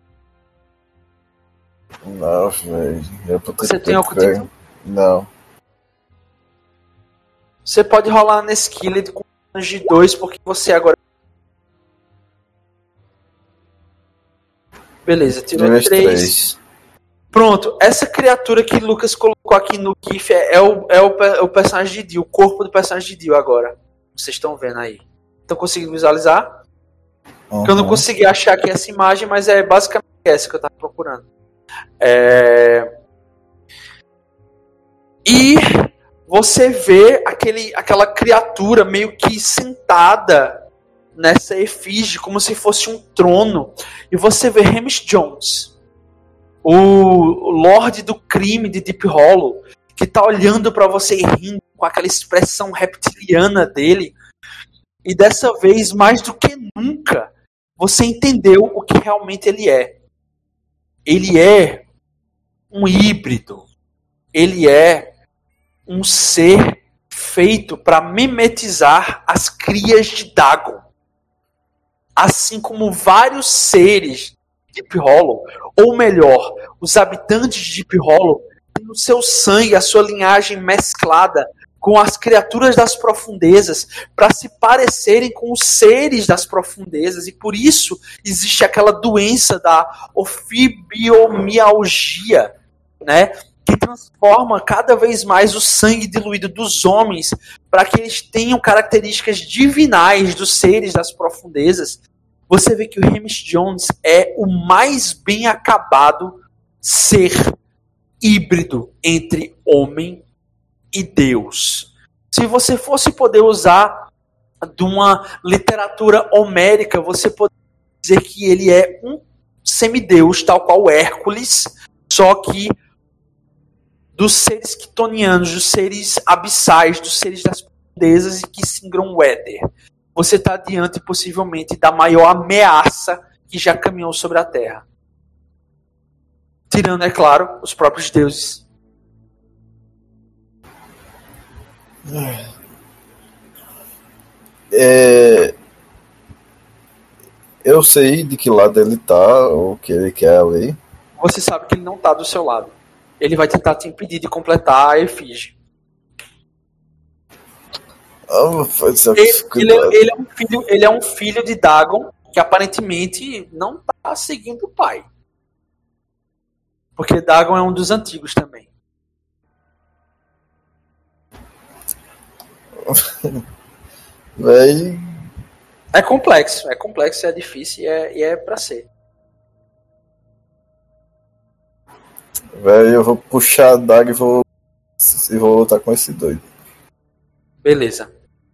Não, velho. Você tem ocultismo? Não. Você pode rolar na Skillet com menos de 2, porque você agora... Beleza, tirou 3. Pronto, essa criatura que Lucas colocou aqui no GIF é o personagem de Dio, o corpo do personagem de Dio agora. Vocês estão vendo aí. Estão conseguindo visualizar? Porque eu não consegui achar aqui essa imagem, mas é basicamente essa que eu estava procurando. E você vê aquela criatura meio que sentada nessa efígie, como se fosse um trono. E você vê Hamish Jones, o Lorde do Crime de Deep Hollow, que está olhando para você e rindo com aquela expressão reptiliana dele. E dessa vez, mais do que nunca, você entendeu o que realmente ele é. Ele é um híbrido. Ele é um ser feito para mimetizar as crias de Dagon. Assim como vários seres de Deep Hollow, ou melhor, os habitantes de Deep Hollow, têm o o seu sangue, a sua linhagem mesclada com as criaturas das profundezas, para se parecerem com os seres das profundezas, e por isso existe aquela doença da ofibiomialgia, né, que transforma cada vez mais o sangue diluído dos homens para que eles tenham características divinais dos seres das profundezas. Você vê que o James Jones é o mais bem acabado ser híbrido entre homem e Deus. Se você fosse poder usar de uma literatura homérica, você poderia dizer que ele é um semideus, tal qual Hércules, só que dos seres quitonianos, dos seres abissais, dos seres das profundezas e que singram o éter. Você está diante, possivelmente, da maior ameaça que já caminhou sobre a Terra. Tirando, é claro, os próprios deuses. Eu sei de que lado ele tá, o que ele quer ali. Você sabe que ele não está do seu lado. Ele vai tentar te impedir de completar a efígie. Ele é um filho de Dagon que aparentemente não está seguindo o pai. Porque Dagon é um dos antigos também. Véi, É complexo, é difícil e é pra ser. eu vou puxar a daga e vou lutar com esse doido. Beleza.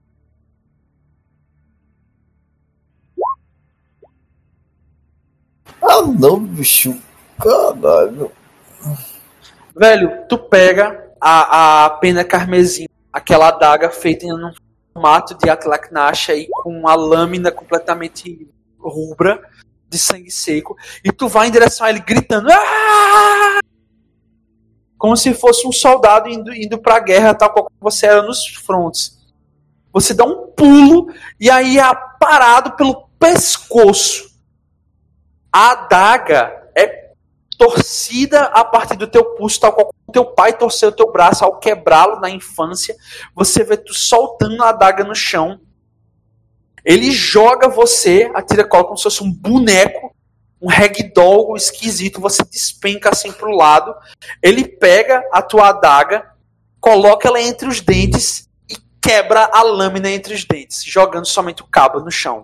Ah não, bicho. Caralho. Velho, tu pega a pena carmesim, aquela adaga feita em um formato de Atlaknasha e com a lâmina completamente rubra, de sangue seco, e tu vai em direção a ele gritando, "Ah!", como se fosse um soldado indo pra guerra, tal qual você era nos frontes. Você dá um pulo e aí é parado pelo pescoço. A adaga é torcida a partir do teu pulso, tal qual o teu pai torceu o teu braço ao quebrá-lo na infância. Você vê tu soltando a adaga no chão. Ele joga você, atira cola como se fosse um boneco, um ragdoll esquisito, você despenca assim pro lado. Ele pega a tua adaga, coloca ela entre os dentes e quebra a lâmina entre os dentes, jogando somente o cabo no chão.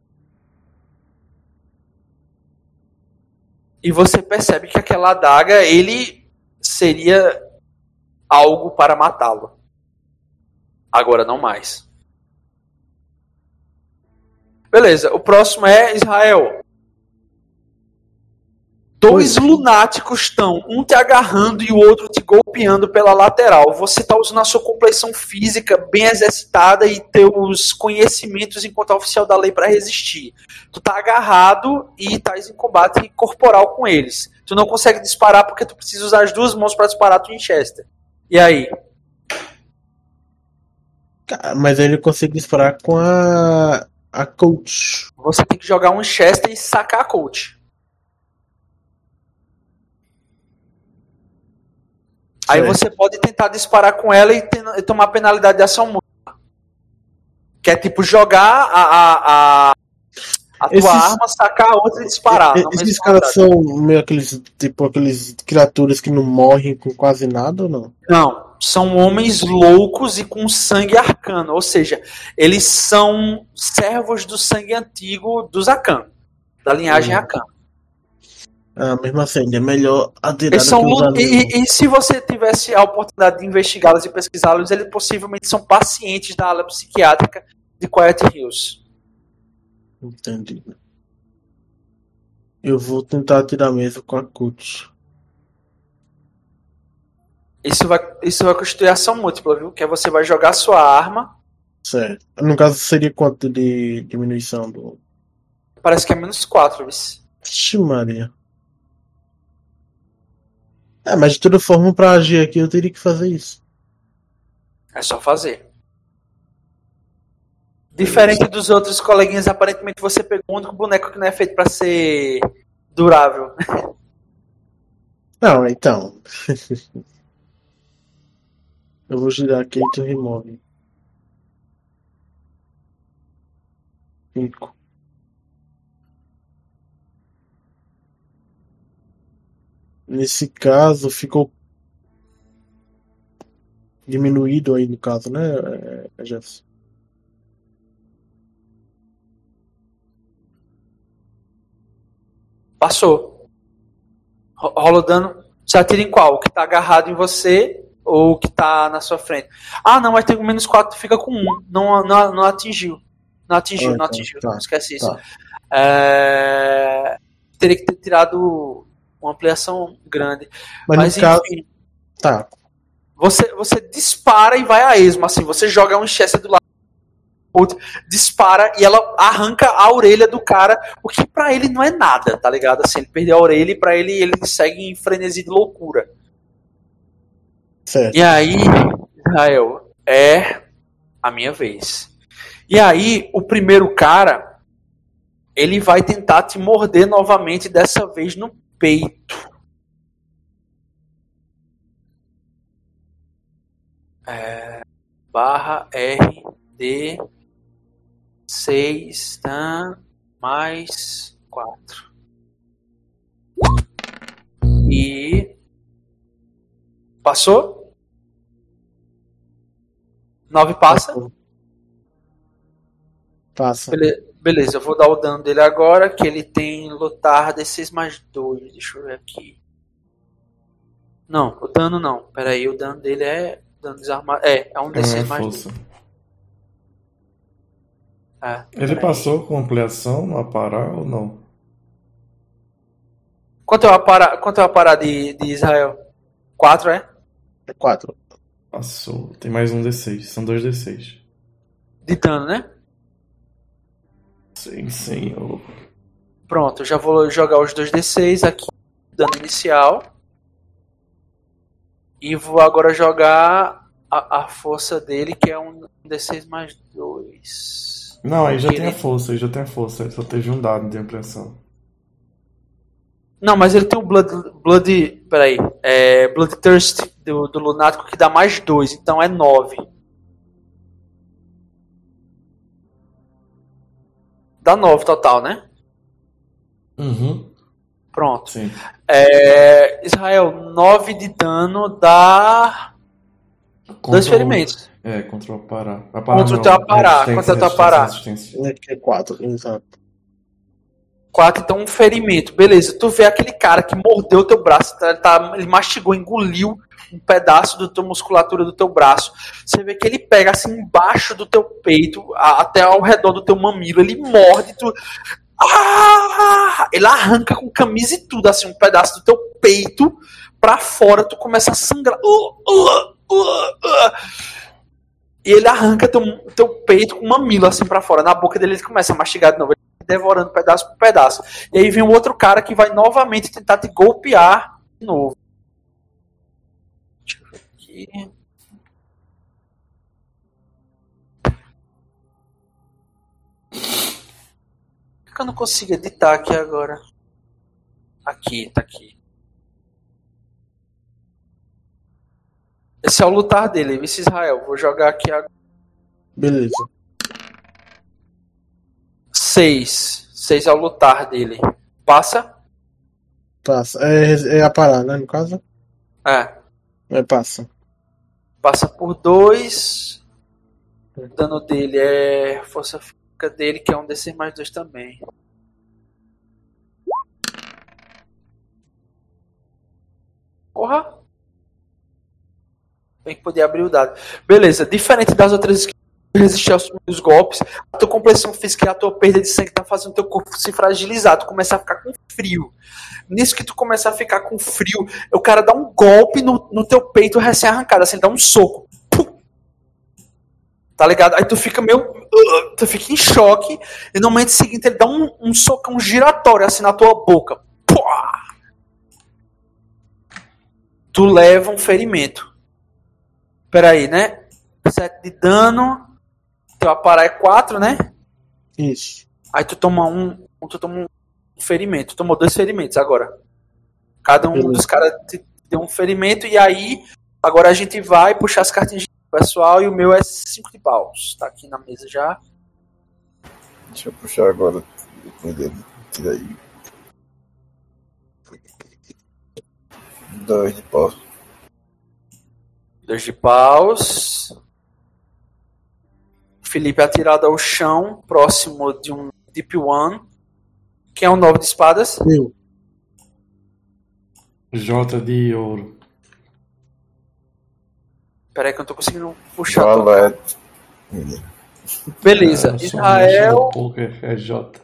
E você percebe que aquela adaga, ele seria algo para matá-lo. Agora não mais. Beleza, o próximo é Israel. Dois lunáticos estão, um te agarrando e o outro te golpeando pela lateral. Você está usando a sua complexão física bem exercitada e teus conhecimentos enquanto oficial da lei para resistir. Tu tá agarrado e estás em combate corporal com eles. Tu não consegue disparar porque tu precisa usar as duas mãos para disparar tu Winchester. E aí? Mas ele consegue disparar com a Colt. Você tem que jogar um Winchester e sacar a Colt. Aí você pode tentar disparar com ela e tomar penalidade de ação múltipla. Que é tipo jogar a tua arma, sacar a outra e disparar. Esses caras são meio aqueles criaturas que não morrem com quase nada ou não? Não, são homens loucos e com sangue arcano. Ou seja, eles são servos do sangue antigo dos Akan, da linhagem Akan. Mesmo assim, é melhor aderir e se você tivesse a oportunidade de investigá-los e pesquisá-los, eles possivelmente são pacientes da ala psiquiátrica de Quiet Hills. Entendi. Eu vou tentar atirar mesmo com a Colt. Isso vai constituir ação múltipla, viu? Que é você vai jogar sua arma. Certo. No caso, seria quanto de diminuição do... Parece que é -4, viu? Vixe Maria. Mas de toda forma, pra agir aqui, eu teria que fazer isso. É só fazer. Diferente dos outros coleguinhas, aparentemente você pegou o único boneco que não é feito pra ser durável. Não, então. Eu vou girar aqui e tu remove. 5. Nesse caso, ficou diminuído aí no caso, né, Jefferson? Passou. Rola o dano. Você atira em qual? O que tá agarrado em você ou o que tá na sua frente? Ah, não, vai ter um -4, fica com 1. Não atingiu. Não atingiu. Tá, Esquece isso. tá. Teria que ter tirado uma ampliação grande. Mas Mas no caso, enfim, tá. você dispara e vai a esmo, assim, você joga um Chester do lado, outro, dispara e ela arranca a orelha do cara, o que pra ele não é nada, tá ligado? Assim, ele perdeu a orelha e pra ele segue em frenesi de loucura. Certo. E aí, Israel, é a minha vez. E aí, o primeiro cara, ele vai tentar te morder novamente, dessa vez no peito. Barra RD 6, tá? Mais 4. E passou? 9 passa? Passa. Beleza, eu vou dar o dano dele agora, que ele tem lutar D6 mais 2. Deixa eu ver aqui. Não, o dano não. Pera aí, o dano dele é dano desarmado. É um D6 mais 2. Força. Ele passou com ampliação no aparar ou não? Quanto é o aparar de Israel? 4, é? É 4. Passou. Tem mais um D6. São 2 D6. De dano, né? Sim, senhor. Pronto, eu já vou jogar os 2 D6 aqui. Dano inicial. E vou agora jogar a força dele, que é um D6 mais 2. Não, aí já tem a força, Ele só teve um dado de ampliação. Não, mas ele tem o Bloodthirst do Lunático, que dá mais 2, então é 9. Dá 9 total, né? Uhum. Pronto. Sim. Israel, 9 de dano dá 2 ferimentos. Contra o aparar. Contra o teu aparar. Contra o teu aparar. É 4, exato. 4, então um ferimento. Beleza, tu vê aquele cara que mordeu o teu braço, ele mastigou, engoliu um pedaço da tua musculatura do teu braço. Você vê que ele pega assim embaixo do teu peito, até ao redor do teu mamilo, ele morde, ele arranca com camisa e tudo, assim, um pedaço do teu peito pra fora, tu começa a sangrar. E ele arranca teu peito com o mamilo assim pra fora. Na boca dele ele começa a mastigar de novo, ele devorando pedaço por pedaço. E aí vem um outro cara que vai novamente tentar te golpear de novo. Deixa eu ver aqui. Por que eu não consigo editar aqui agora? Aqui, tá aqui. Esse é o lutar dele, Vice Israel. Vou jogar aqui agora. Beleza. 6. 6 é o lutar dele. Passa? Passa. É a parar, né, no caso? Passa. Passa por 2. O dano dele é força física dele, que é um DC mais 2 também. Porra! Tem que poder abrir o dado. Beleza, diferente das outras skills que resistir aos primeiros golpes, a tua compressão física e a tua perda de sangue tá fazendo o teu corpo se fragilizar, tu começa a ficar com frio. Nisso que tu começa a ficar com frio, o cara dá um golpe no teu peito recém-arrancado, assim, dá um soco. Pum! Tá ligado? Aí tu fica tu fica em choque, e no momento seguinte ele dá um socão giratório, assim, na tua boca. Pua! Tu leva um ferimento. Peraí, né? 7 de dano. Teu aparar é 4, né? Isso. Aí tu toma um ferimento. Tu tomou 2 ferimentos agora. Cada um dos caras te deu um ferimento. E aí, Agora a gente vai puxar as cartinhas de pessoal e o meu é 5 de paus. Tá aqui na mesa já. Deixa eu puxar agora. Depois dele. Tira aí. 2 de pau. 2 de paus. Felipe atirado ao chão, próximo de um Deep One. Quem é o 9 de espadas? Eu. J de ouro. Peraí que eu não tô conseguindo puxar. Tua... Valete. Beleza. Israel. Poker é J.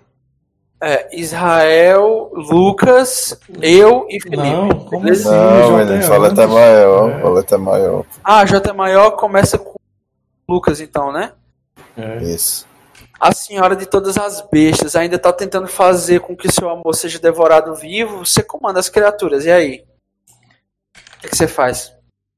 Israel, Lucas, eu e Felipe. Não, como beleza? assim? Não, J menino, é valete é antes. maior. É. Valete é maior. Ah, J é maior, começa com Lucas então, né? Isso. A senhora de todas as bestas ainda tá tentando fazer com que seu amor seja devorado vivo. Você comanda as criaturas, e aí? O que você faz?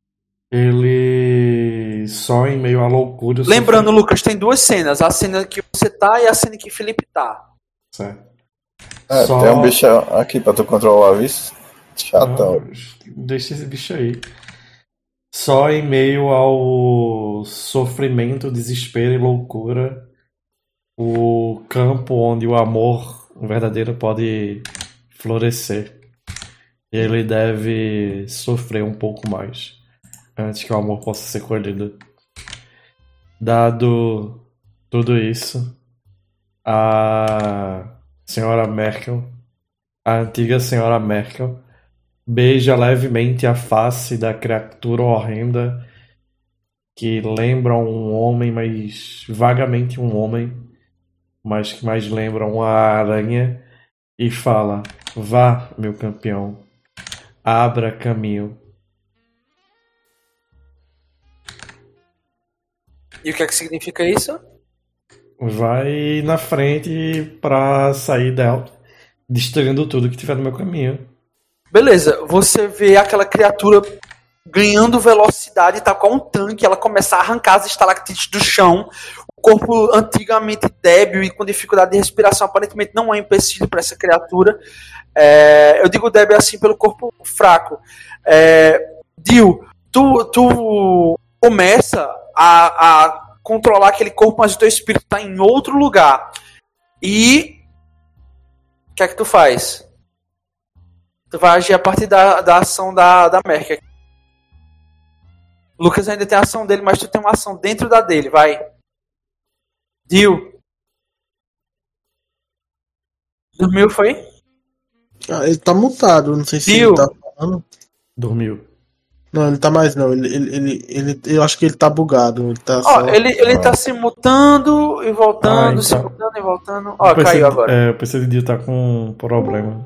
Ele só em meio à loucura. Lembrando, Lucas, tem 2 cenas. A cena que você tá e a cena que Felipe tá. Certo. Tem um bicho aqui pra tu controlar, viu? Chatão. Deixa esse bicho aí. Só em meio ao sofrimento, desespero e loucura, o campo onde o amor verdadeiro pode florescer. Ele deve sofrer um pouco mais antes que o amor possa ser colhido. Dado tudo isso, a senhora Merkel, a antiga senhora Merkel, beija levemente a face da criatura horrenda que lembra um homem, mas vagamente um homem, mas que mais lembra uma aranha, e fala: "Vá, meu campeão, abra caminho." E o que é que significa isso? Vai na frente pra sair dela, destruindo tudo que tiver no meu caminho. Beleza, você vê aquela criatura ganhando velocidade, tá com um tanque, ela começa a arrancar as estalactites do chão, o corpo antigamente débil e com dificuldade de respiração aparentemente não é um empecilho para essa criatura. Eu digo débil assim pelo corpo fraco. Dio, tu começa a controlar aquele corpo, mas o teu espírito tá em outro lugar. E o que é que tu faz? Tu vai agir a partir da ação da Merkel. Lucas ainda tem a ação dele, mas tu tem uma ação dentro da dele, vai. Dio. Dormiu, foi? Ele tá mutado, não sei se Dio. ele tá falando. Dormiu. Não, ele tá mais não. Eu acho que ele tá bugado. Ele tá só... ele tá se mutando e voltando, se mutando e voltando. Caiu agora. O PC de Dio tá com um problema.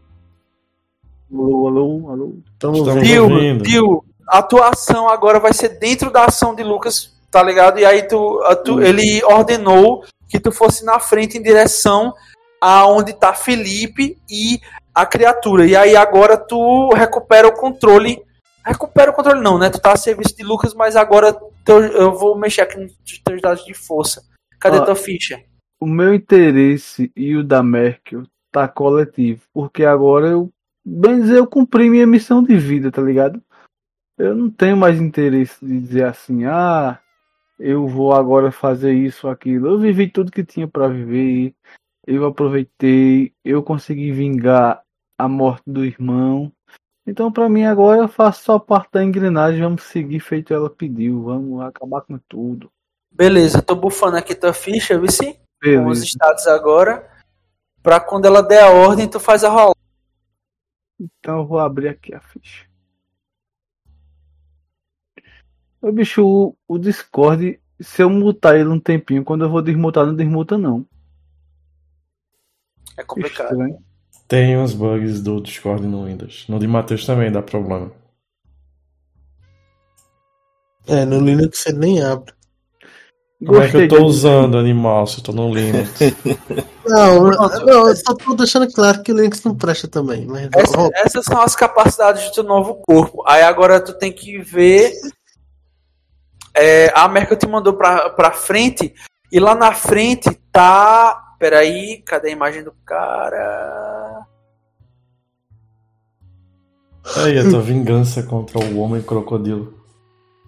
Alô. Estamos ouvindo. Dio, a tua ação agora vai ser dentro da ação de Lucas, tá ligado? E aí ele ordenou que tu fosse na frente em direção aonde tá Felipe e a criatura. E aí agora tu recupera o controle. Recupera o controle não, né? Tu tá a serviço de Lucas, mas agora eu vou mexer aqui nos teus dados de força. Cadê tua ficha? O meu interesse e o da Merkel tá coletivo, porque agora eu cumpri minha missão de vida, tá ligado? Eu não tenho mais interesse de dizer assim, eu vou agora fazer isso, aquilo. Eu vivi tudo que tinha pra viver, eu aproveitei, eu consegui vingar a morte do irmão. Então pra mim agora eu faço só parte da engrenagem, vamos seguir feito ela pediu, vamos acabar com tudo. Beleza, tô bufando aqui tua ficha, viu sim? Com os Beleza. status agora. Pra quando ela der a ordem, tu faz a rola. Então eu vou abrir aqui a ficha. Ô bicho, o Discord, se eu mutar ele um tempinho, quando eu vou desmutar, não desmuta não. É complicado. Estranho. Tem uns bugs do Discord no Windows. No de Matheus também dá problema. no Linux ele nem abre. Como é que eu tô de- usando animal se eu tô no Linux? Não, eu só tô deixando claro que o Linux não presta também. Mas Essas são as capacidades do teu novo corpo. Aí agora tu tem que ver. A Merkel te mandou pra frente. E lá na frente tá. Peraí, cadê a imagem do cara? Aí, a tua vingança contra o homem crocodilo.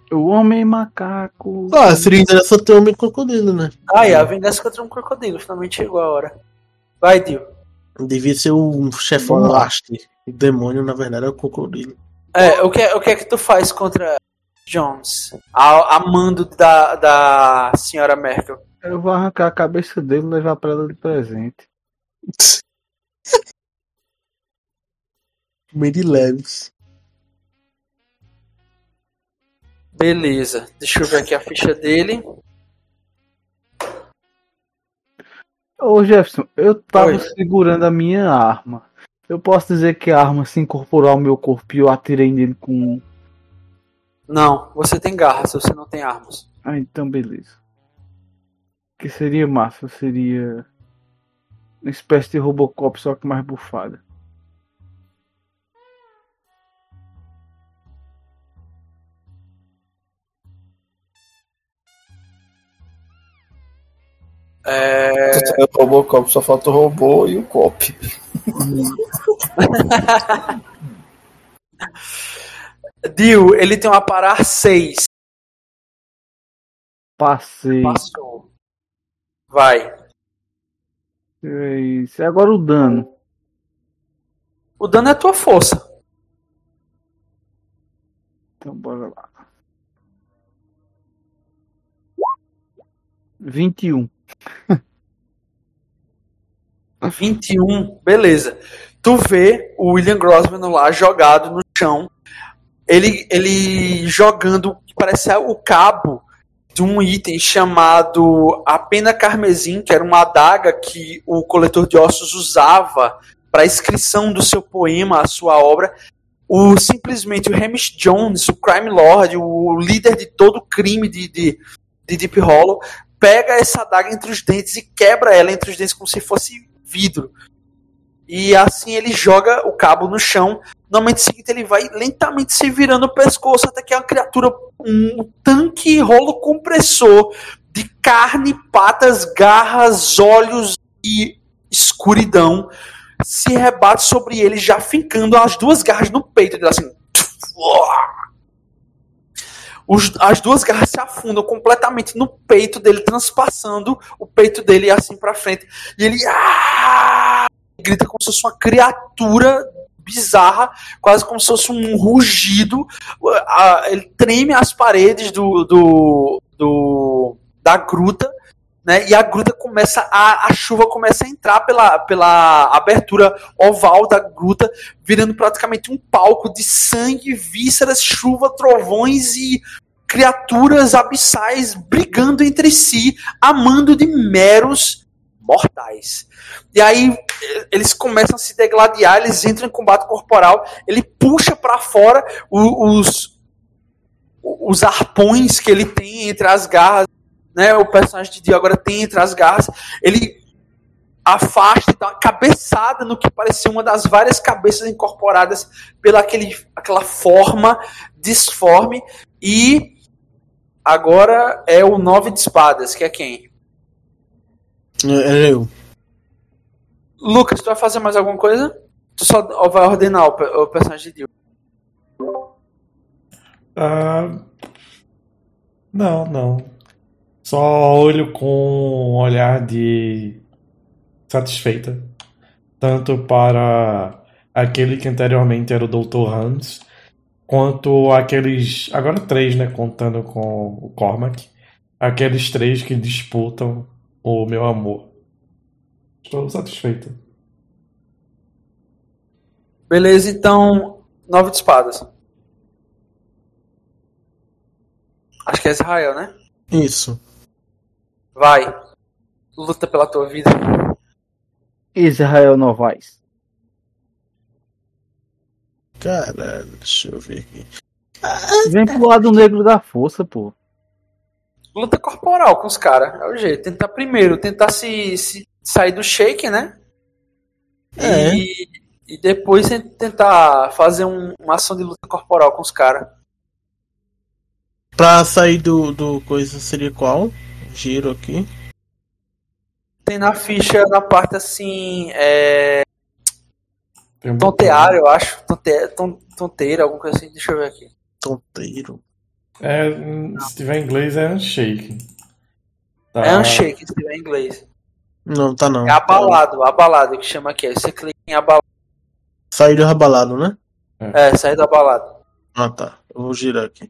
O homem macaco. Seria interessante ter um homem crocodilo, né? A vingança contra um crocodilo. Finalmente chegou a hora. Vai, Dio. Devia ser um chefão master. O demônio, na verdade, é o crocodilo. O que é que tu faz contra Jones? A mando da senhora Merkel. Eu vou arrancar a cabeça dele e levar pra ela de presente. Meio de leves. Beleza. Deixa eu ver aqui a ficha dele. Ô Jefferson, eu tava Oi. segurando a minha arma. Eu posso dizer que a arma se incorporou ao meu corpo e eu atirei nele com. Não, você tem garras, você não tem armas. Ah, então beleza. Que seria massa, seria uma espécie de Robocop, só que mais bufada. Tu tem o Robocop, só falta o robô e o cop. Dio, ele tem um aparar 6. Passei. Passou. Vai. É isso. E agora o dano. O dano é a tua força. Então bora lá. 21. 21, beleza. Tu vê o William Grossman lá jogado no chão. Ele jogando, parece o cabo de um item chamado a Pena Carmesim, que era uma adaga que o coletor de ossos usava para a inscrição do seu poema, a sua obra. Simplesmente o Hamish Jones, o Crime Lord, o líder de todo o crime de Deep Hollow, pega essa adaga entre os dentes e quebra ela entre os dentes como se fosse vidro. E assim ele joga o cabo no chão. No momento seguinte ele vai lentamente se virando o pescoço até que a criatura, um tanque rolo compressor de carne, patas, garras, olhos e escuridão, se rebate sobre ele, já fincando as duas garras no peito dele, assim. As duas garras se afundam completamente no peito dele, transpassando o peito dele assim pra frente. E ele grita como se fosse uma criatura bizarra, quase como se fosse um rugido. Ele treme as paredes da gruta, né? E a gruta começa a chuva começa a entrar pela abertura oval da gruta, virando praticamente um palco de sangue, vísceras, chuva, trovões e criaturas abissais brigando entre si, a mando de meros mortais. E aí eles começam a se degladiar, eles entram em combate corporal, ele puxa para fora os arpões que ele tem entre as garras, né? O personagem de Dio agora tem entre as garras, ele afasta e dá uma cabeçada no que parecia uma das várias cabeças incorporadas pela aquela forma disforme. E agora é o 9 de espadas, que é quem? É eu. Lucas, tu vai fazer mais alguma coisa? Tu só vai ordenar o personagem de Dio? Não. Só olho com um olhar de satisfeita. Tanto para aquele que anteriormente era o Dr. Hans, quanto aqueles, agora 3, né, contando com o Cormac, aqueles 3 que disputam o meu amor. Estou satisfeito. Beleza, então 9 de espadas. Acho que é Israel, né? Isso. Vai. Luta pela tua vida. Israel Novaes. Caralho, deixa eu ver aqui. Vem pro lado negro da força, pô. Luta corporal com os caras. É o jeito. Tentar se sair do shake, né? É. E depois tentar fazer uma ação de luta corporal com os caras. Pra sair do coisa seria qual? Giro aqui. Tem na ficha, na parte assim, Tem um tonteário, eu acho. Tonteira, alguma coisa assim. Deixa eu ver aqui. Tonteiro. Se tiver em inglês é Unshake. Tá. É Unshake, se tiver em inglês. Não, tá não. É abalado que chama aqui. Aí você clica em abalado. Sair do abalado, né? Sair do abalado. Ah, tá. Eu vou girar aqui.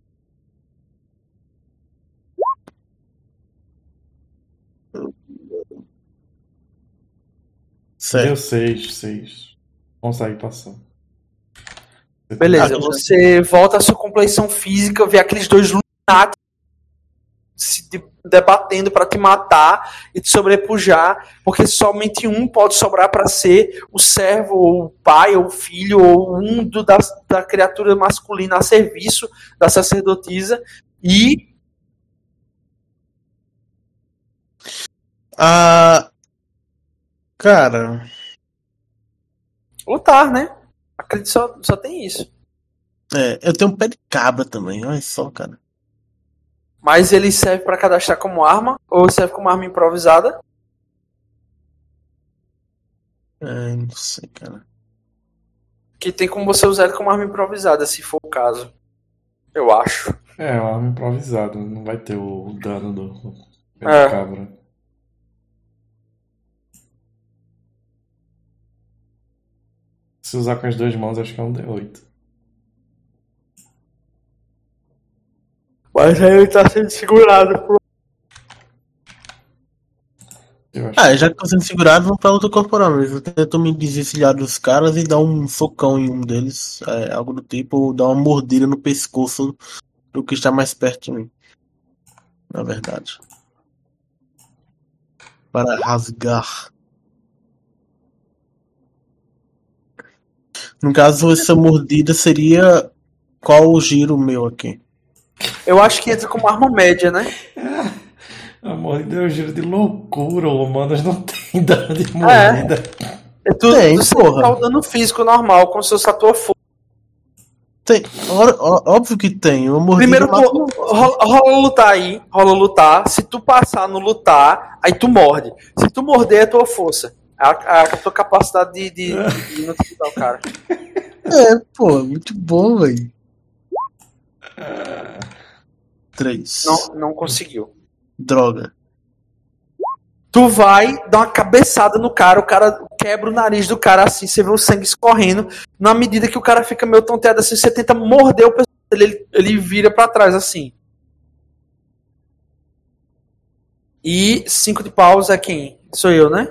Deu Certo. 6. Consegue passar. Beleza, você volta à sua compleição física, vê aqueles dois lunatos se debatendo pra te matar e te sobrepujar, porque somente um pode sobrar pra ser o servo, ou o pai, ou o filho, ou um da criatura masculina a serviço da sacerdotisa. E Cara, lutar, né? Acredito só tem isso. eu tenho um pé de cabra também, olha só, cara. Mas ele serve pra cadastrar como arma, ou serve como arma improvisada? Não sei, cara. Que tem como você usar ele como arma improvisada, se for o caso. Eu acho. É uma arma improvisada, não vai ter o dano do É. cabra. Se usar com as duas mãos, acho que é um D8. Mas aí ele tá sendo segurado. Já que tô sendo segurado, vamos pra luta corporal mesmo. Eu tento me desvencilhar dos caras e dar um socão em um deles, algo do tipo, ou dar uma mordida no pescoço do que está mais perto de mim. Na verdade. Para rasgar. No caso, essa mordida seria qual o giro meu aqui? Eu acho que entra como arma média, né? A mordida é um giro de loucura, o humanos não tem dano de mordida. Tu tá o dano físico normal, como se fosse a tua força. Tem, óbvio que tem. Primeiro, rola lutar aí, Se tu passar no lutar, aí tu morde. Se tu morder, é tua força. A tua capacidade de não te dar o cara. Muito bom, velho. 3. Não conseguiu. Droga. Tu vai dar uma cabeçada no cara, o cara quebra o nariz do cara assim, você vê o sangue escorrendo. Na medida que o cara fica meio tonteado assim, você tenta morder o pescoço dele, ele vira pra trás assim. E 5 de paus é quem? Sou eu, né?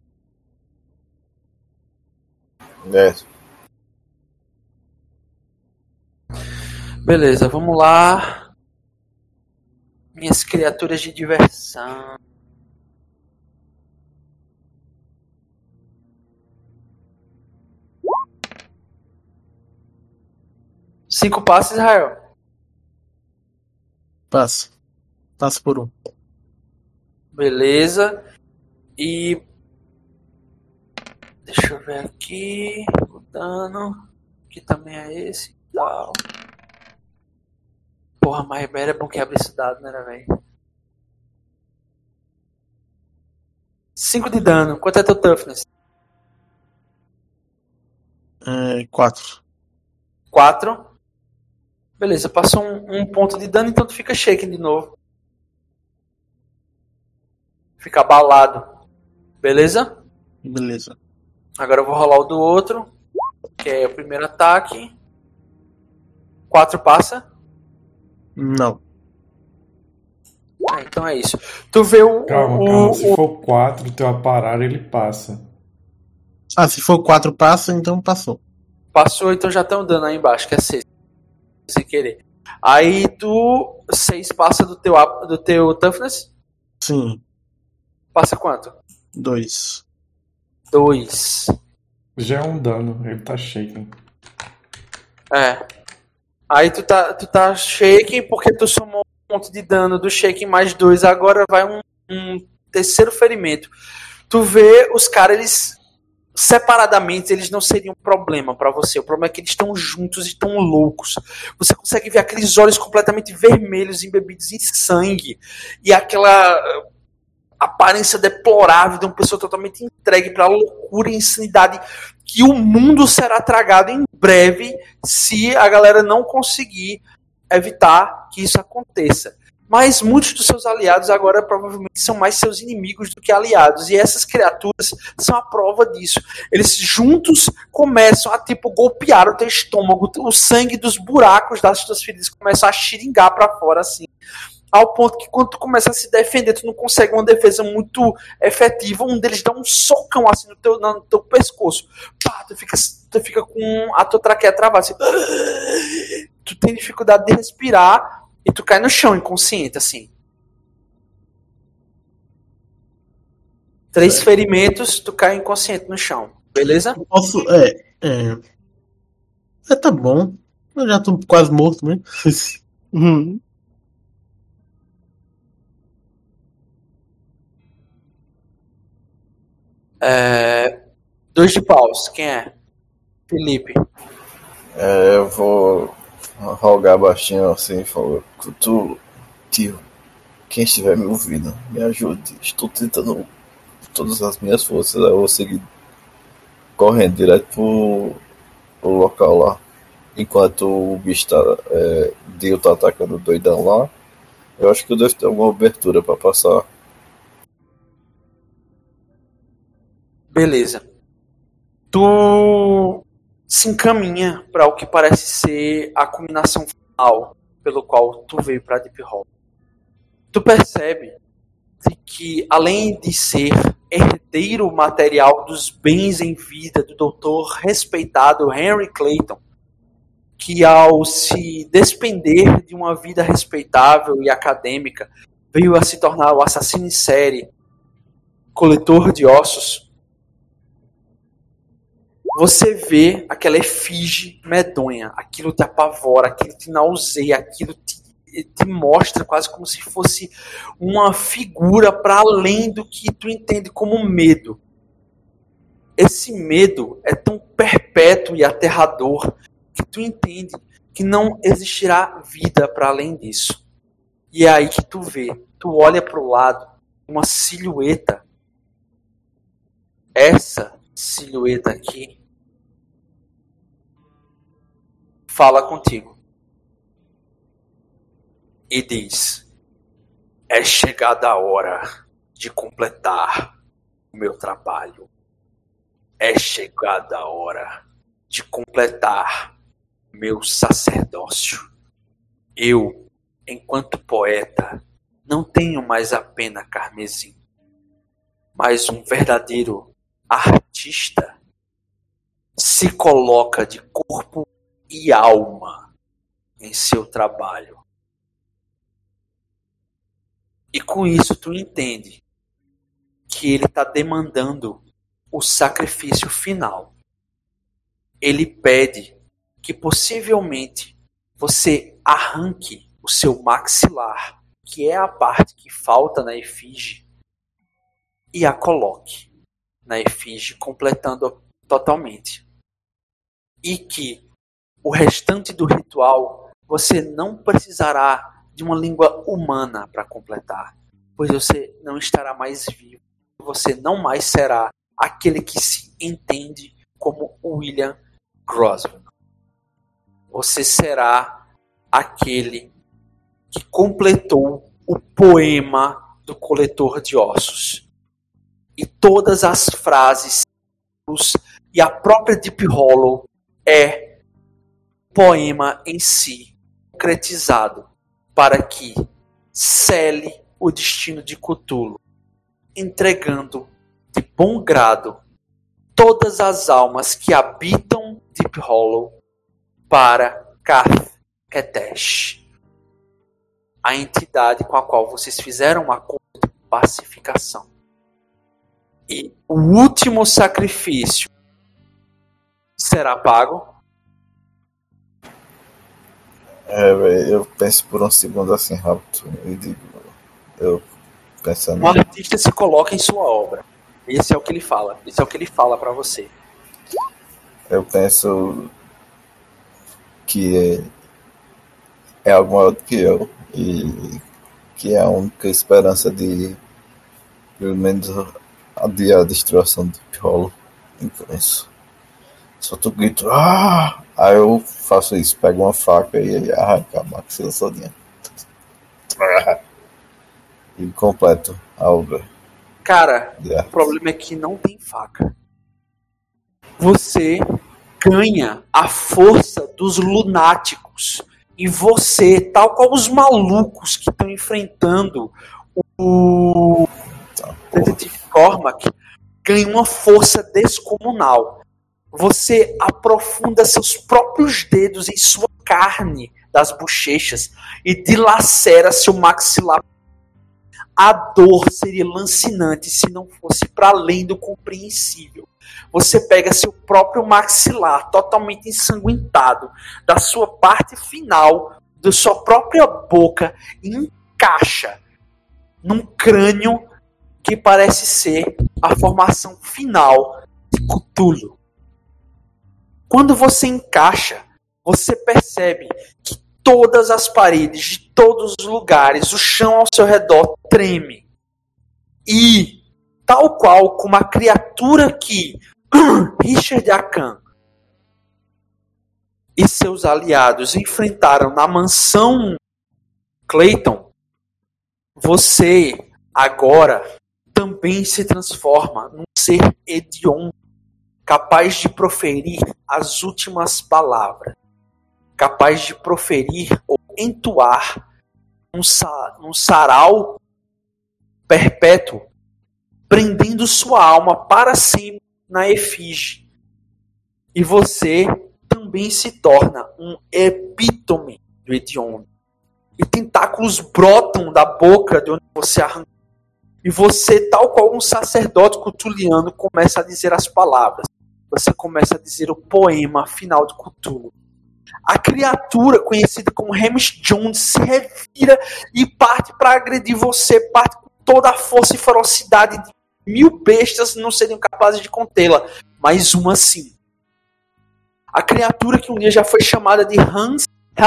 Beleza, vamos lá. Minhas criaturas de diversão. Cinco passos, Israel. Passa por um. Beleza. E deixa eu ver aqui. O dano. Que também é esse. Tal. Porra, mas é bom que abre esse dado, né, velho? 5 de dano. Quanto é teu toughness? 4. 4. Beleza, passou um ponto de dano, então tu fica shaken de novo. Fica abalado. Beleza? Beleza. Agora eu vou rolar o do outro. Que é o primeiro ataque. 4 passa? Não. Então é isso. Tu vê o... Calma. Se for 4, teu aparar ele passa. Se for 4 passa, então passou. Passou, então já tem um dano aí embaixo, que é 6. Sem querer. Aí tu... 6 passa do teu toughness? Sim. Passa quanto? 2. 2. Já é um dano, ele tá shaking. Aí tu tá shaking porque tu somou um ponto de dano do shaking mais 2. Agora vai um terceiro ferimento. Tu vê os caras, eles separadamente, eles não seriam um problema pra você. O problema é que eles estão juntos e estão loucos. Você consegue ver aqueles olhos completamente vermelhos, embebidos em sangue. E aquela aparência deplorável de uma pessoa totalmente entregue pra loucura e insanidade, que o mundo será tragado em breve se a galera não conseguir evitar que isso aconteça. Mas muitos dos seus aliados agora provavelmente são mais seus inimigos do que aliados. E essas criaturas são a prova disso. Eles juntos começam a golpear o teu estômago. O sangue dos buracos das tuas feridas começa a xiringar para fora assim. Ao ponto que quando tu começa a se defender, tu não consegue uma defesa muito efetiva. Um deles dá um socão assim no teu pescoço. Pá, tu fica com a tua traqueia travada. Assim. Tu tem dificuldade de respirar. E tu cai no chão, inconsciente, assim. 3 ferimentos, tu cai inconsciente no chão. Beleza? Posso. Tá bom. Eu já tô quase morto, né? Uhum. Dois de paus. Quem é? Felipe. Eu vou rogar baixinho assim, falou, tio, quem estiver me ouvindo, me ajude. Estou tentando todas as minhas forças. Eu vou seguir correndo direto pro local lá. Enquanto o bicho Dio tá atacando o doidão lá, eu acho que eu devo ter alguma abertura pra passar. Beleza. Tu se encaminha para o que parece ser a culminação final pelo qual tu veio para Deep Hollow. Tu percebe que, além de ser herdeiro material dos bens em vida do doutor respeitado Henry Clayton, que ao se despender de uma vida respeitável e acadêmica, veio a se tornar o assassino em série, coletor de ossos, você vê aquela efígie medonha, aquilo te apavora, aquilo te nauseia, aquilo te mostra quase como se fosse uma figura para além do que tu entende como medo. Esse medo é tão perpétuo e aterrador que tu entende que não existirá vida para além disso. E é aí que tu vê, tu olha para o lado, uma silhueta. Essa silhueta aqui fala contigo e diz: é chegada a hora de completar o meu trabalho. É chegada a hora de completar meu sacerdócio. Eu, enquanto poeta, não tenho mais a pena carmesim, mas um verdadeiro artista se coloca de corpo e alma em seu trabalho. E com isso tu entende que ele está demandando o sacrifício final. Ele pede que possivelmente você arranque o seu maxilar, que é a parte que falta na efígie, e a coloque na efígie, completando totalmente. E que o restante do ritual você não precisará de uma língua humana para completar, pois você não estará mais vivo. Você não mais será aquele que se entende como William Grosvenor. Você será aquele que completou o poema do coletor de ossos. E todas as frases e a própria Deep Hollow é poema em si, concretizado para que cele o destino de Cthulhu, entregando de bom grado todas as almas que habitam Deep Hollow para Kath Ketesh, a entidade com a qual vocês fizeram um acordo de pacificação. E o último sacrifício será pago. Eu penso por um segundo assim rápido e digo, eu pensando. Um artista se coloca em sua obra. Esse é o que ele fala. Esse é o que ele fala para você. Eu penso que é algo maior do que eu e que é a única esperança de pelo menos adiar a destruição do Piolo. Então isso. Só tu grito, Aí eu faço isso, pego uma faca e arranco a maxila todinha. E completo a obra. Cara, de o arte. problema é que não tem faca. Você ganha a força dos lunáticos. E você, tal qual os malucos que estão enfrentando o Detetive Cormac, ganha uma força descomunal. Você aprofunda seus próprios dedos em sua carne das bochechas e dilacera seu maxilar. A dor seria lancinante se não fosse para além do compreensível. Você pega seu próprio maxilar totalmente ensanguentado da sua parte final, da sua própria boca, e encaixa num crânio que parece ser a formação final de Cthulhu. Quando você encaixa, você percebe que todas as paredes de todos os lugares, o chão ao seu redor treme. E, tal qual como a criatura que Richard Akan e seus aliados enfrentaram na mansão Clayton, você agora também se transforma num ser hediondo, capaz de proferir as últimas palavras, capaz de proferir ou entoar um sarau perpétuo, prendendo sua alma para sempre na efígie. E você também se torna um epítome do hediondo. E tentáculos brotam da boca de onde você arrancou. E você, tal qual um sacerdote cthulhiano, começa a dizer as palavras. Você começa a dizer o poema final de Cthulhu. A criatura conhecida como Hamish Jones se revira e parte para agredir você, parte com toda a força e ferocidade de 1000 bestas não seriam capazes de contê-la, mas uma sim. A criatura que um dia já foi chamada de Hans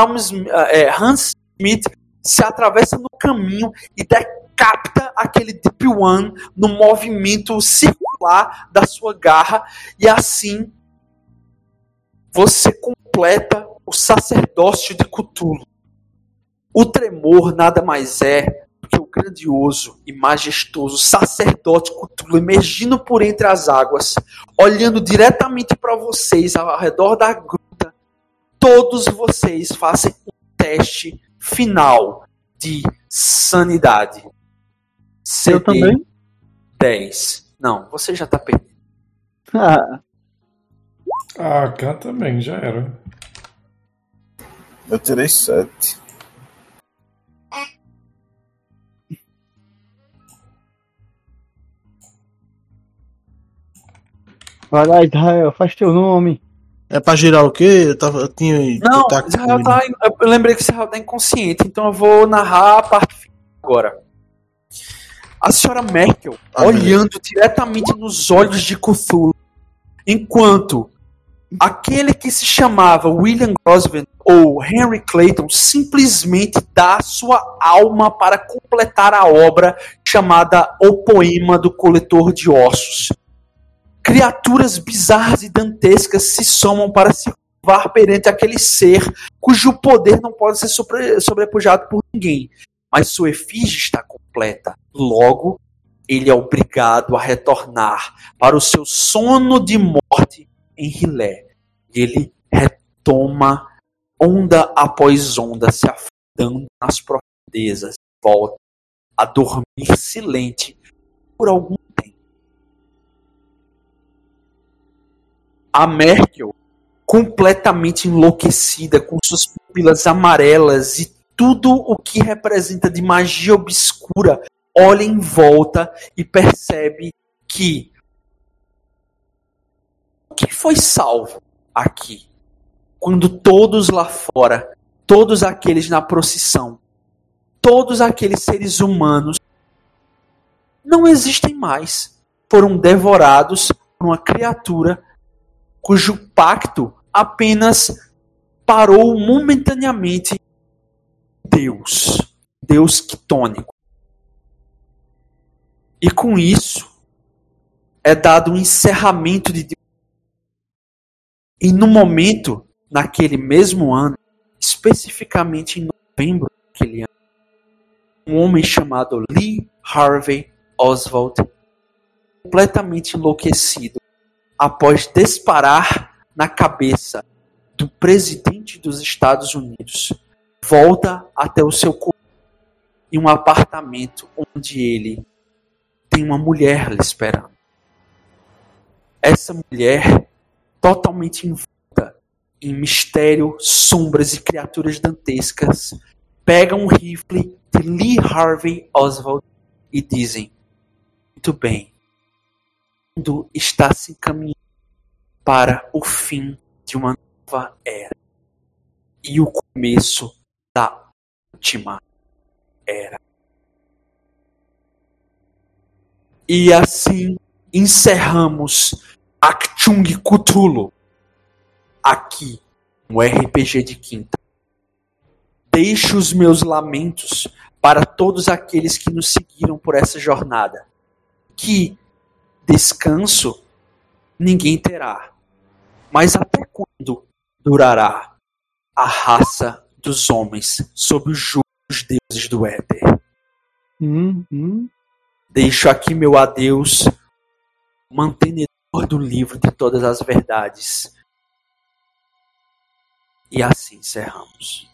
Smith se atravessa no caminho e decapita aquele Deep One no movimento circular da sua garra, e assim você completa o sacerdócio de Cthulhu. O tremor nada mais é do que o grandioso e majestoso sacerdote Cthulhu emergindo por entre as águas, olhando diretamente para vocês ao redor da gruta. Todos vocês fazem um teste final de sanidade. CD Eu também? 10. Não, você já está perdido. Ah, cá também, já era. Eu tirei 7. Vai lá, Israel, faz teu nome. É pra girar o quê? Eu tinha. Não, tá Israel com- tá, eu lembrei que Israel tá inconsciente, então eu vou narrar a parte final agora. A senhora Merkel, olhando diretamente nos olhos de Cthulhu, enquanto aquele que se chamava William Grosvenor ou Henry Clayton simplesmente dá sua alma para completar a obra chamada O Poema do Coletor de Ossos. Criaturas bizarras e dantescas se somam para se curvar perante aquele ser cujo poder não pode ser sobrepujado por ninguém, mas sua efígie está completa. Logo, ele é obrigado a retornar para o seu sono de morte em Rilé. E ele retoma onda após onda, se afundando nas profundezas, volta a dormir silente por algum tempo. A Merkel, completamente enlouquecida, com suas pupilas amarelas e tudo o que representa de magia obscura, olha em volta e percebe que o que foi salvo aqui, quando todos lá fora, todos aqueles na procissão, todos aqueles seres humanos não existem mais, foram devorados por uma criatura cujo pacto apenas parou momentaneamente Deus quitônico. E com isso é dado um encerramento de Deus. E no momento naquele mesmo ano, especificamente em novembro daquele ano, um homem chamado Lee Harvey Oswald, completamente enlouquecido, após disparar na cabeça do presidente dos Estados Unidos, volta até o seu quarto em um apartamento onde ele tem uma mulher lhe esperando. Essa mulher, totalmente envolta em mistério, sombras e criaturas dantescas, pega um rifle de Lee Harvey Oswald e dizem: muito bem, o mundo está se encaminhando para o fim de uma nova era e o começo da última era. E assim encerramos Achtung Cthulhu aqui no RPG de Quinta. Deixo os meus lamentos para todos aqueles que nos seguiram por essa jornada. Que descanso ninguém terá. Mas até quando durará a raça dos homens sob o jugo dos deuses do éter? Deixo aqui meu adeus, mantenedor do livro de todas as verdades. E assim encerramos.